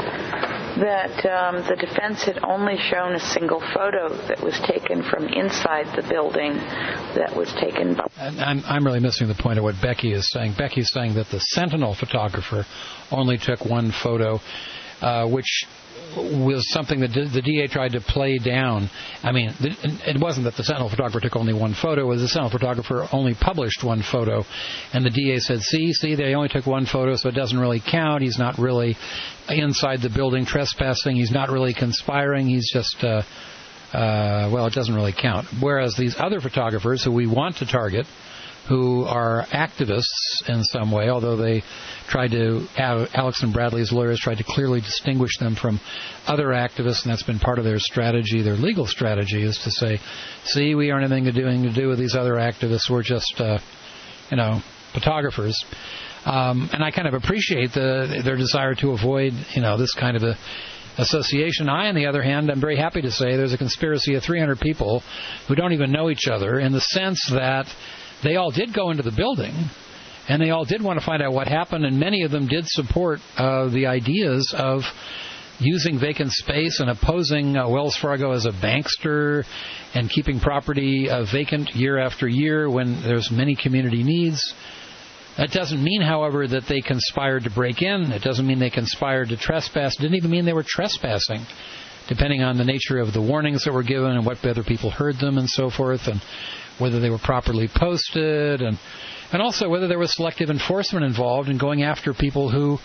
Speaker 11: That um, the defense had only shown a single photo that was taken from inside the building that was taken by...
Speaker 1: I'm, I'm really missing the point of what Becky is saying. Becky is saying that the Sentinel photographer only took one photo, uh, which was something that the D A tried to play down. I mean, it wasn't that the Sentinel photographer took only one photo. It was the Sentinel photographer only published one photo. And the D A said, see, see, they only took one photo, so it doesn't really count. He's not really inside the building trespassing. He's not really conspiring. He's just, uh, uh, well, it doesn't really count. Whereas these other photographers who we want to target, who are activists in some way, although they tried to, Alex and Bradley's lawyers tried to clearly distinguish them from other activists, and that's been part of their strategy, their legal strategy, is to say, see, we aren't anything to doing to do with these other activists, we're just, uh, you know, photographers. Um, and I kind of appreciate the, their desire to avoid, you know, this kind of a association. I, on the other hand, I'm very happy to say there's a conspiracy of three hundred people who don't even know each other, in the sense that they all did go into the building, and they all did want to find out what happened, and many of them did support uh, the ideas of using vacant space and opposing uh, Wells Fargo as a bankster and keeping property uh, vacant year after year when there's many community needs. That doesn't mean, however, that they conspired to break in. It doesn't mean they conspired to trespass. It didn't even mean they were trespassing, depending on the nature of the warnings that were given and what other people heard them and so forth, and whether they were properly posted, and and also whether there was selective enforcement involved in going after people who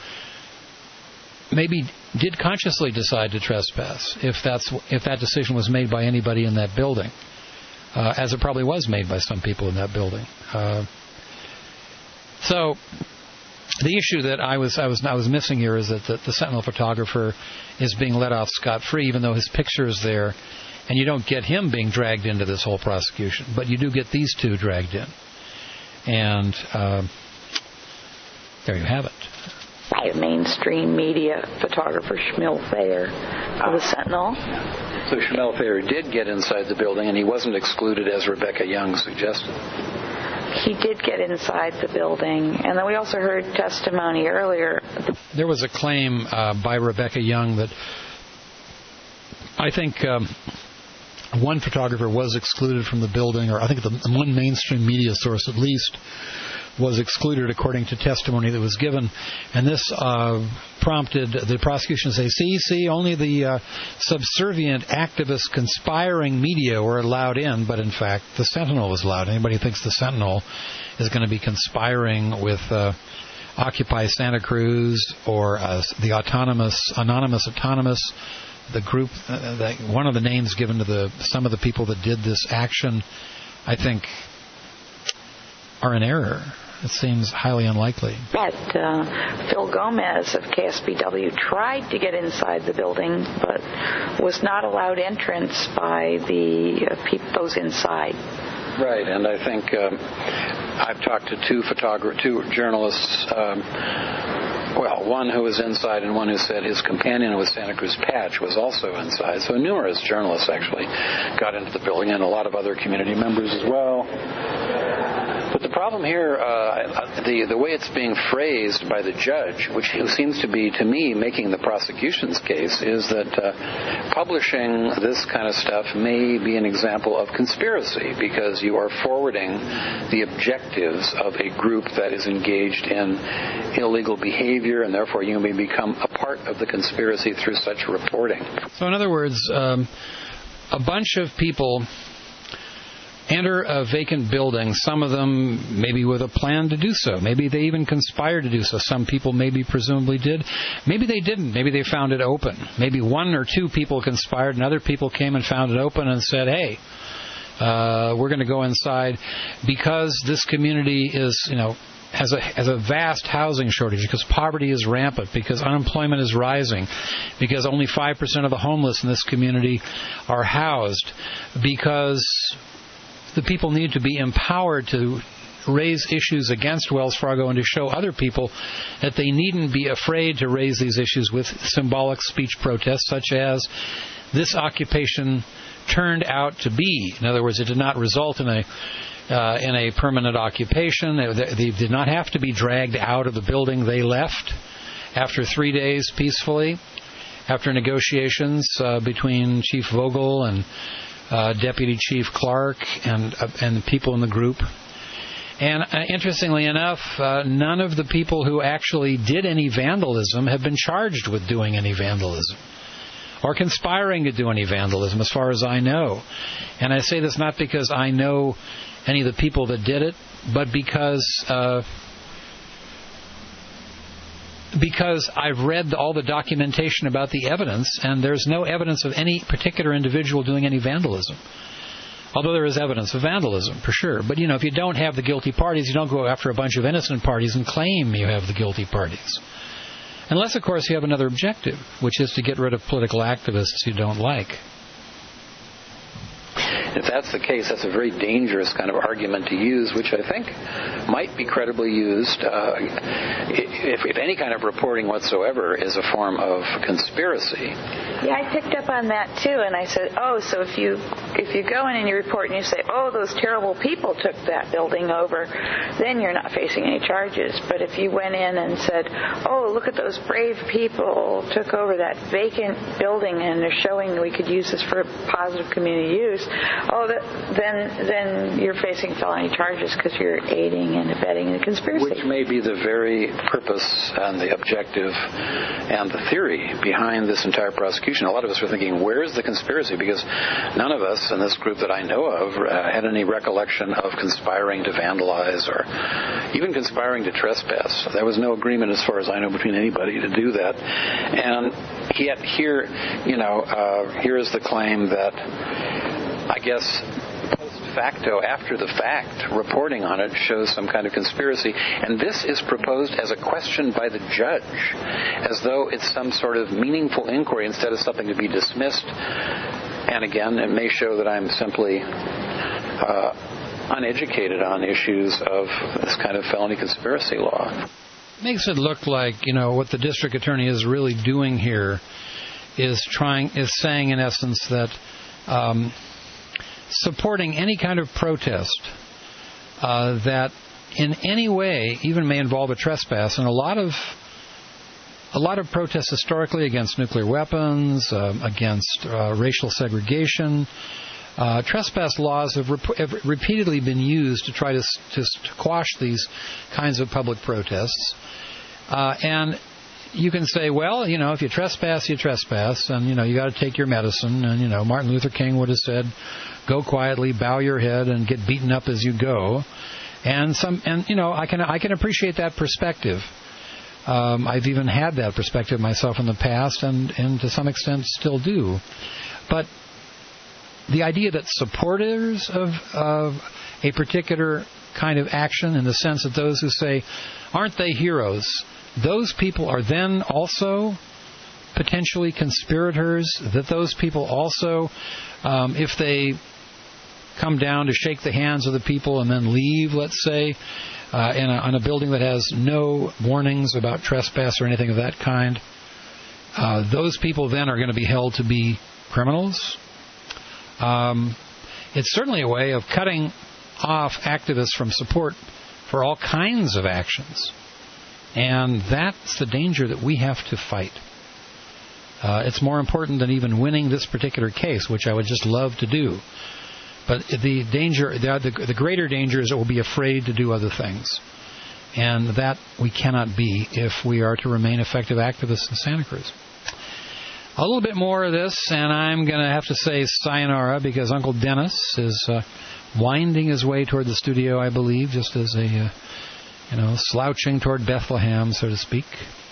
Speaker 1: maybe did consciously decide to trespass, if that's if that decision was made by anybody in that building, uh, as it probably was made by some people in that building. Uh, so the issue that I was I was I was missing here is that the, the Sentinel photographer is being let off scot-free, even though his picture is there, and you don't get him being dragged into this whole prosecution, but you do get these two dragged in, and uh, there you have it.
Speaker 11: Mainstream media photographer Shmuel Thayer of the Sentinel.
Speaker 3: So Shmuel Thayer did get inside the building, and he wasn't excluded as Rebecca Young suggested.
Speaker 11: He did get inside the building, and then we also heard testimony earlier.
Speaker 1: There was a claim uh, by Rebecca Young that I think um, one photographer was excluded from the building, or I think the one mainstream media source at least was excluded according to testimony that was given. And this uh, prompted the prosecution to say, see, see, only the uh, subservient, activist, conspiring media were allowed in, but in fact the Sentinel was allowed. Anybody who thinks the Sentinel is going to be conspiring with uh, Occupy Santa Cruz or uh, the autonomous, anonymous autonomous, the group, uh, that one of the names given to the some of the people that did this action, I think, are in error. It seems highly unlikely.
Speaker 11: But uh, Phil Gomez of K S B W tried to get inside the building, but was not allowed entrance by the uh, people, those inside.
Speaker 3: Right, and I think um, I've talked to two photographers, two journalists. Um, Well, one who was inside and one who said his companion with Santa Cruz Patch was also inside. So numerous journalists actually got into the building, and a lot of other community members as well. But the problem here, uh, the the way it's being phrased by the judge, which who seems to be, to me, making the prosecution's case, is that uh, publishing this kind of stuff may be an example of conspiracy because you are forwarding the objectives of a group that is engaged in illegal behavior, and therefore you may become a part of the conspiracy through such reporting.
Speaker 1: So in other words, um, a bunch of people enter a vacant building, some of them maybe with a plan to do so. Maybe they even conspired to do so. Some people maybe presumably did. Maybe they didn't. Maybe they found it open. Maybe one or two people conspired and other people came and found it open and said, hey, uh, we're going to go inside because this community is, you know, has a has a vast housing shortage, because poverty is rampant, because unemployment is rising, because only five percent of the homeless in this community are housed, because the people need to be empowered to raise issues against Wells Fargo and to show other people that they needn't be afraid to raise these issues with symbolic speech protests, such as this occupation turned out to be. In other words, it did not result in a uh, in a permanent occupation. They, they did not have to be dragged out of the building. They left after three days peacefully, after negotiations uh, between Chief Vogel and Uh, Deputy Chief Clark and uh, and the people in the group. And uh, interestingly enough, uh, none of the people who actually did any vandalism have been charged with doing any vandalism or conspiring to do any vandalism, as far as I know. And I say this not because I know any of the people that did it, but because uh, because I've read all the documentation about the evidence, and there's no evidence of any particular individual doing any vandalism. Although there is evidence of vandalism, for sure. But, you know, if you don't have the guilty parties, you don't go after a bunch of innocent parties and claim you have the guilty parties. Unless, of course, you have another objective, which is to get rid of political activists you don't like.
Speaker 3: If that's the case, that's a very dangerous kind of argument to use, which I think might be credibly used uh, if, if any kind of reporting whatsoever is a form of conspiracy.
Speaker 11: Yeah, I picked up on that too, and I said, oh, so if you if you go in and you report and you say, oh, those terrible people took that building over, then you're not facing any charges. But if you went in and said, oh, look at those brave people took over that vacant building and they're showing we could use this for positive community use, oh, that, then then you're facing felony charges because you're aiding and abetting the conspiracy.
Speaker 3: Which may be the very purpose and the objective and the theory behind this entire prosecution. A lot of us were thinking, where is the conspiracy? Because none of us in this group that I know of uh, had any recollection of conspiring to vandalize or even conspiring to trespass. There was no agreement, as far as I know, between anybody to do that. And yet here, you know, uh, here is the claim that I guess post facto, after the fact, reporting on it shows some kind of conspiracy. And this is proposed as a question by the judge, as though it's some sort of meaningful inquiry instead of something to be dismissed. And again, it may show that I'm simply uh, uneducated on issues of this kind of felony conspiracy law.
Speaker 1: Makes it look like, you know, what the district attorney is really doing here is trying, is saying in essence that um, supporting any kind of protest uh, that in any way even may involve a trespass, and a lot of a lot of protests historically against nuclear weapons, uh, against uh, racial segregation. Uh, trespass laws have, rep- have repeatedly been used to try to, to, to quash these kinds of public protests. Uh, and you can say, well, you know, if you trespass, you trespass, and, you know, you got to take your medicine. And, you know, Martin Luther King would have said, go quietly, bow your head, and get beaten up as you go. And, some, and you know, I can I can appreciate that perspective. Um, I've even had that perspective myself in the past, and, and to some extent still do. But the idea that supporters of, of a particular kind of action, in the sense that those who say, aren't they heroes, those people are then also potentially conspirators, that those people also, um, if they come down to shake the hands of the people and then leave, let's say, uh, in a, on a building that has no warnings about trespass or anything of that kind, uh, those people then are going to be held to be criminals. Um, it's certainly a way of cutting off activists from support for all kinds of actions. And that's the danger that we have to fight. Uh, it's more important than even winning this particular case, which I would just love to do. But the danger, the, the, the greater danger is that we'll be afraid to do other things. And that we cannot be if we are to remain effective activists in Santa Cruz. A little bit more of this, and I'm going to have to say sayonara, because Uncle Dennis is uh, winding his way toward the studio, I believe, just as a, uh, you know, slouching toward Bethlehem, so to speak.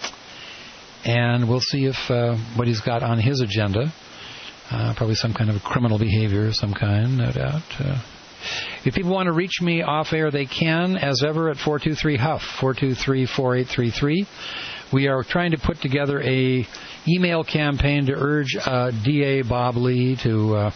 Speaker 1: And we'll see if uh, what he's got on his agenda, uh, probably some kind of criminal behavior of some kind, no doubt. Uh, if people want to reach me off air, they can, as ever, at four two three Huff, four two three, four eight three three. We are trying to put together a email campaign to urge uh, D A Bob Lee to uh,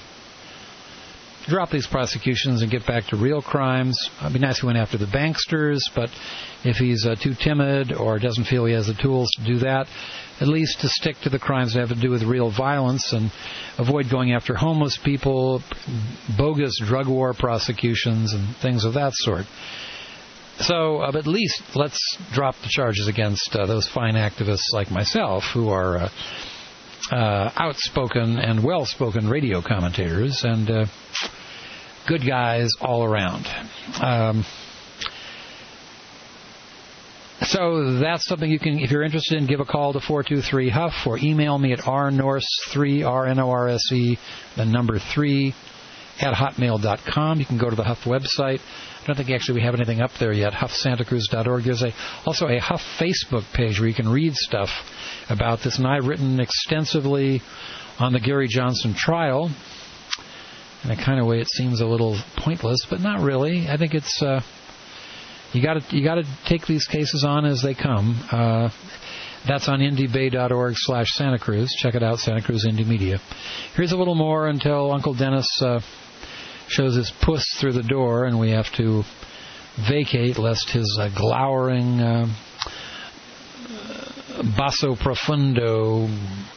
Speaker 1: drop these prosecutions and get back to real crimes. It'd be nice if he went after the banksters, but if he's uh, too timid or doesn't feel he has the tools to do that, at least to stick to the crimes that have to do with real violence and avoid going after homeless people, bogus drug war prosecutions, and things of that sort. So, uh, at least let's drop the charges against uh, those fine activists like myself who are uh, uh, outspoken and well-spoken radio commentators and uh, good guys all around. Um, so that's something you can, if you're interested in, give a call to four two three Huff or email me at r norse three, R N O R S E, the number three, at hotmail dot com. You can go to the Huff website. I don't think actually we have anything up there yet, huff santa cruz dot org. There's a, also a Huff Facebook page where you can read stuff about this. And I've written extensively on the Gary Johnson trial. In a kind of way it seems a little pointless, but not really. I think it's, uh, you got to you got to take these cases on as they come. Uh, that's on indie bay dot org slash Santa Cruz. Check it out, Santa Cruz Indie Media. Here's a little more until Uncle Dennis uh, shows his puss through the door and we have to vacate lest his uh, glowering uh, basso profundo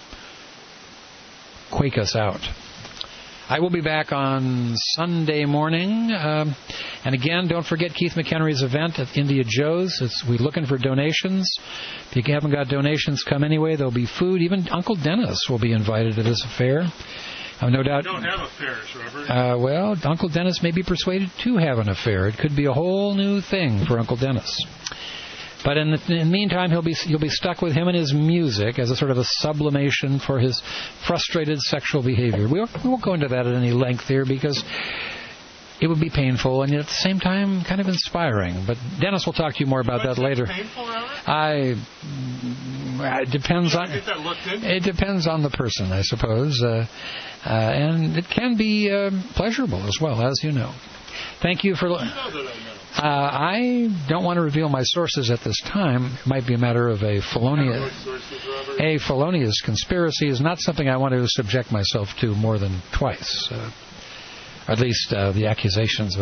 Speaker 1: quake us out. I will be back on Sunday morning. Um, and again, don't forget Keith McHenry's event at India Joe's. It's, we're looking for donations. If you haven't got donations, come anyway. There'll be food. Even Uncle Dennis will be invited to this affair. Uh, no doubt.
Speaker 12: We don't have affairs, Robert.
Speaker 1: Uh, well, Uncle Dennis may be persuaded to have an affair. It could be a whole new thing for Uncle Dennis. But in the, in the meantime, he'll be you'll be stuck with him and his music as a sort of a sublimation for his frustrated sexual behavior. We won't, we won't go into that at any length here because it would be painful and yet at the same time kind of inspiring. But Dennis will talk to you more about that later.
Speaker 12: Painful,
Speaker 1: I it depends on it depends on the person, I suppose, uh, uh, and it can be uh, pleasurable as well, as you know. Thank you for. Uh, I don't want to reveal my sources at this time. It might be a matter of a felonious, a felonious conspiracy is not something I want to subject myself to more than twice. Uh, at least uh, the accusations of